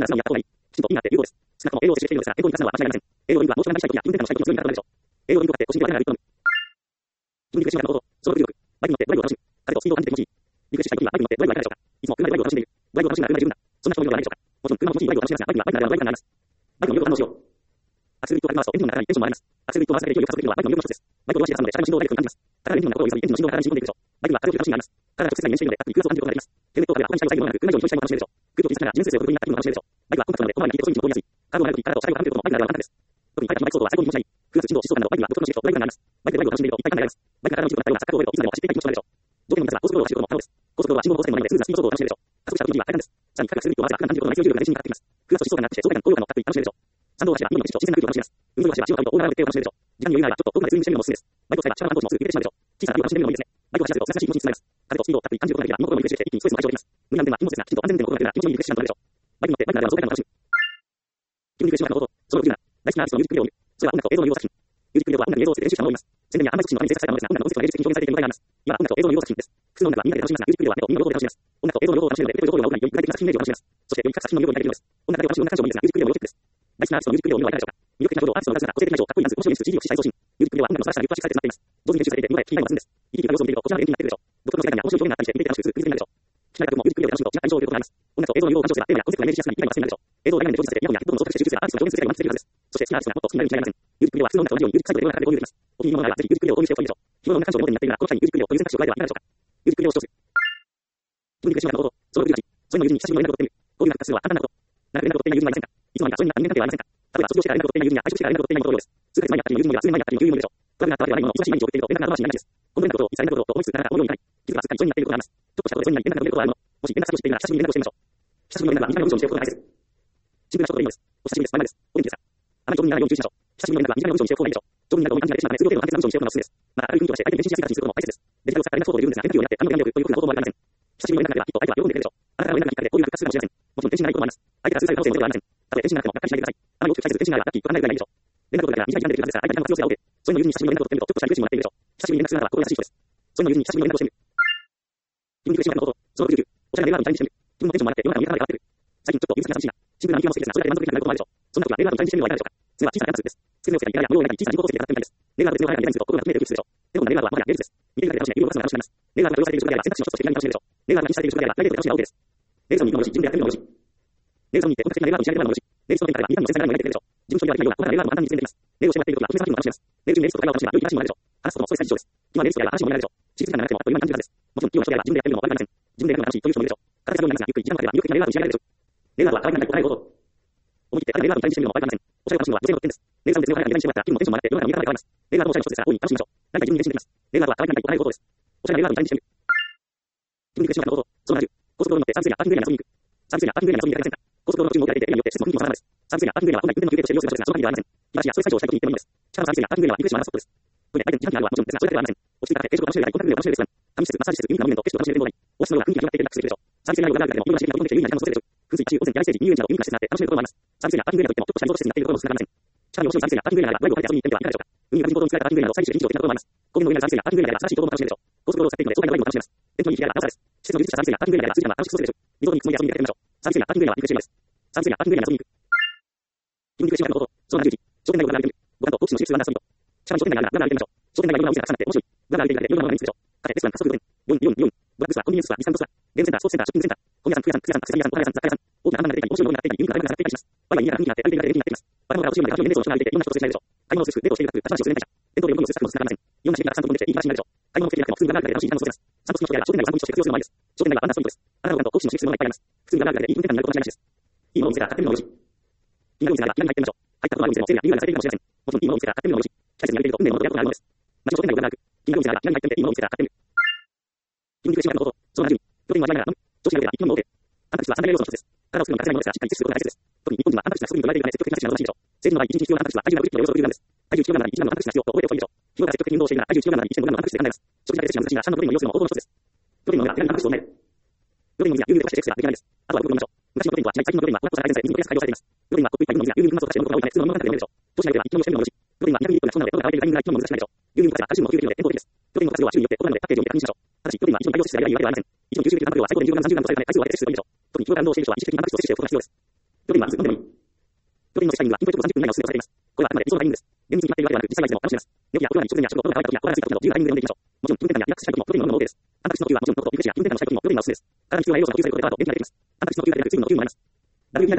接してきているのですが、英語リンクが間違いありません。英語リンクはモーションがしたい時や気分転換のしたい時の強いになるためでしょう。英語リンクを買って個人では手がリンクを飲む。自分リクエストの方法、その振り力、バイクに乗ってドライブを楽しむ。風とスピードを感じて気持ちいい。リクエストしたい時にはバイクに乗ってドライブはいかがでしょうか。いつも車でドライブを楽しんでいる。ドライブを楽しむのは車で十分だ。そんな人もいるのではないでしょうか。もちろん車も気持ちいいドライブを楽しみますが、バイクにはバイクならドライブがなります。バイクの魅力を堪能しよう。アクセルリフトをかき回すとエンジンの中にテンションも上がります。アクセルリフトを回すだけで勢いを加速できるのはバイクの魅力の一つです。バイクをドアして挟むので車の振動がダイレクトに感じます。体がエンジンの中を揺さぶりエンジンの振動が体に染み込んでいくでしょう。バイクは風を感じる楽しみがあります。体が直接に面しているので、バックに空想を感じることができます。ヘルメットをかければ他に車を最後のなく車以上に人したいものを楽しめるでしょう。空気を気にしながら人生を不得意になった気分を楽しめるでしょう。バイクはコンパクトなので、こまめに切って細い道を通りやすい。カーブを曲がるとき、体を車両をかけることもバイクならではの簡単です。特にバイクのバイク走行は最高に気持ちがいい。空圧振動、疾走感などバイクには独特の刺激とドライブ感があります。バイクでドライブを楽しんでいると一体感があります。バイクが体の一部となったような錯覚を覚えるといつまでも走っていたい気持ちになるでしょう。条件のみですが、高速道路を走ることも可能です。高速道路は信号交差点もないので、スムーズなスピード走行を楽しめるでしょう。加速した時には快感です。さらに、カクがすると合わせば空間ということの内容重力が全身にかかってきます。空圧と疾走感があって、走行感、高揚感のかっこいい楽しめるでしょう。山道を走れば、今の景色と新鮮な空気を楽しめます。海沿いを走れば、潮風とオーロラを見て楽しめるでしょう。時間に余裕があれば、ちょっと遠くまでツーリングしてみるのもおすすめです。バイクを使えば、力の関東もすぐ抜けてしまうでしょう。小さな旅を楽しんでみるのもいいですね。バイクを走らせると、懐かしい気持ちにつながります。風とスピードをたっぷり感じることができれば、身も心もリフレッシュして、一気にストレスも解消できます。無理な運転は禁物ですが、きちんと安全運転の心がければ、気持ちのいいリフレッシュ感となるでしょう。バイクに乗って、バイクならではの爽快感を楽しむ。自分リフレッシュの方法、その理由なら、大好きなアーティストのミュージックビデオを見る。それは音楽と映像の融合作品。ミュージックビデオは音楽に映像をつけて練習したものを見ます。宣伝や販売促進のために制作されたものですが、音楽のセンスが芸術的に表現されている見応えがあります。今は音楽と映像の融合作品です。普通の音楽はみんなで楽しみますが、ミュージックビデオは目と耳の両方で楽しめます。音楽と映像の両方を楽しめるので、情報量が多くなり、より具体的な作品イメージを楽しめます。そして、より各作品の魅力を理解できるのです。音楽だけを楽しむ音楽鑑賞もいいですが、ミュージックビデオも要チェックです。大好きなアーティストのミュージックビデオを見るのはいかがでしょうか。魅力的な情報、アーティストの数々、個性的な衣装、かっこいいダンス、面白い演出、シージー を使い送信。ミュージックビデオは音楽の素晴らしさがギュッと縮されてなっています。上手に編集されていて、見栄え、聞きたいものがするんです。いい要素を見ていると、こちらの演技になっているでしょう。独特の世界観や面白い表現があったりして、見ていて楽しく、クイズになるでしょう。聞きたい曲もミュージックビデオで楽しむと、違った印象を受けることがあります。音楽と映像の融合を鑑賞すれば、テーマやコンセプトがイメージしやすくなり、理解が深いでしょう。映像を大画面で表示させて、イヤホンやヘッドホンを装着して集中すれば、アーティストが表現する世界を満喫できるはずです。そして、好きなアーティストがもっと好きになるに違いありません。ミュージックビデオは普通の音楽と同じように、ミュージックサイトで動画で購入できます。お気に入りのものがあれば、ぜひミュージックビデオを購入しておくといいでしょう。日頃の音楽鑑賞のモデルになっているなら、この際にミュージックビデオという選択肢を加えてはいかがでしょうか。ミュージックビデオを視聴する。自分にクエスチョンがある方法、その振りがち、それの友人に久しぶりの連絡を取ってみる。こういう連絡するのは簡単なこと。長く連絡を取っていない友人はいませんか。いつの間にかそういう人間関係はありませんか。例えば、卒業してから連絡を取っていない友人や退職してから連絡を取っていない者同様です。数ヶ月前に会った友人もいれば数年前に会った友人もいるでしょう。トラブルがあったわけではないものの、忙しい毎日を送っていると連絡が後回しになりがちです。この連絡ことをいつ連絡ことを思いつつなかなか思うようにいかない。気づかずすっかり疎遠になっていることがあります。ちょっとしたことで疎遠になり連絡が取れることがあるもの。もし連絡先を知っているなら久しぶりに連絡をしてみましょう。久しぶりの連絡は短い文章にしておくことが大切です。シンプルな一言でいいのです。お久しぶりです。まだです。お元気ですか。あまり上手にならないように注意しましょう。久しぶりの連絡は短い文章にしておくことがいいでしょう。上手になると思い感じが出てしまうため、数秒程度の簡潔な文章にしておくのがおすすめです。また、明るい雰囲気をして相手に返信しやすい形にすることも大切です。デジタルを使った連絡方法でいるんですが、連絡をやって、あの連絡というふうな方法もありません。久しぶりの連絡では、きっと相手は喜んでくれるでしょう。あなたからの連絡がきっかけで、こういう連絡がするかもしれません。もちろん、返信がないこともあります。相手が通じない可能性もゼロではありません。たとえ返信がなくても、がっかりしないでください。あまり大きく期待せず、返信があればラッキーと考えるぐらいでいいでしょう。連絡を取れたら短い時間でできるはずですが、相手の負担が強すぎて、そういうの友人に久しぶりの連絡を取ってみると、ちょっとしたリクエスチョンもらっているでしょう。久しぶりに連絡するならば心優しい人です。そういうの友人に久しぶりの連絡をしてみる。自分にクエスチョンがある方法、その振り力、おしゃれなレーラーのチャレンジしてみる。自分のテンションも上がって、世の中の見え方まで変わってくる。最近ちょっと指先が寂しいな。シンプルな人間も好きですが、それだけで満足できないこともあるでしょう。そんな時はレーラーのチャレンジしてみるのはいかがでしょうか。それは小さなレーラーです。机の上をつけたり、いやや物を置いたり、小さな人工構成で使ってみたいです。レーラーの別の早くデザインすると、心が含めてウキウキするでしょう。でもレーラーはもはや芸術です。見ているだけで楽しめ、色を出すのが楽しめます。レーラーが多用されている職業であれば、選択肢の一つとして何か楽しめるでしょう。レーラーが禁止されている職業であれば、プライベートで楽しめば OK です。レーザーに行くのもよし、自分でやってみるのもよし。レーザーに行って本格的なレーラーの仕上げてもらうのもよし。レースの展開では、二段の繊細なラインが描いてくれるでしょう。自分一人ではできないような細かなレーラーの簡単に実現できます。レールをしてもらっているときは、特別な作品も楽しめます。レール中にレースと会話を楽しめば、良い話もあるでしょう。話すこともストレス解消です。今レールとやれば話も見られるでしょう。知識がなくても、あっという間に感じるはずです。もちろん、今の人であれば自分でやってみるのも悪くありません。自分でやるのが楽しいという人もいるでしょう。形がどうになりますが、ゆっくり時間がかかれば、魅力的なレーラーと仕上げられるでしょう。レーラーは可愛くなり答えること。思い切ってあるレーラーにチャレンジしてみるのも悪くありません。おしゃれな話は女性の特権です。レーザーの別の早くデザインしてもらった気分もテンションも上がって、世の中の見え方が変わります。レーラーとおしゃれの一つですから、大いに楽しみましょう。何か自分に練習できます。レーラーは可愛くなり答えることです。おしゃれなレーラーにチャレンジしてみる。自分にクエスチョンがあること、そのななじゅう。高速道路に乗ってサービスエリア、パーキングエリアに遊びに行く。サービスエリア、パーキングエリアに遊びに行かれませんか。高速道路の途中に設けられていて、エリアによって施設の雰囲気も様々です。サービスエリア、パーキングエリアは本来運転の休憩として利用する場所ですが、その範囲ではありません。今やそういう作業をしたいときに行ってもいいのです。しかもサービスエリア、パーキングエリアはリクエストのスポットです。トイレ、大変自販機があるはもちろんですが、それだけではありません。落ち着いたカフェ、定食が楽しめるやコンタクトで楽しめるレストラン、試施設、マッサージ施設、海のモニュメント、景色を楽しめる展望台、オフィスのような雰囲気が広がっているリラックスするでしょう。サービスエリアの裏側でも、いろんな刺激が求めて有意な時間を過ごせるでしょう。噴水、足湯、温泉、野外ステージ、遊園地などユニークな施設があって楽しめることもあります。サービスエリア、パーキングエリアといっても、ちょっとしたリゾート施設になっているところも少なくありません。しかも面白いサービスエリア、パーキングエリアならドライブを借りて遊びに行ってみてはいかがでしょうか。海が無人島とに作られたパーキングエリアなど、サイズして以上的なところもあります。公園の上にあるサービスエリア、パーキングエリアでは新しい情報も楽しめるでしょう。高速道路を使っているので、爽快なドライブも楽しめます。天気のいい日であればなおさらです。施設の充実したサービスエリア、パーキングエリアでは数時間は楽しく過ごせるでしょう。リゾートに行くつもりで遊びに出かけてみましょう。サービスエリア、パーキングエリアはリクエストです。サービスエリア、パーキングエリアに遊びに行く。自分にクエスチョンがあること、そのななじゅういち。商店街を眺めてみる。ご覧と好奇心の進出はなさみと。しかも商店街があるなら歩いてみましょう。商店街がいろんなお店がたくさんあって面白い。裏が歩いているだけでいろんなものが見つけるでしょう。カフェ、レストラン、加速度よん、よん、よん、ドラッグストア、コンビニエンスストア、ディスカウントストア、ゲームセンター、スポーツセンター、ショッピングセンター、本屋さん、服屋さん、靴屋さん、アクセサリー屋さん、お花屋さん、雑貨屋さん、大きな看板が出ていたり、面白いものがあっていたり、ユニークなライブが上がっていたりします。ワインやミラーが人気になって歩いているだけで人気になっています。バラの柄をチームで楽しむ年齢層の人が歩いていて、いろんな人とすれ違いでしょう。買い物をする、デートをしているだけ、立ち話をする会社。店頭で横にもするスタッフもつながりません。いろんな刺激がたくさん飛んできていい話になるでしょう。買い物をつけていなくても、普通に裏があるだけで楽しい時間を過ごせます。散歩好きの人や商店街を散歩として活用するのもいいです。商店街はバンダースポイントです。あなたの好奇心の進出ものがいっぱいあります。普通に裏があるだけでいい運転感になること間違いなしです。いいものを見つけたら買ってみるのもよし。気になるお店があれば気軽に入ってみましょう。入ったことがあるお店でもセールやリニューアルされているかもしれません。もちろんいいものを見つけたら買ってみるのもよし。季節にやりていると運命の元があるのです。 町商店街を占う。金曜日から何入ってみていいものを見せたら買ってみる。金融収入の方法、その順に、プロテインは嫌いなら飲む。女子がいれば一気にも OK。タンパク質は三大栄養素の一つです。体を作るには欠かせないものですが、しっかり摂取することが大切です。特に日本人はタンパク質が不足にと言われているため積極的な摂取などがしいでしょう。成人の場合、一日必要なタンパク質は体重 ひゃくじゅっキロのおよそろくグラムです。体重きゅうキログラムならいちグラムのタンパク質が必要と覚えておくといいでしょう。日頃から積極的に運動をしているなら体重きゅうキログラムならいちてんごグラムのタンパク質で考えます。食事だけで摂取が難しいが、シャンのプロテインの要素の応募の一つです。プロテインのが手軽にタンパク質を埋める。プロテインの水や牛乳で溶かしてエクストラできないです。あとはよく飲みましょう。昔のプロテインは、最近のプロテインは、お腹改善性、水分改良されています。プロテインはコップ一杯の水や牛乳粉末を溶かして飲むことが多いため、普通の飲み物からでも飲めるでしょう。女子がいれば一気にもしてみるのもよし。プロテインはにひゃくミリリットルがそんなので、喉が渇いているタイミングが一気にも難しくないでしょう。牛乳粉末はカルシウムをきゅうキロで健康的です。プロテインの活用は種類によって異なるので、パッケージを見て確認しましょう。ただし、プロテインは一度に大量摂取であればいいわけではありません。一度に吸収できるタンパク量は最高でじゅうグラムさんじゅうグラムとされるため、回数を分けて摂取するといいでしょう。特に日頃から運動をしている人は意識的にタンパク質を摂取しておくことが必要です。プロテインはいつ飲んでもいい。プロテインの摂取タイミングはインプットさんじゅっぷん以内のおすすめをされています。これはあくまで理想のタイミングです。厳密に決まっているわけではなく、実際はいつでも楽しめます。寝起きやお風呂に直前や食後、喉が渇いた時や心が空いた時など自由なタイミングで飲んでいきましょう。もちろん、気分転換やリラックスしたい時もプロテインを飲むのも OK です。タンパク質の補給はもちろんのこと、リフレッシュや気分転換をしたい時もプロテインがおすすめです。体に必要な栄養素の補給することでパワーと元気が出てきます。タンパク質の補給だけでなく水分の補給もあります。ダブリューピーアイ タイプのプロテイン。プロテインは多くのフレーバーがあるので、好みのものを見つければいいので、好みのフレーバーなので、好みのプロテインをおすすめです。プロテインが多くのフレーバーがあるので、好みのプロテインをおすすめです。プロテインは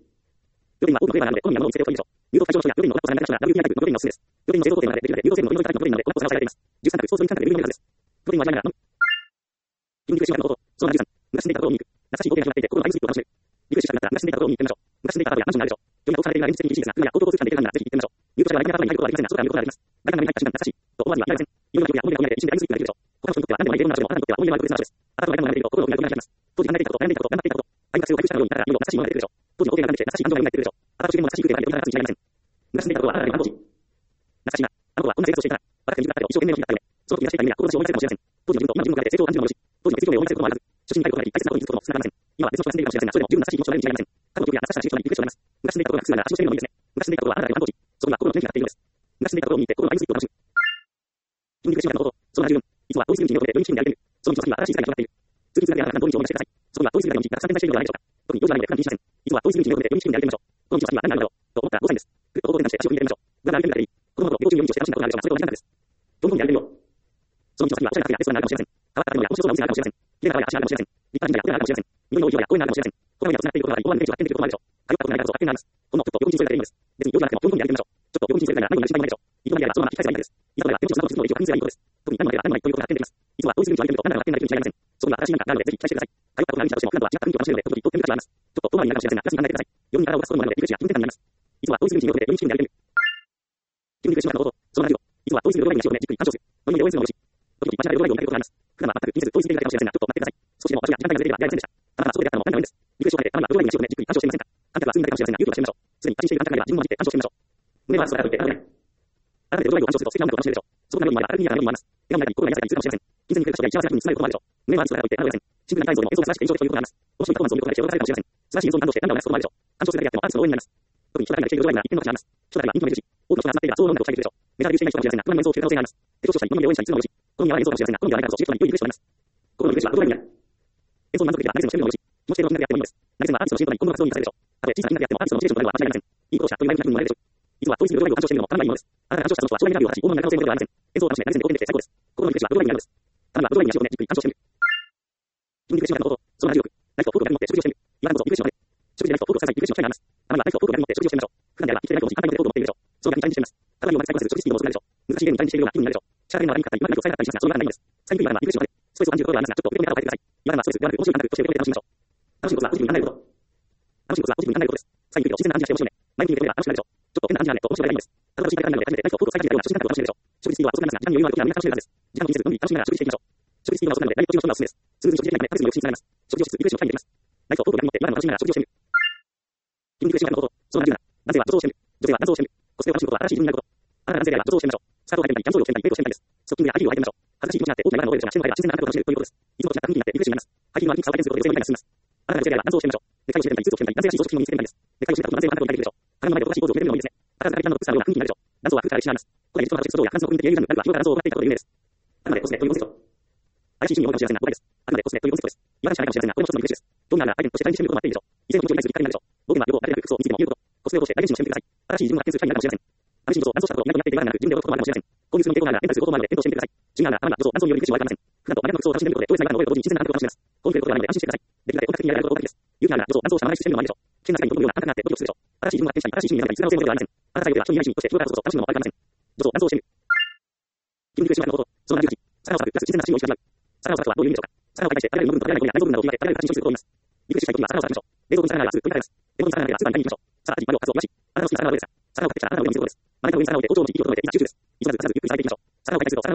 製造工程までできるので、流動成分のいろいろなタイプのプロテインなので、この構成がされています。じゅうさん択、ソース分担で有名なはずです。プロテインは嫌いなら飲む。筋肉習慣の方法、そのじゅうさん、昔死んでいたことを見に行く。懐かしい冒険が始まっていて、心のアイスリップを楽しめる。リフレッシュしたくなったら昔死んでいたことを見に行ってみましょう。昔死んでいた方やマンションがあるでしょう。距離が遠くされているのは現実的に厳しいですが、空や高等交通機関で行けるならぜひ行ってみましょう。入居者が相手の中に入ることはできませんが、外から見ることができます。大胆な目に入った瞬間懐かしいと思わずにはいられません。いろんな記憶や思い出が込み上げて一瞬でアイスリップができるでしょう。他の人にとっては何でもないゲームな話でも、あなたにとっては思い出のある特別な場所です。あなたとの間も流れていると心の海が広がります。当時考えていたこと、悩んでいたこと、頑張っていたこと、相手が背を回復したようになったら、いろいろ懐かしいものが出てくるでしょう。当時の光景が感じて懐かしい感情が蘇ってくるでしょう。あなたと自然も懐かしい空間で読みながらついていられません。昔死んでいたことはあなたに反抗し。懐かしいな。あの子はこんな生活をしていたな。私に見つかったけど一生懸命の日だったよね。その時に出していた夢や志を思い出せるかもしれません。当時の自分と今の自分の中で成長を感じるのもよし。当時の成長を思い出せることもあらず、初心に帰ることができ、大切なことに気づくこともつながりません。今は別の人が死んでいるかもしれませんが、それでも十分懐かしい気持ちを得るに違いありません。過去の記憶や懐かしな仕事にリフレッシュをします。昔死んでいたことが苦痛なら足をしてみるのもいいですね。昔死んでいたことはあなただけの反抗し。そこには心の元気があっているのです。昔死んでいたことを見て心のアイスリップを楽しむ。筋肉習慣の方法、その十分。いつは同一筋肉によってより気分で歩いてみる。その道の先には新しい世界が広がっている。通勤するだけであなたが同一を思い出してください。そこには同一筋肉がよん道たくさん点在しているのではないでしょうか。特に幼児はないので普段気にしません。いつは同一筋肉によってより気分で歩いてみましょう。この道の先は何なんだろうと思ったらごさいです。ぐっと方向転換して足を踏み入れてみましょう。無駄な歩いてみたらいい。子供の頃、幼稚園に寄り道をして楽しんだことがあるでしょうが、それと同じなんです。どんどんやってみよう。その道の先にはおしゃれなカフェやレストランがあるかもしれません。変わった建物や面白そうなお店があるかもしれません。綺麗な川や橋があるかもしれません。立派な神社やお寺があるかもしれません。緑の多い岩や公園があるかもしれません。このように集まっていることがあり、思わぬ天気が発展できることもあるでしょう。通ったことがないからこそ発見があります。このちょっと横道それだけでいいのです。別に用事がなくてもどんどんやってみましょう。ちょっと横道それだけなら何をやる心配もないでしょう。いつまでやればそのまま引き返せばいいのです。いつまでやってもちょっとずつの影響を確認すればいいことです。特に何もやれば何もないということが発展できます。いつは同一筋肉に歩いてみると何らかが発展ができるに違いありません。そこには新しい何かがあるのでぜひ期待してください。通ったことがないにしたとしても普段とは違った雰囲気を楽しめるので、時々とってみる価値があります。ちょっと遠回りになるかもしれませんが、安心考えてください。よに習うがすごいものなのでリフレッシュや気分転換になります。いつは同一筋肉によってより気分で歩いてみる。筋肉習慣の方法、そのじゅうご。いつは同一筋肉の両側に足を止めじっくり干渉する。ノリで応援するのもよし。時々間違い両側にを見たいことがあります。普段は全く気にせず同一筋肉だけかもしれませんが、ちょっと待ってください。少しでも場所や時間帯がずれていればやりませんでした。たまたまそこでやったのも何でもいいんです。リフレッシュをかけて、たまには両側に足を止めじっくり干渉してみませんか。観客は数人だけかもしれませんが、勇気を出してみましょう。すでに安心している観客がいれば自分も混じって干渉してみましょう。胸は座からといって、改めて両側を干渉すると素敵な音楽を楽しめるでしょう。そこからの前は明るくにやらないように思います。手が前に心が癒されたりするかもしれません。金銭に触れた人が幸せな気分につながることもあるでしょう。胸は座からといって、あのやせん。シンプルな体操でも演奏が素晴らしくて印象的ということがあります。面白いパフォーマンスを見ることで幸せされるかもしれません。素晴らしい演奏に感動して涙を流すこともあるでしょう。感動するだけやってもアーティストの応援になります。特に人だけが来ている両側には一点の価値があります。人だけは人気の目印。多くの人が集まっていればそう音楽をしているでしょう。メジャーデビューしていない人かもしれませんが、不満の演奏をしている可能性があります。手調子をしたり、好みで応援したりするのもよし。好みに合わない演奏かもしれませんが、好みではないからこそ、知る人に良いリフレッシュをします。心のリフレッシュはどこにある。演奏に満足できれば投げ銭をしてみるのもよし。気持ちでの気になってやってもいいのです。投げ銭はアーティストの仕事に今後の活動に生かされるでしょう。たとえ小さな気になってやってもアーティストのモチベーションとなれば間違いありません。いいことをしたという前には間違いありません。いいことをしたという前に気分になれるでしょう。いつは同一筋肉の両側に足をしてみるのもよし。いつは同一筋肉の両側に足をしてみるのもたまらないものです。あなたが干渉したその人は将来的になるような自己の可能性もあるではありません。演奏を楽しめ、投げ銭で応援できて最高です。心のリフレッシュはどこにあるのです。たまにはどこに足を止めじっくり干渉してみる。筋肉習慣の方法、そのじゅうろく。ナイフとフォークを左に持って食事をしてみる。今のこそリフレッシュをまで。食事でナイフとフォークを支えてリフレッシュの機会があります。たまにはナイフとフォークを左に持って食事をしてみましょう。普段であれば生きていないと時間帯でフォークを持っているでしょう。そのガキにチャレンジしてみます。体にを最高する食事スピードも遅くなるでしょう。難しいゲームにチャレンジしているような気分になるでしょう。力が悪いかったり、今ナイフを使えなかったりしますが、そんなことはないのです。最近はリフレッシュまで。ストレスを感じることがありますが、ちょっと受け止め方を変えてください。今はストレスではなく面白い感覚として受け止めて楽しみましょう。楽しいことはポジティブに考えること。楽しいことはポジティブに考えることです。最近の自然な感じがして面白いね。前向きに受け止めれば楽しくなるでしょう。ちょっと変な感じがねと面白いがいいんです。ただの心配がないので、初めてナイフとフォークを使い始めたような初心感覚を楽しめるでしょう。食事スピードは遅くなりますが、時間に余裕があるときはみんな楽しめるはずです。時間を気にせず、のんびり楽しみながら食事していきましょう。食事スピードが遅くなるので、何も途中の人がおすすめです。スムーズに食事できないため、タクシーの抑止につながります。食事をしつつ、リフレッシュを回避できます。ナイフとフォークを左に持って、今の楽しみながら食事をしてみる。筋肉習慣の方法、そのじゅうなな。男性は女装をしてみる。女性は男装をしてみる。コスプレを楽しむことは新しい自分になること。あなたが男性であれば女装をしてみましょう。スカートを履いてみたり、キャンプ道をしてみたり、デートをしてみたいです。ストッキングやハイヒールを履いてみましょう。恥ずかしい気持ちになって大きな岩の上でしょうが、自然な感覚を楽しめるということです。いつもと違った雰囲気になってリフレッシュになります。ハイヒールは筋肉差を改善することで女性の理解が進みます。あなたが女性であれば男装をしてみましょう。ネクタイをしてみたり、スーツを着てみたり、男性らしい装飾品を身につけてみたいです。ネクタイをしてたと男性は感覚を抱えているでしょう。鏡の前で男らしいポーズを決めるのもいいですね。あなたがピアノの靴下のような雰囲気になるでしょう。男装は服から歴史があります。これに人の形とやフランスの国民的英雄になるが、日頃から男装を行っていたことで有名です。あくまでコスメというコンセプト。怪しい趣味を多いかもしれませんが、誤解です。あくまでコスメというコンセプトです。今のしゃべかもしれませんが、これも一つのリフレッシュです。どんなアイテムとして大事にしてみることもあっていいでしょう。以前の気持ちに対する理解になるでしょう。僕は旅行、誰か服装を見つけても見ること。コスメを通して大事にしてみてください。新しい自分が発見する機会になるかもしれません。新しいことを男装したことをいなくなっているからなく、自分で驚くこともあるかもしれません。こういう数の傾向があるなら、レンタルすることもあるので、検討してみてください。違うなら、あなたはどうぞ男装によるリフレッシュはありません。普段と真逆の服装を楽しんでみることで、特別な違和感を覚えると同時に自然な感覚を楽しめます。こういうことがないので安心してください。できるだけ音楽的にやられることが大事です。勇気があるなら、どうぞ男装をしたまましてみるのもありでしょう。危険な世界に飛ぶような感覚があってドキドキするでしょう。新しい自分が発見したり、新しい趣味になったり、絆を強めることではありません。あなた最後では人に愛しにとして、日頃からこそ楽しむのもありかもしれません。どうぞ男装をしてみる。筋肉習慣の方法、そのじゅうはち。魚をさばく、プラス自然な写真を一緒に味わう。魚をさばくはどういう意味でしょうか。魚を解体して、食べられる部分と食べられない部分や内臓部分などを取り分け、食べられる形に処理することを言います。リフレッシュしたいときは魚をさばきましょう。冷蔵庫に魚があればすぐ取り替えます。冷凍に魚があればスーパーに買いに行きましょう。さあ、味、丸を数をよし。あなたの好きな魚はどれですか。魚を買ってきたらあなたの上に見せることです。真ん中の上に魚を置いて、包丁を持ち、火を止めて、今じゅうきゅうです。急がず、かさず、ゆっくりさばいていきましょう。魚を解体すると、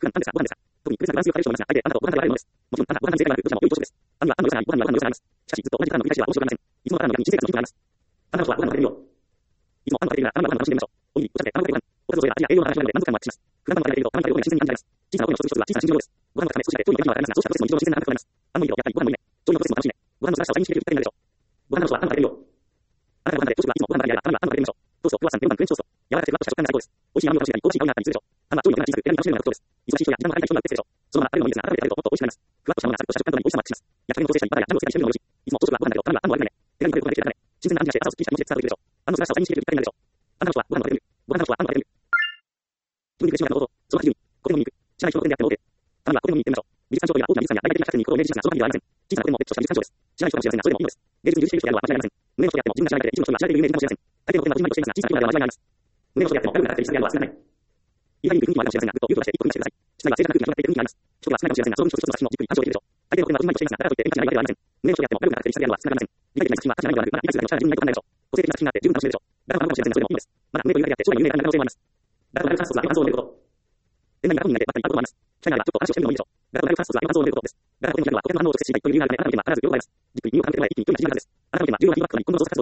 普段何ですかご飯ですか特に特別なバランスを変える人もいますが、あえてあなたとご飯が食べられるのです。もちろん、あなたはご飯の正解はなく、どちらも良い朝食です。あなたはあなたの良さがご飯にはご飯の良さがあります。しかし、ずっと同じご飯の繰り返しは面白くありません。いつもあなたの逆に人生の時間があります。あなたはご飯を食べるよ。いつもあなたが食べているなら、あなたはご飯を楽しんでみましょう。おにぎり、お茶で、卵でご飯、おかず添えが味や栄養の話なので満足感もアップします。普段ご飯を食べていると、あなたが料理が自然に感じられます。小さな声の一つ一つは小さな心情です。ご飯のため少しだけ遠いのがありますが、そうしたプロセスも日常の自然なあなたとなります。あのおにぎりをやっぱりご飯もいいね。調理のプロセスも楽しいね。ご飯の素晴らしさを再認識できるきっかけになるでしょう。ご飯の素はあなたが食べるよ。あなたがご飯で朝食はいつもご飯の中にあるあなたはあなたが食べるでしょう。トースト、クロワッサン、ペンパン、フレンチトースト。柔らかくてふわっとした食感が最高です。美味しい甘みを楽しんだり、香ばしい香りがあったりするでしょう。あなたは調理の手が小さく、選びが楽しめるのが特徴です。忙しい人や時間のかかる人になっているでしょう。そのまま食べるのもいいですが、改めて食べるともっと美味しくなります。ふわっとしたものがサクッとした食感となり美味しさもアップします。焼き加減の調整したり、バターやジャムをつけたりしてみるのもよし。いつも朝食はご飯だけど、あなたはパンもあるよね。手軽に食べることができるからね。新鮮な味がして朝をすっきりした気持ちで伝わってくるでしょう。あの素晴らしさを再認識できるきっかけになるでしょう。あなたの人はご飯を食べる。ご飯の人はあなたを食べる。自分で苦しむからのこと、その基準に、これのみに行く。知らない人の点であっても OK。あなたはこれのみに行ってみましょう。美術鑑賞というのは大きな美術館や大的な作品に行くことを明示しますが、その限りではありません。小さな点も別途した美術鑑賞です。知らない人かもしれませんが、それでもいいのです。芸術に充実している人であるのは間違いありません。胸の人であっても自分が知らないだけで一部の人が知られている有名人かもしれません。大抵の点はこじんまりとしていますが、小さな点までは間違いがあります。胸の人であっても、誰もが語っている実際では忘れない。意外に雰囲気もあるかもしれませんが、ぐっと勇気を出して一歩踏み出してください。室内は静かな空気が広がっている雰囲気があります。人が少ないかもしれませんが、その分一つ一つの作品もじっくり鑑賞できるでしょう。大抵の点はこじんまりとしていますが、だからといって演歌じゃないわけではありません。胸の人であっても、誰もが語っている実際では繋がりません。理解的な作品は価値がないのではなく、まだ理解するだけの力が自分にないことになるでしょう。個性的な作品があって十分楽しめるでしょう。誰もがかもしれませんが、それでもいいのです。まだ胸というだけであって、将来有名な可能性もあります。誰もがライブファーストは感想を述べること。店内が本になってばっかりあることもあります。機会があればちょっと話をしてみるのもいいでしょう。誰もライブファーストは感想を述べることです。誰もこの人は顧客の反応を直接知りたいという理由があるため、あなたの意見は必ず両方あります。じっくり耳を傾ける前、一気に意見が始まるはずです。あなたの意見は重要なフィードバックとなり、今後の創作活動に生かされるでしょう。今日の動画ではこれらの点が行われている。今日の動画ではこれらの点が行われているようです。突然、こういったようにこれに書かれているようです。あなたの意見が重要なフィードバックとなり、今後の創作活動に生かされるでしょう。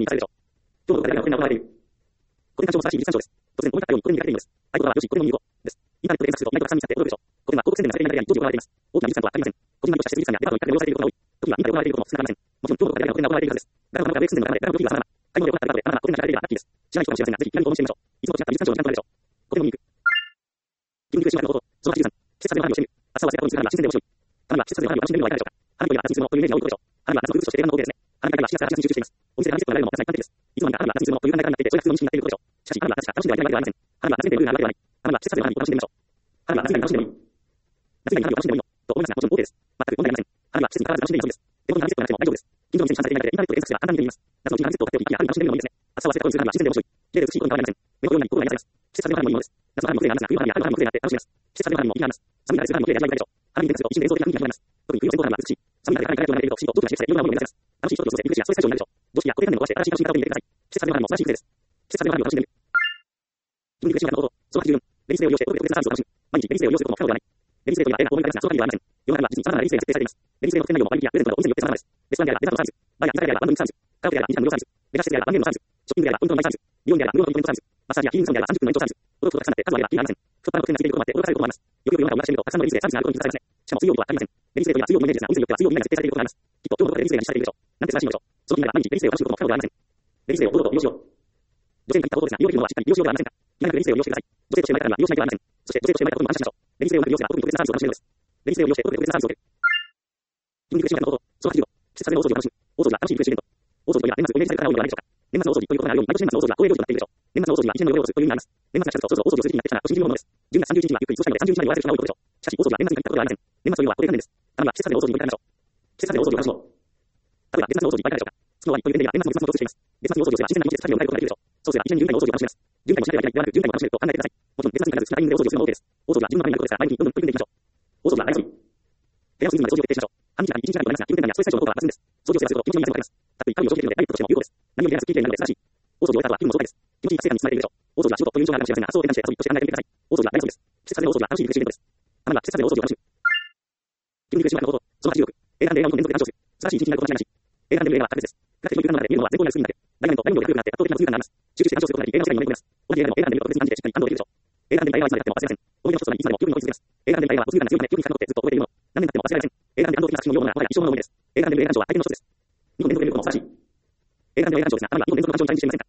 合言葉はよし、これも見事です。インターネットで検索すると意外とたくさん見つかって驚くでしょう。ここでは広告宣伝がされていないだけであり、常時行われています。大きな美術館とは限りません。こじんまりとした設備技術さんやデパートに行ったり利用されていることが多い。時にはインターで行われていることも少なくありません。もちろん、今日の動画ではこれが行われているはずです。誰もがウェブ宣伝の中で誰もがプロフィールが様々な。買い物で行った後であなたがこれが知られていればラッキーです。知らない人かもしれませんが、ぜひ気軽に購入してみましょう。知らない人かもしれませんが、ぜひ気軽に購入してみましょう。いつもこちらの美術鑑賞に時間となるでしょう。これも見に行く。自分で苦しむからのこと、その美術さん、季節風の話をしてみる。朝は生活にするから新鮮で面白い。たまには季節風の話を楽しんでみるのはいかがでしょうか。花火は夏にするのというイメージが多いことでしょう。花火は夏の風物詩として定番の OK ですね。花火会はしがつからしがつに集中しています。お店で花火セットが流れるのも夏が一般的です。いつの間にか花火は夏にするのという考えからなっていて、それが普通の認識になっていることでしょう。しかし、花火は夏しか楽しんではいけないわけではありません。花火は夏限定のルールなわけではない。花火は季節風の花火を楽しんでみましょう。花火は夏以外に楽しんでもいい。夏以外に花火を楽しんでもいいのと思いますが、もちろん OK です。全く問題ありません。花火は季節に変わらず楽しんでいいそうです。でも、花火セットがなくても大丈夫です。近所の店に参加できないので、インターネットで検索すれば簡単に見てみます。夏のうちに花火セットを買っておき、花火を楽しんでみるのもいいですね。暑さを忘れた頃にする花火は自然で面白い。綺麗で美しいことに変わりません。目をように心が癒されます。季節風の花火もいいものです。夏の花火も綺麗な花ですが、冬の花火や春の花火も綺麗になって楽しめます。季節風の花火も意味があります。寒いからする花火も綺麗で味わい深いでしょう。花火に転すると一瞬で映像的な雰囲気が始まります。特に冬の線香花火は美しい。寒いから輝くようになっていると、不思議と大きな刺激され、いろんなものを目指せます。楽しい人と寄せて、リフレッシュやストレス解消になるでしょう。常識や固定観念を壊して、新しい楽しみ方を手に入れてください。季節風の花火も素晴らしい風です。季節風の花火を楽しんでみる。自分に苦しむからのこと、その基準、レディスデーを利用して、特別なサービスを楽しむ。毎日レディスデーを利用することも不可能ではない。レディスデーというのは例な公務員からですが、その限りではありません。世の中には実に様々なレディスデーが設定されています。レディスデーの特典内容も割引やプレゼントなどお店によって様々です。レストランであればデザートサービス、バーや居酒屋であればワンドリンクサービス、カラオケであればにじかん無料サービス、レジャー施設であればワンゲームのサービス、ショッピングであればポイントのマイサービス、美容院であれば無料のポイントサービス、マッサージやヒーリングサロンであればさんじゅっぷんの延長サービス、驚くことがたくさんあって数を挙げればキリがありません。太っ腹の特典がついていることもあって驚かされることもあります。よくよく世の中を見渡してみるとたくさんのレディスデーサービスがあることに気づかされますね。しかも水曜日とは限りません。レディスデーというのは水曜日のイメージですが、お店によっては水曜日以外が設定されていることがあります。きっと今日の動画でレディスデーが実施されているでしょう。なんて素晴らしいのでしょう。その気になれば毎日レディスデーを楽しむことも不可能ではありません。レディスデーを堂々と利用しよう。女性に限ったことですが、利用できるのはしっかり利用しようではありませんか。気がなくレディスデーを利用してください。女性として生まれたのは利用しないとはありません。そして女性として生まれたことにも感謝しましょう。 レディスレオが利用者が特に特別なサービスを楽しめるのです。レディスレを利用して特別なサービスを受ける。緊急地震がのこと、そのはちじご、季節風の大掃除を楽しむ。大掃除は楽しいリフレッシュイベント。大掃除といえば年末イメージされた方にはないでしょうか。年末の大掃除ということがあるように、毎年年末の大掃除は恒例行事となっているでしょう。年末の大掃除は一年の汚れを落とすという意味があります。年末が近づくとそろそろ大掃除をする時期になってきたなと信じるものです。じゅうにがつさんじゅういちにちはゆっくり過ごしたいのでさんじゅうにちまで終わらせる人が多いことでしょう。しかし、大掃除は年末に行ったことがありません。年末というのは固定観念です。たまには季節風の大掃除に取り掛かりましょう。季節風の大掃除を楽しもう。例えば、月末の大掃除いっかいかがでしょうか。月の終わりという点では年末の月末を共通しています。月末の大掃除をすれば自然な日で作業を迎えることができるでしょう。そうすれば一年にじゅうねんの大掃除を楽しめます。じゅうねんもしなければいけない。じゅうねんも楽しめると考えてください。もちろん、月末に限らず、大人数で大掃除をするのも OK です。大掃除は自分のためになることですから、毎日どんどん取り組んでいきましょう。大掃除は大掃除。部屋を隅まで掃除を徹底しましょう。半日間にいちにちかんとなりますが、気分転換やストレス解消の効果は抜群です。掃除をすればするほど気持ちのいいがわかります。たっぷりカロリーを消費できるので、ダイエットとしても有効です。何より出やすくきれいになるので素晴らしい。大掃除を終えた後は気分も爽快です。気持ちいい達成感に包まれているでしょう。大掃除は仕事という印象があるかもしれませんが、発想を転換して遊びとして考えてみてください。大掃除は大掃除です。季節風の大掃除は楽しいリフレッシュイベントです。たまには季節風の大掃除を楽しむ。気分リフレッシュイベントのこと、そのはちじゅうろく、映画で映画を連続で鑑賞する。素晴らしい一日になること間違いなし。映画で映画は特別です。学生の空間の中で見るのは全校になるスクリーンになって、ダイナミット、ダイナミットが強くなって圧倒的な没入感があります。集中して鑑賞することができ、映画の世界にのめり込みます。同じ映画でも映画で見ると特別に感じてしっかり感動できるでしょう。映画で見た映画はいつまでやっても忘れません。思い出の一つにいつまでも記憶に残り続けます。映画で見た映画は没入感が強いため記憶に遡ってずっと覚えているもの。何年経っても忘れられません。映画で感動的な作品のようなものが一生の思い出です。映画で見る映画鑑賞は体験の一つです。にほん連続で見ることも素晴らしい。映画で見る映画鑑賞ですが、あなたはにほん連続の鑑賞にチャレンジしていませんか。映画は贅沢なイメージがあるので、一日いっかいまでというのは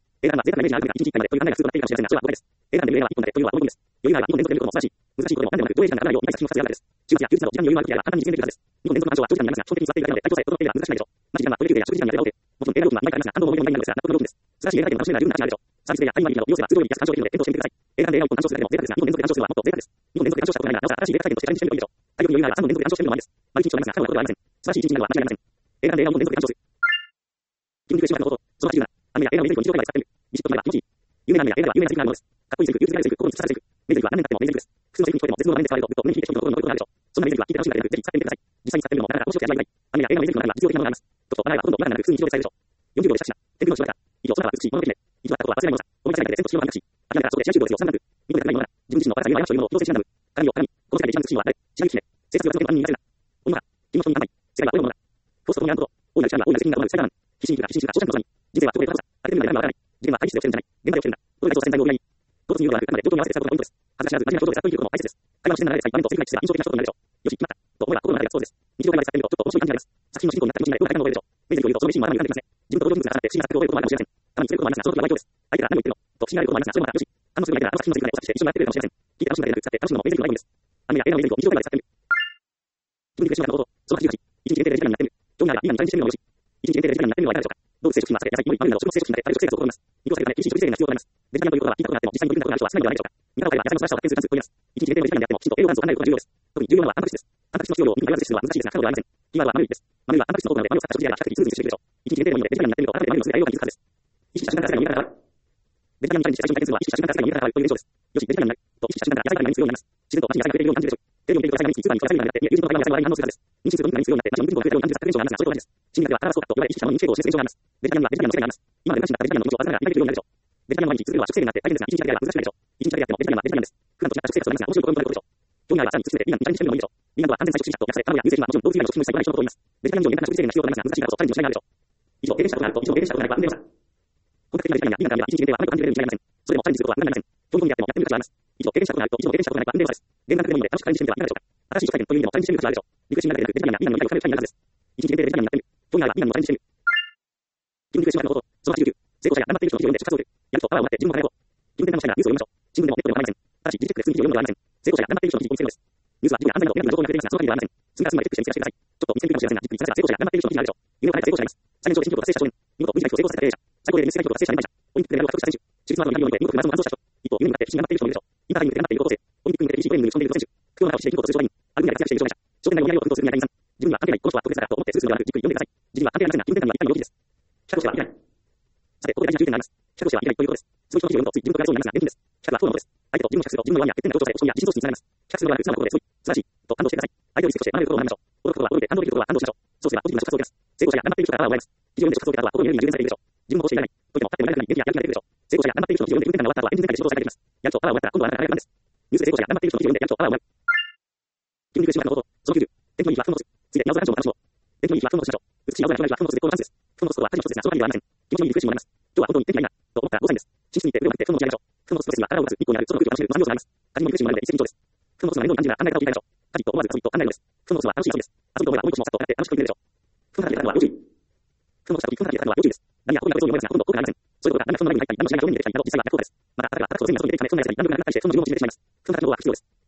贅沢なイメージがあるので、それは怖いです。映画で見る映画はいっぽんだけというのは悪いです。映画で見る映画はいっぽんで、というのは悪いです。良い映画はいっぽんでというのは良いです。良い映画はにほん連続でどれ以上にならないように難しいことでも難しいことでも何でもなく、どういう時間がかからないように作品を作成するからです。週末や休日など時間に余裕がある時や簡単に実現できるからです。にほん連続の鑑賞は長時間になりますが、長期的に座っているだけなので、体調さえ整っていれば難しくないでしょう。待ち時間はトイレ休憩や食事時間にやれば OK。もちろん映画料金は毎回ありますが、何度も思い出になりますが、納得の料金です。素晴らしい映画体験を楽しめるのは十分な価値があるでしょう。サービスでやタイムマニーなど利用すれば通常より安く鑑賞できるので検討してみてください。映画で映画をいっぽん鑑賞するだけでも贅沢ですが、にほん連続で鑑賞するのはもっと贅沢です。にほん連続で鑑賞したことがないが、なおさら新しい映画体験としてチャレンジしてみるといいでしょう。体力に余裕があればさんぼん連続で鑑賞してみるのもありです。丸一日となりますが、過去のことはありません。素晴らしい一日になるのは間違いありません。映画で映画をにほん連続で鑑賞する。気分リフレッシュイベントのこと、そのはちじゅうなな、アニメや映画をメディアにいちどくらい使ってみる。ビシッと決めれば気持ちいい。有名なアニメや映画は有名なセリフがあるものです。かっこいいセリフ、融通があるセリフ、心に突き刺さるセリフ。名台詞は何年経っても名台詞です。普通のセリフに聞こえても絶妙な場面で使われると、ぐっと胸に響いて人々の心に残ることがあるでしょう。そんな名台詞は聞いて楽しむだけでなく、ぜひ使ってみてください。実際に使ってみるのもなかなか面白くて味わい深い。アニメや映画の名台詞の中には実用的なものがあります。ちょっと笑いはほとんど今なく普通に日常で使えるでしょう。よんじゅうびょうでしたしな。天空の島だ。以上、その中は美しい物の姫。一度あったことは忘れないものさ。思い出せないで全としようがなくし。諦めたらそこで試合終了ですよ。そんなく。日本で高いものなら、自分自身の新たな夢を愛をいうものを強制しながら。鏡を鏡。この世界で一番美しいのは誰？白雪姫。制作がその現場に見られるな。女が、君の人にならない。世界は俺のものだ。フォースと共にあること。大いなる力は大いなる責任が生まれる最大難。必死に生きるか必死に生きるか、長尺の望み。人生はチョコレートのさ。当ててみるまで何もわからない。次元は大気質で起きてるんじゃない。現代で起きてるんだ。どれが洗剤を売り合いに。どうつによるのはなく、あくまで状況に合わせて使うことがポイントです。恥ずかしなず真面目なことでざっくり言うことも大切です。会話の自然な流れで使い、場面と次の一致が印象的な一言になるでしょう。よし、決まった。と思えば心の中ではそうです。日常会話で使ってみるとちょっと面白い感じになります。作品の主人公になった気持ちになり、どう大体の覚えるでしょう。メイズを言うとそのメイシーンも頭に浮かんできますね。自分と同僚人数が重なって不思議な錯覚を覚えることもあるかもしれません。たまにつれることもありますが、その時は相手です。相手が何を言ってるのと不思議なこともありますが、それもまたよし。反応する相手があの作品のセリフがね、お察しして一緒になってくれるかもしれません。聞いて楽しむだけでなく、使って楽しむのもメイズのライブです。アニメや映画のメイズを日常会話で使ってみる。気分リフレッシュイベントのこと、そのはちじゅうはち、一日限定でデジタルになってみる。興味あれば今にチャレンジしてみるのもよし。一日限定でデジタルになってみるのはいかがでしょうか。動物性食品は避け、野菜、芋類、豆類など食物性食品だけ食べる食生活を試みます。肉を避けるため厳しい食事制限が必要となります。デジタルということは聞いたことがあっても実際に取り組んだことがある人は少ないのではないでしょうか。見方を変えれば野菜の素晴らしさを発見するチャンスと言います。一日限定でデジタルにやってもきちんと栄養バランスを考えることが重要です。特に重要なのはタンパク質です。タンパク質の使用量を見て言わずしてするのは難しいですが、可能ではありません。キーワードは豆類です。豆類はタンパク質の多くなので、豆を使った食事や比較的スムーズに摂取できるでしょう。一日限定でもいいのでデジタルになってみると改めて豆のすべて栄養価に気づくはずです。意識した瞬間から世界が見え方が変わる。デジタルにチャレンジして最初に体験するのは意識した瞬間から世界が見え方が変わるという現象です。よし、デジタルになると意識した瞬間から野菜が何にするようになります。自然と街に野菜が増えているように感じるでしょう。テレビを見ていると野菜が見つき、スーパーに行くと野菜がなって、友人と会話に野菜の割に反応するからです。妊娠すると肉が何にするようになって、街の人口が増えるように感じる錯覚現象がありますが、それと同じです。心理学ではパラソーカと呼ばれ意識したものに認知傾向を示す現象があります。デジタルにはデジタルの世界があります。今まで無関心だったデジタルの気持ちを忘れながら今できるようになるでしょう。デジタルの毎日続けるのは食制限になって大変ですが、一日だけでは難しくないでしょう。一日だけでやってもデジタルにはデジタルなんです。普段と違った食生活を毎日が面白いことになることでしょう。興味あればさらに突き詰めてビーガンにチャレンジしてみるのもいいでしょう。ビーガンとは完全菜食主義者と略され、卵や乳製品はもちろん動物由来の食品も最高な人のことを言います。デジタル以上に簡単な食事制限が必要となりますが、難しいからこそチャレンジのしがいがあるでしょう。以上、停電したことがあると、以上停電したことがないと安全でした。本格的なデジタルやビーガンから見れば一日限定はあまり感じられるに違いありません。それでもチャレンジすることは無駄になりません。興味本位でやってもやってみる価値はあります。以上、停電したことがあると、以上停電したことがないと安全でした。電卓でもいいので楽しくチャレンジしてみてはいかがでしょうか。新しい社会という意味でもチャレンジしてみる価値はあるでしょう。リフレッシュになるだけでなく、デジタルやビーガンの未来を深める機会になるはずです。一日限定でデジタルになってみる。興味あればビーガンにもチャレンジしてみる。気分リフレッシュイベントのこと、そのはちじゅうきゅう、成功者や頑張っている人の基準で出発をする。やるとパワーを持って自分を変えよう。気分転換をしたいならニュースを読みましょう。新聞でもネットでも構いません。ただし、時事チェックで数日を読むのではありません。成功者や頑張っている人の記事を見つけるのです。ニュースは自分や安全など選ぶ情報が出ていますが、その限りではありません。次から次までチェックして見つけ出してください。ちょっと見つけにくいかもしれませんが、じっくり探せば成功者や頑張っている人の記事があるでしょう。夢を変えた成功者がいます。最年少で新記録を達成した少年。見事、無事な記録を成功させた経営者。最高齢でミス世界記録を達成した年配者。オリンピックでメダルを獲得した選手。私立の後になるように見事マラソンを完走した人。一方、夢に向かって必死に頑張っている人もいるでしょう。インターハイに向けて頑張っている高校生。オリンピックに向けて ピーシー トレーニングに打ち込んでいる選手。苦労の中をしていることを通じてアルミナで活躍している障害者。商店内の未来を奮闘する未来人さん。自分には関係ない、この人は特別だからと思ってスースーではなくじっくり読んでください。自分には関係ありませんが、気分転換には一旦の動きです。企画としてはいけない。さて、ここで大事な注意点があります。企画としてはいけないということです。そういう人の記事を読むとつい自分と比べそうになりますが、現金です。企画は不幸なことです。相手と自分の企画すると自分の弱みや欠点が強調され、落ち込みや自信喪失につながります。企画するのではなく、素直な心で、そう素晴らしいと感動してください。相手をリスペクトして学べることを学びましょう。驚くことは驚いて、感動できることは感動しましょう。そうすればポジティブな触発を受けます。成功者や頑張っている人からパワーをもらいます。記事を読んで触発を受けた後は心に余裕が充電されているでしょう。自分もこうしていらない。とても勝ってもらえる限り元気ややる気が出てくるでしょう。成功者や頑張っている人の記事を読んで気分転換が終わった後はエンジン全開で仕事を再開できます。やるとパワーをもらったら今度はあなたが輝く番です。ニュースで成功者や頑張っている人の記事を読んでやるとパワーをもらう。気分リフレッシュイベントのこと、そのきゅうじゅう、天気のいい日は布団を干す。ついで、青空鑑賞も楽しもう。天気のいい日は布団を干しましょう。美しい青空が広がる日は布団を干す絶好のチャンスです。布団を干すことは家事の一つですが、その限りではありません。気持ちのいいリフレッシュもあります。今日は本当に天気がいいな、と思ったら午前です。寝室に行って腕を振って布団を持ち上げましょう。布団を干すストレスには体を動かす日光にある外の空気を楽しめるそんな要素があります。家事もリフレッシュもあるので一石二鳥です。布団を干すのは面倒に感じるなら考え方を切り替えましょう。家事と思わず遊びと考えるのです。布団を干すのは楽しい遊びです。遊びと思えばもう一度もさっとやって楽しく見れるでしょう。布団が冷えたのは要注意。布団を干した時、布団が冷えたのは要注意です。何やこういうことに思いますが、ほとんど効果がありません。そういうことが何か布団の中に入ったり、何の知らない表面に出てきたりなど、実際は逆効果です。また、だから硬くそう全部外に出てきたり、布団の中に入ってしまいますと、自分の気持ちに入れてしまいます。布団の中の方は必要です。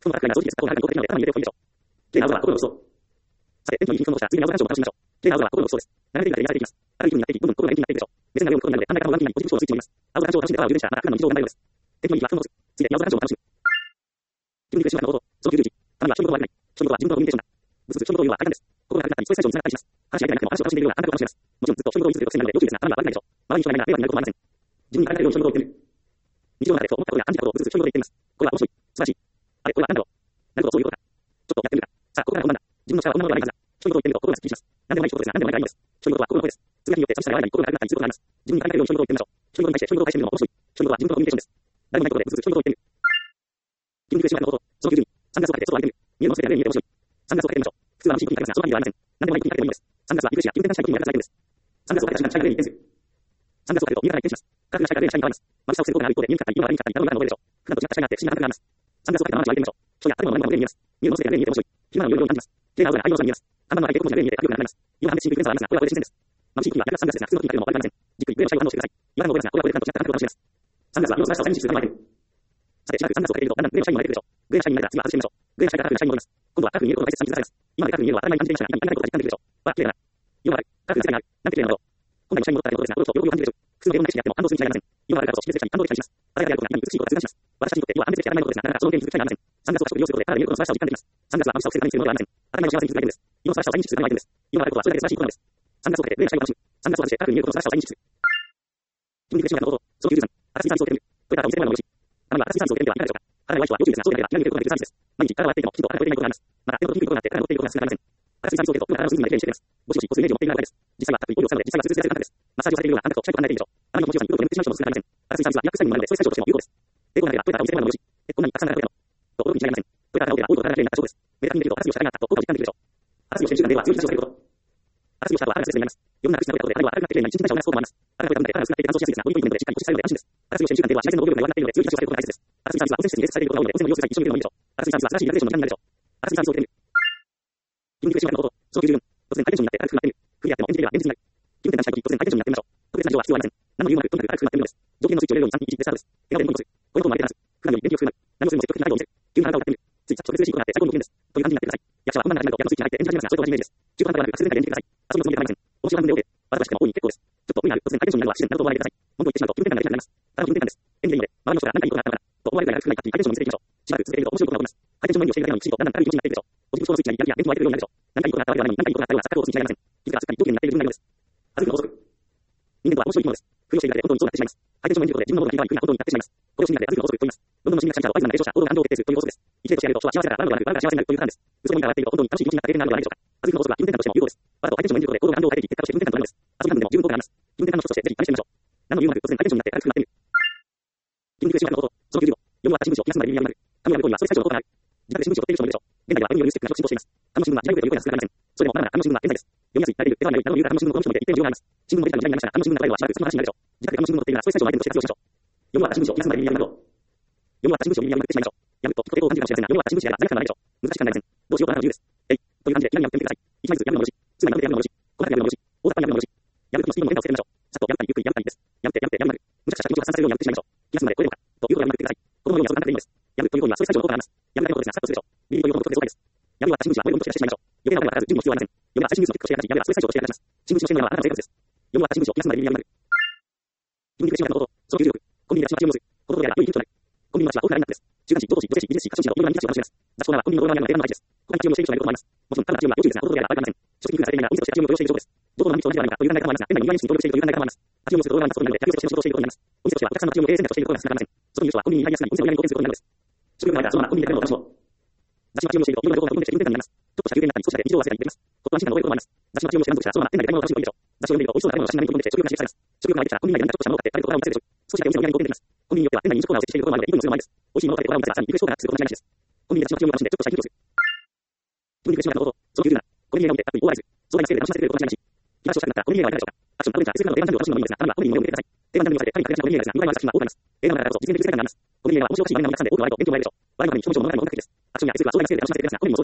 その学会が総理ですが、この中に公的なので、頭に入れておくべきでしょう。例の青空は心のそう。さて、天気のinfoの下、次に青空談笑を楽しみましょう。例の青空は心のそうです。流れているがやられていきます。ある一分になっていき、どんどん心が延期になっていくでしょう。目線が上を向くことになるので、考え方のワンキーにポジティブ思考を追求しています。青空談笑を楽しんで川を充電した、まだ苦難の日常を学んだようです。天気のinfoはその次いで青空談笑を楽しむ。自分に苦しむのこと、そのきゅうじゅうじ、たまには人々は悪くない。人々は自分とのコミュニケーションだ。ぶつぶつ人々というのは相談です。心が楽になったり、ストレス解消につながったりします。話し合いでなくても話を楽しんでいるような感覚を楽しめます。もちろんずっと人々を見つける癖なので要注意ですが、たまには悪くないでしょう。周りに人がいないなら、迷惑になることもありません。自分に考えるように人々を言ってみる。日常の中でふと思ったことや感じたことをぶつぶつ人々と言ってみます。これは面白い。素晴らしい。あれ、これは何だろう。なるほど、そういうことか。ちょっとやってみるか。さあ、ここから本番だ。自分の力はこんなものではないはずだ。人々と言ってみると心がすっきりします。何でもない一言ですが、何でもないからいいのです。人々は心の声です。通学によって寂しさや愛に心が悪くなったりすることがあります。自分に考えるように人々を言ってみましょう。人々に対して人々を返してみるのも面白い。人々は自分とのコミュニケーションです。誰もないところでぶつぶつ人々を言ってみる。自分に苦しむのこと、そのきゅうじゅうに、さんがつをかけて外を歩いてみる。見えるの世界が見えて面白い。さんがつをかけてみましょう。普通は楽しいことに書きますが、その場合ではありません。何でもないことに書けてもいいのです。さんがつは育児や気分転換したいことに役立つアイテムです。さんがつをかけた瞬間、社会が例に一転する。さんがつをかけると、見え方が一転します。科学が社会が例に社員に変わります。眩しさを防ぐことがある一方で、見えにくかったり、今悪いかったり、などのが残るでしょう。普段と違った社会があって、不思議な感覚があります。さんがつをかけたままの味を相手みましょう。人や建物の何ものが上に見えます。見えるの世界が例に見えて面白い。暇なのを夜を感じます。綺麗な青空が愛用者に見えます。看板の背景と文字が例に見えて書くようになります。今判別しにくいセンサーはありますが、これはこれで新鮮です。眩しい時は逆さんがつですが、普通の時に書くのも悪くありません。じっくりブレーキを最後反応してください。岩の上ですが、これはこれで感とした感覚を楽しめます。さんがつは色の素晴らしさを再認識するためのアイテム。さて、しばらくさんがつをかけると、だんだんグレーの社員も慣れてくるでしょう。グレーの社員に慣れたら次は外してみましょう。グレーの社員からカラフルな社員に戻ります。今度はカラフルに見えることが大切に気づかされます。今までカラフルに見えるのは当たり前に感じていましたが、今にいかないことが実感できるでしょう。わあ、綺麗だな。色が悪い。カラフルな世界がある。なんて綺麗なのだろう。今回の社員に戻ったらということですが、驚きを喜びを感じるでしょう。普通の色の歴史であっても感動するに違いありません。色が悪いからと識別できたり感動できたりします。鮮やかであることが今に美しいことが痛感します。私たちにとって色は判別できて当たり前のことですが、なかなかその原理に気づく機会がありません。さんがつを賢く利用することでカラーで見えることの素晴らしさを実感できます。さんがつは眩しさを防ぐためにするものではありません。当たり前の幸せに気づくアイテムです。色の素晴らしさを再認識するためのアイテムです。色が悪いことはそれだけ素晴らしいことなのです。さんがつをかけてグレーの社員を楽しむ。さんがつをかけてカラフルに見えることの素晴らしさを再認識する。自分に苦しむのこと、そのきゅうじゅうさん、新しい産地を受けてみる。トヨタを見せるのが嬉しい。たまには新しい産地を受けてみてはいかがでしょうか。体が弱い人は要注意ですが、そうであれば今に見えることができる産地です。毎日体を割っていても、きちんと体が取れないことがあります。また、手の筋肉があって体が乗っていることが少なくありません。新しい産地を受けると、今体をスムーズにまできれいにしてくれます。ゴシゴシこすイメージを持っている中です。実際はたっぷりオイルを使うので、実際はスースーやすい感覚です。マッサージをされているような感覚と近いことが慣れているでしょう。あまりの気持ちよさに色々眠ってしまう人も少なくありません。新しい産地はリラックスタイムにもなるので、ストレス解消としても有効です。抵抗がなければトヨタを見せるのが嬉しい。え、こんなにたくさん並べても。と驚くに違いありません。トヨタが大手が多いことが体が綺麗になった証拠です。メタに見ると、新しいをしたいなと効果を実感できるでしょう。新しいをしている時間では強い日差しをされること。新しいをした後は肌が節電になります。世の中失うことで体は悪くなって綺麗な一日代謝を目指すこともあります。肌がこれからで体が薄くなって乾燥しやすいですが、ボディポイントでしっかり保湿されるので安心です。新しいをしている時間では紫外線の防御力が弱くなっているので強い日差しをされることが大切です。新しい産地は温泉施設に併設されていることが多いので、温泉の利用する際に一緒に入れるのもいいでしょう。新しい産地は新しいリラクゼーションの時間になるでしょう。新しい産地を受けてみる。自分に苦しむのこと、そのきゅうじゅうよん、突然ハイテンションになって軽くなってみる。不利であっても演じていれば現実になる。気分転換したい時、突然ハイテンションになってみましょう。特別な事情は必要ありません。何の理由もなく、とにかく軽くなってみるのです。条件のスイッチを入れるようにさん、に、いちでスタートです。笑顔でニコニコする。こういうこともありてなす。普段より元気よくなる。何をするも積極的な態度を見せる。急に体を張ってみる。ついさっと別嬉しいことがあって最高の気分です。という感じになってください。役者は本番が始まると役のスイッチに入って演じ始めますが、それと同じイメージです。中途半端ではなく、滑り台で演じてください。遊びのつもりではありません。面白半分で OK。わざとしても大いに結構です。ちょっと無理なる、突然ハイテンションになるのは自然なると思わないでください。文句を言ってしまうと気分転換ができなくなります。ただの気分転換です。演じでいいので、周りの人が何かいいことがあったのかな、と思われるぐらいが低くないかっていうハイテンションを見せていきましょう。しばらく続けていると面白いことが起こります。ハイテンション演技をしているだけなのに、きちんとだんだん軽い気持ちになっていくでしょう。ポジティブ思考のスイッチが左や電気も湧いてくるようになるでしょう。何かいいことがあったわけではないのに、何かいいことがあったような錯覚をするに違いありません。気づかずすっかり同期になっている自分がいるのです。歩くの法則。人間とは面白い生き物です。ふりをしているだけで本当にそうなってしまいます。ハイテンションを演じることで自分の方が気が悪くなことになってしまいます。これを心理学で歩くの法則と言います。どんどん心理学者をワイズな名称者、行動が感動を決定するという法則です。生きているとしてやると人は幸せだから、悪が悪が幸せになるというパターンです。嘘もいいが笑っていると本当に楽しい気持ちになった経験があるのではないでしょうか。歩くの法則は気分転換としても有効です。わざとハイテンションを演じることで行動が感動を変えていき、結果として気分転換となるのです。遊びなんでも十分効果があります。気分転換の一つとしてぜひ試してみましょう。何の理由もなく突然ハイテンションになって軽くなってみる。自分に苦しむのこと、そのきゅうじゅうご、世の中新聞紙を気が済むまで耳がなる。紙を破る行為はストレス解消の効果がある。自宅で新聞紙を取っている人もいるでしょう。現代では紙によるステックが進歩しています。紙の新聞は時代遅れという声が少なくありません。それでもまだまだ紙の新聞は現代です。読みやすい、慣れる、手はない、などの理由から紙の新聞をこの人もいて一定の需要があります。新聞のデジタルの時代になりましたが、紙の新聞の流れはしばらくその話になるでしょう。自宅で紙の新聞を取っているならストレス解消のアイテムとして活用しましょう。世の中新聞紙を気が済むまで耳がなると。世の中新聞紙を耳がなくってしまいましょう。やるときっと抵抗を感じるかもしれませんが、世の中新聞紙ではなかなかならないでしょう。難しくはなりません。どうしようかなの自由です。えい。という感じで気軽にやってみてください。一枚ずつやるのもよし、つまりやるのもよし、こうやってやるのもよし、大雑把にやるのもよし、やるときのスピードの連鎖をつけてみましょう。さっとやったりゆっくりやったりです。やってやってやるなる。無茶苦茶気持ちを発散させるようにやってしまいましょう。気が済むまでこれでもか、ということをやらなくてください。このように遊ばなくていいのです。やるという行為はストレス解消の効果があります。やるだけのことですが、さっとするでしょう。ビリビリということでそうです。やるは新聞紙は燃えるものとしてやってしまいましょう。余計なことは必ず準備も必要はありません。読めば最新ニュースのピックとして役立ち、やればストレス解消として役立ちます。新聞紙の視点はあなたの生活です。読むは新聞紙を気が済むまで耳がなる。自分に苦しむのこと、そのきゅうじゅうろく、コンビニで足待ちを持つ。このことであれば良いヒントとなる。コンビニの街は大きなラインナップです。週刊誌、同都市、女性誌、ビジネス誌、ファッション誌などいろいろな人たちを楽しめます。雑誌コーナーはコンビニの動画にあるので選ぶのが大事です。ここに注文している人がいることもあります。もちろん、ただ立ち読みは要注意ですが、このことであれば悪くありません。書籍に工夫がされていないならお店として立ち読みを許容している情報です。どこの何人と同じではないのかという考え方もありますが、店内にニュースに登録しているという考え方もあります。立ち読みをすると動画に立つことになるので、客としての仕事をしていることになります。お店としてはお客さんの立ち読みを経営戦略としていることが少なくありません。そのニュースはコンビニに入りやすくなり、お店の売り上げに貢献することになるのです。食欲が湧いたらそのままコンビニで食べるのを楽しもう。雑誌の立ち読みをしていると、いろんな情報が飛んできて気分転換になります。ちょっとした休憩になったり、少しだけ日常を忘れたりできます。ほっと安心感を覚えることもあります。雑誌の立ち読みを知らんとしたら、そのまま店内で買い物を楽しむといいでしょう。雑誌を読んでいると、美味しそうな食べ物の写真が目に飛んできて食欲が刺激されます。食欲が湧いてきたら、コンビニ内で何かちょっとしたものを買って食べると腹を満たせるでしょう。少しだけお店の売り上げに貢献できます。コンビニによっては店内に飲食コーナーを設置しているところもあるので、気分の強いものもありです。美味しいものを食べて腹を満たせたら、さらにリフレッシュ効果がすること間違いなしです。コンビニで雑誌の立ち読みを楽しんで、ちょっとしたヒントをする。自分に苦しむのこと、そのきゅうじゅうなな、コンビニ映画を見て、アプリ、オーアイズ、壮大なスケールで楽しませてくれること間違いなし。気がしたくなったら、コンビニ映画はいかがでしょうか。アクション、アドベンチャー、エスエフ など定番ジャンルを楽しむのもいいのですが、たまにはコンビニにも目を向けてください。定番ジャンルにされて、彼に格段にコンビニ映画ですが、無駄にある作品は多くあります。映画の中だからこそ、実践的世界があります。コンビニ映画は面白おかしい場面が盛りだくさんで多くの割と勉強もらえるでしょう。割の中に基本上物語も本格的です。アクションや エスエフ は壮大なスケールで楽しませてくれますが、コンビニも壮大なスケールで楽しませてくれます。割の中に膨大なスケールで楽しませてくれます。割の中に膨大な時間と制作費をかけて、見ることができることも魅力です。常識を覆す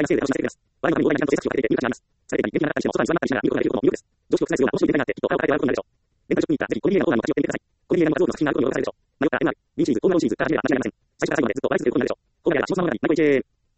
ような面白い展開があって、きっと顔を変えて笑うことになるでしょう。レンタルショップに行ったら、ぜひコンビニ映画のコーナーの価値を見てみてください。コンビニ映画の数多くの作品があることに驚かれるでしょう。迷ったら エムアール、ミニシリーズ、コーナーシリーズから始めれば間違いありません。最初から最後までずっと倍率で喜んでるでしょう。コンビニ映画は下々の中に、ナイコイチェーン。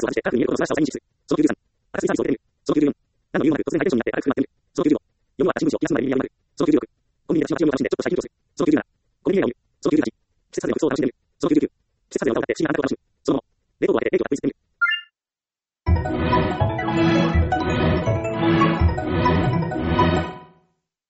スを外して、カークに入れることの素晴らしさを再認識する。そのきゅうじゅうさん。新しいサービスを受けてみる。そのきゅうじゅうよん。何の言うまで突然ハイテンションになって軽く不満ってみる。そのきゅうじゅうご。よんは新聞紙を気休まで耳にやる。そのきゅうじゅうろく。コンビニで私の シーエム を楽しんでちょっとした緊張する。そのきゅうじゅうなな。コンビニ映画を見る。そのきゅうじゅうはち。季節撮影の服装を楽しんでみる。そのきゅうじゅうきゅう。季節撮影の歌を歌って不思議な感覚を楽しむ。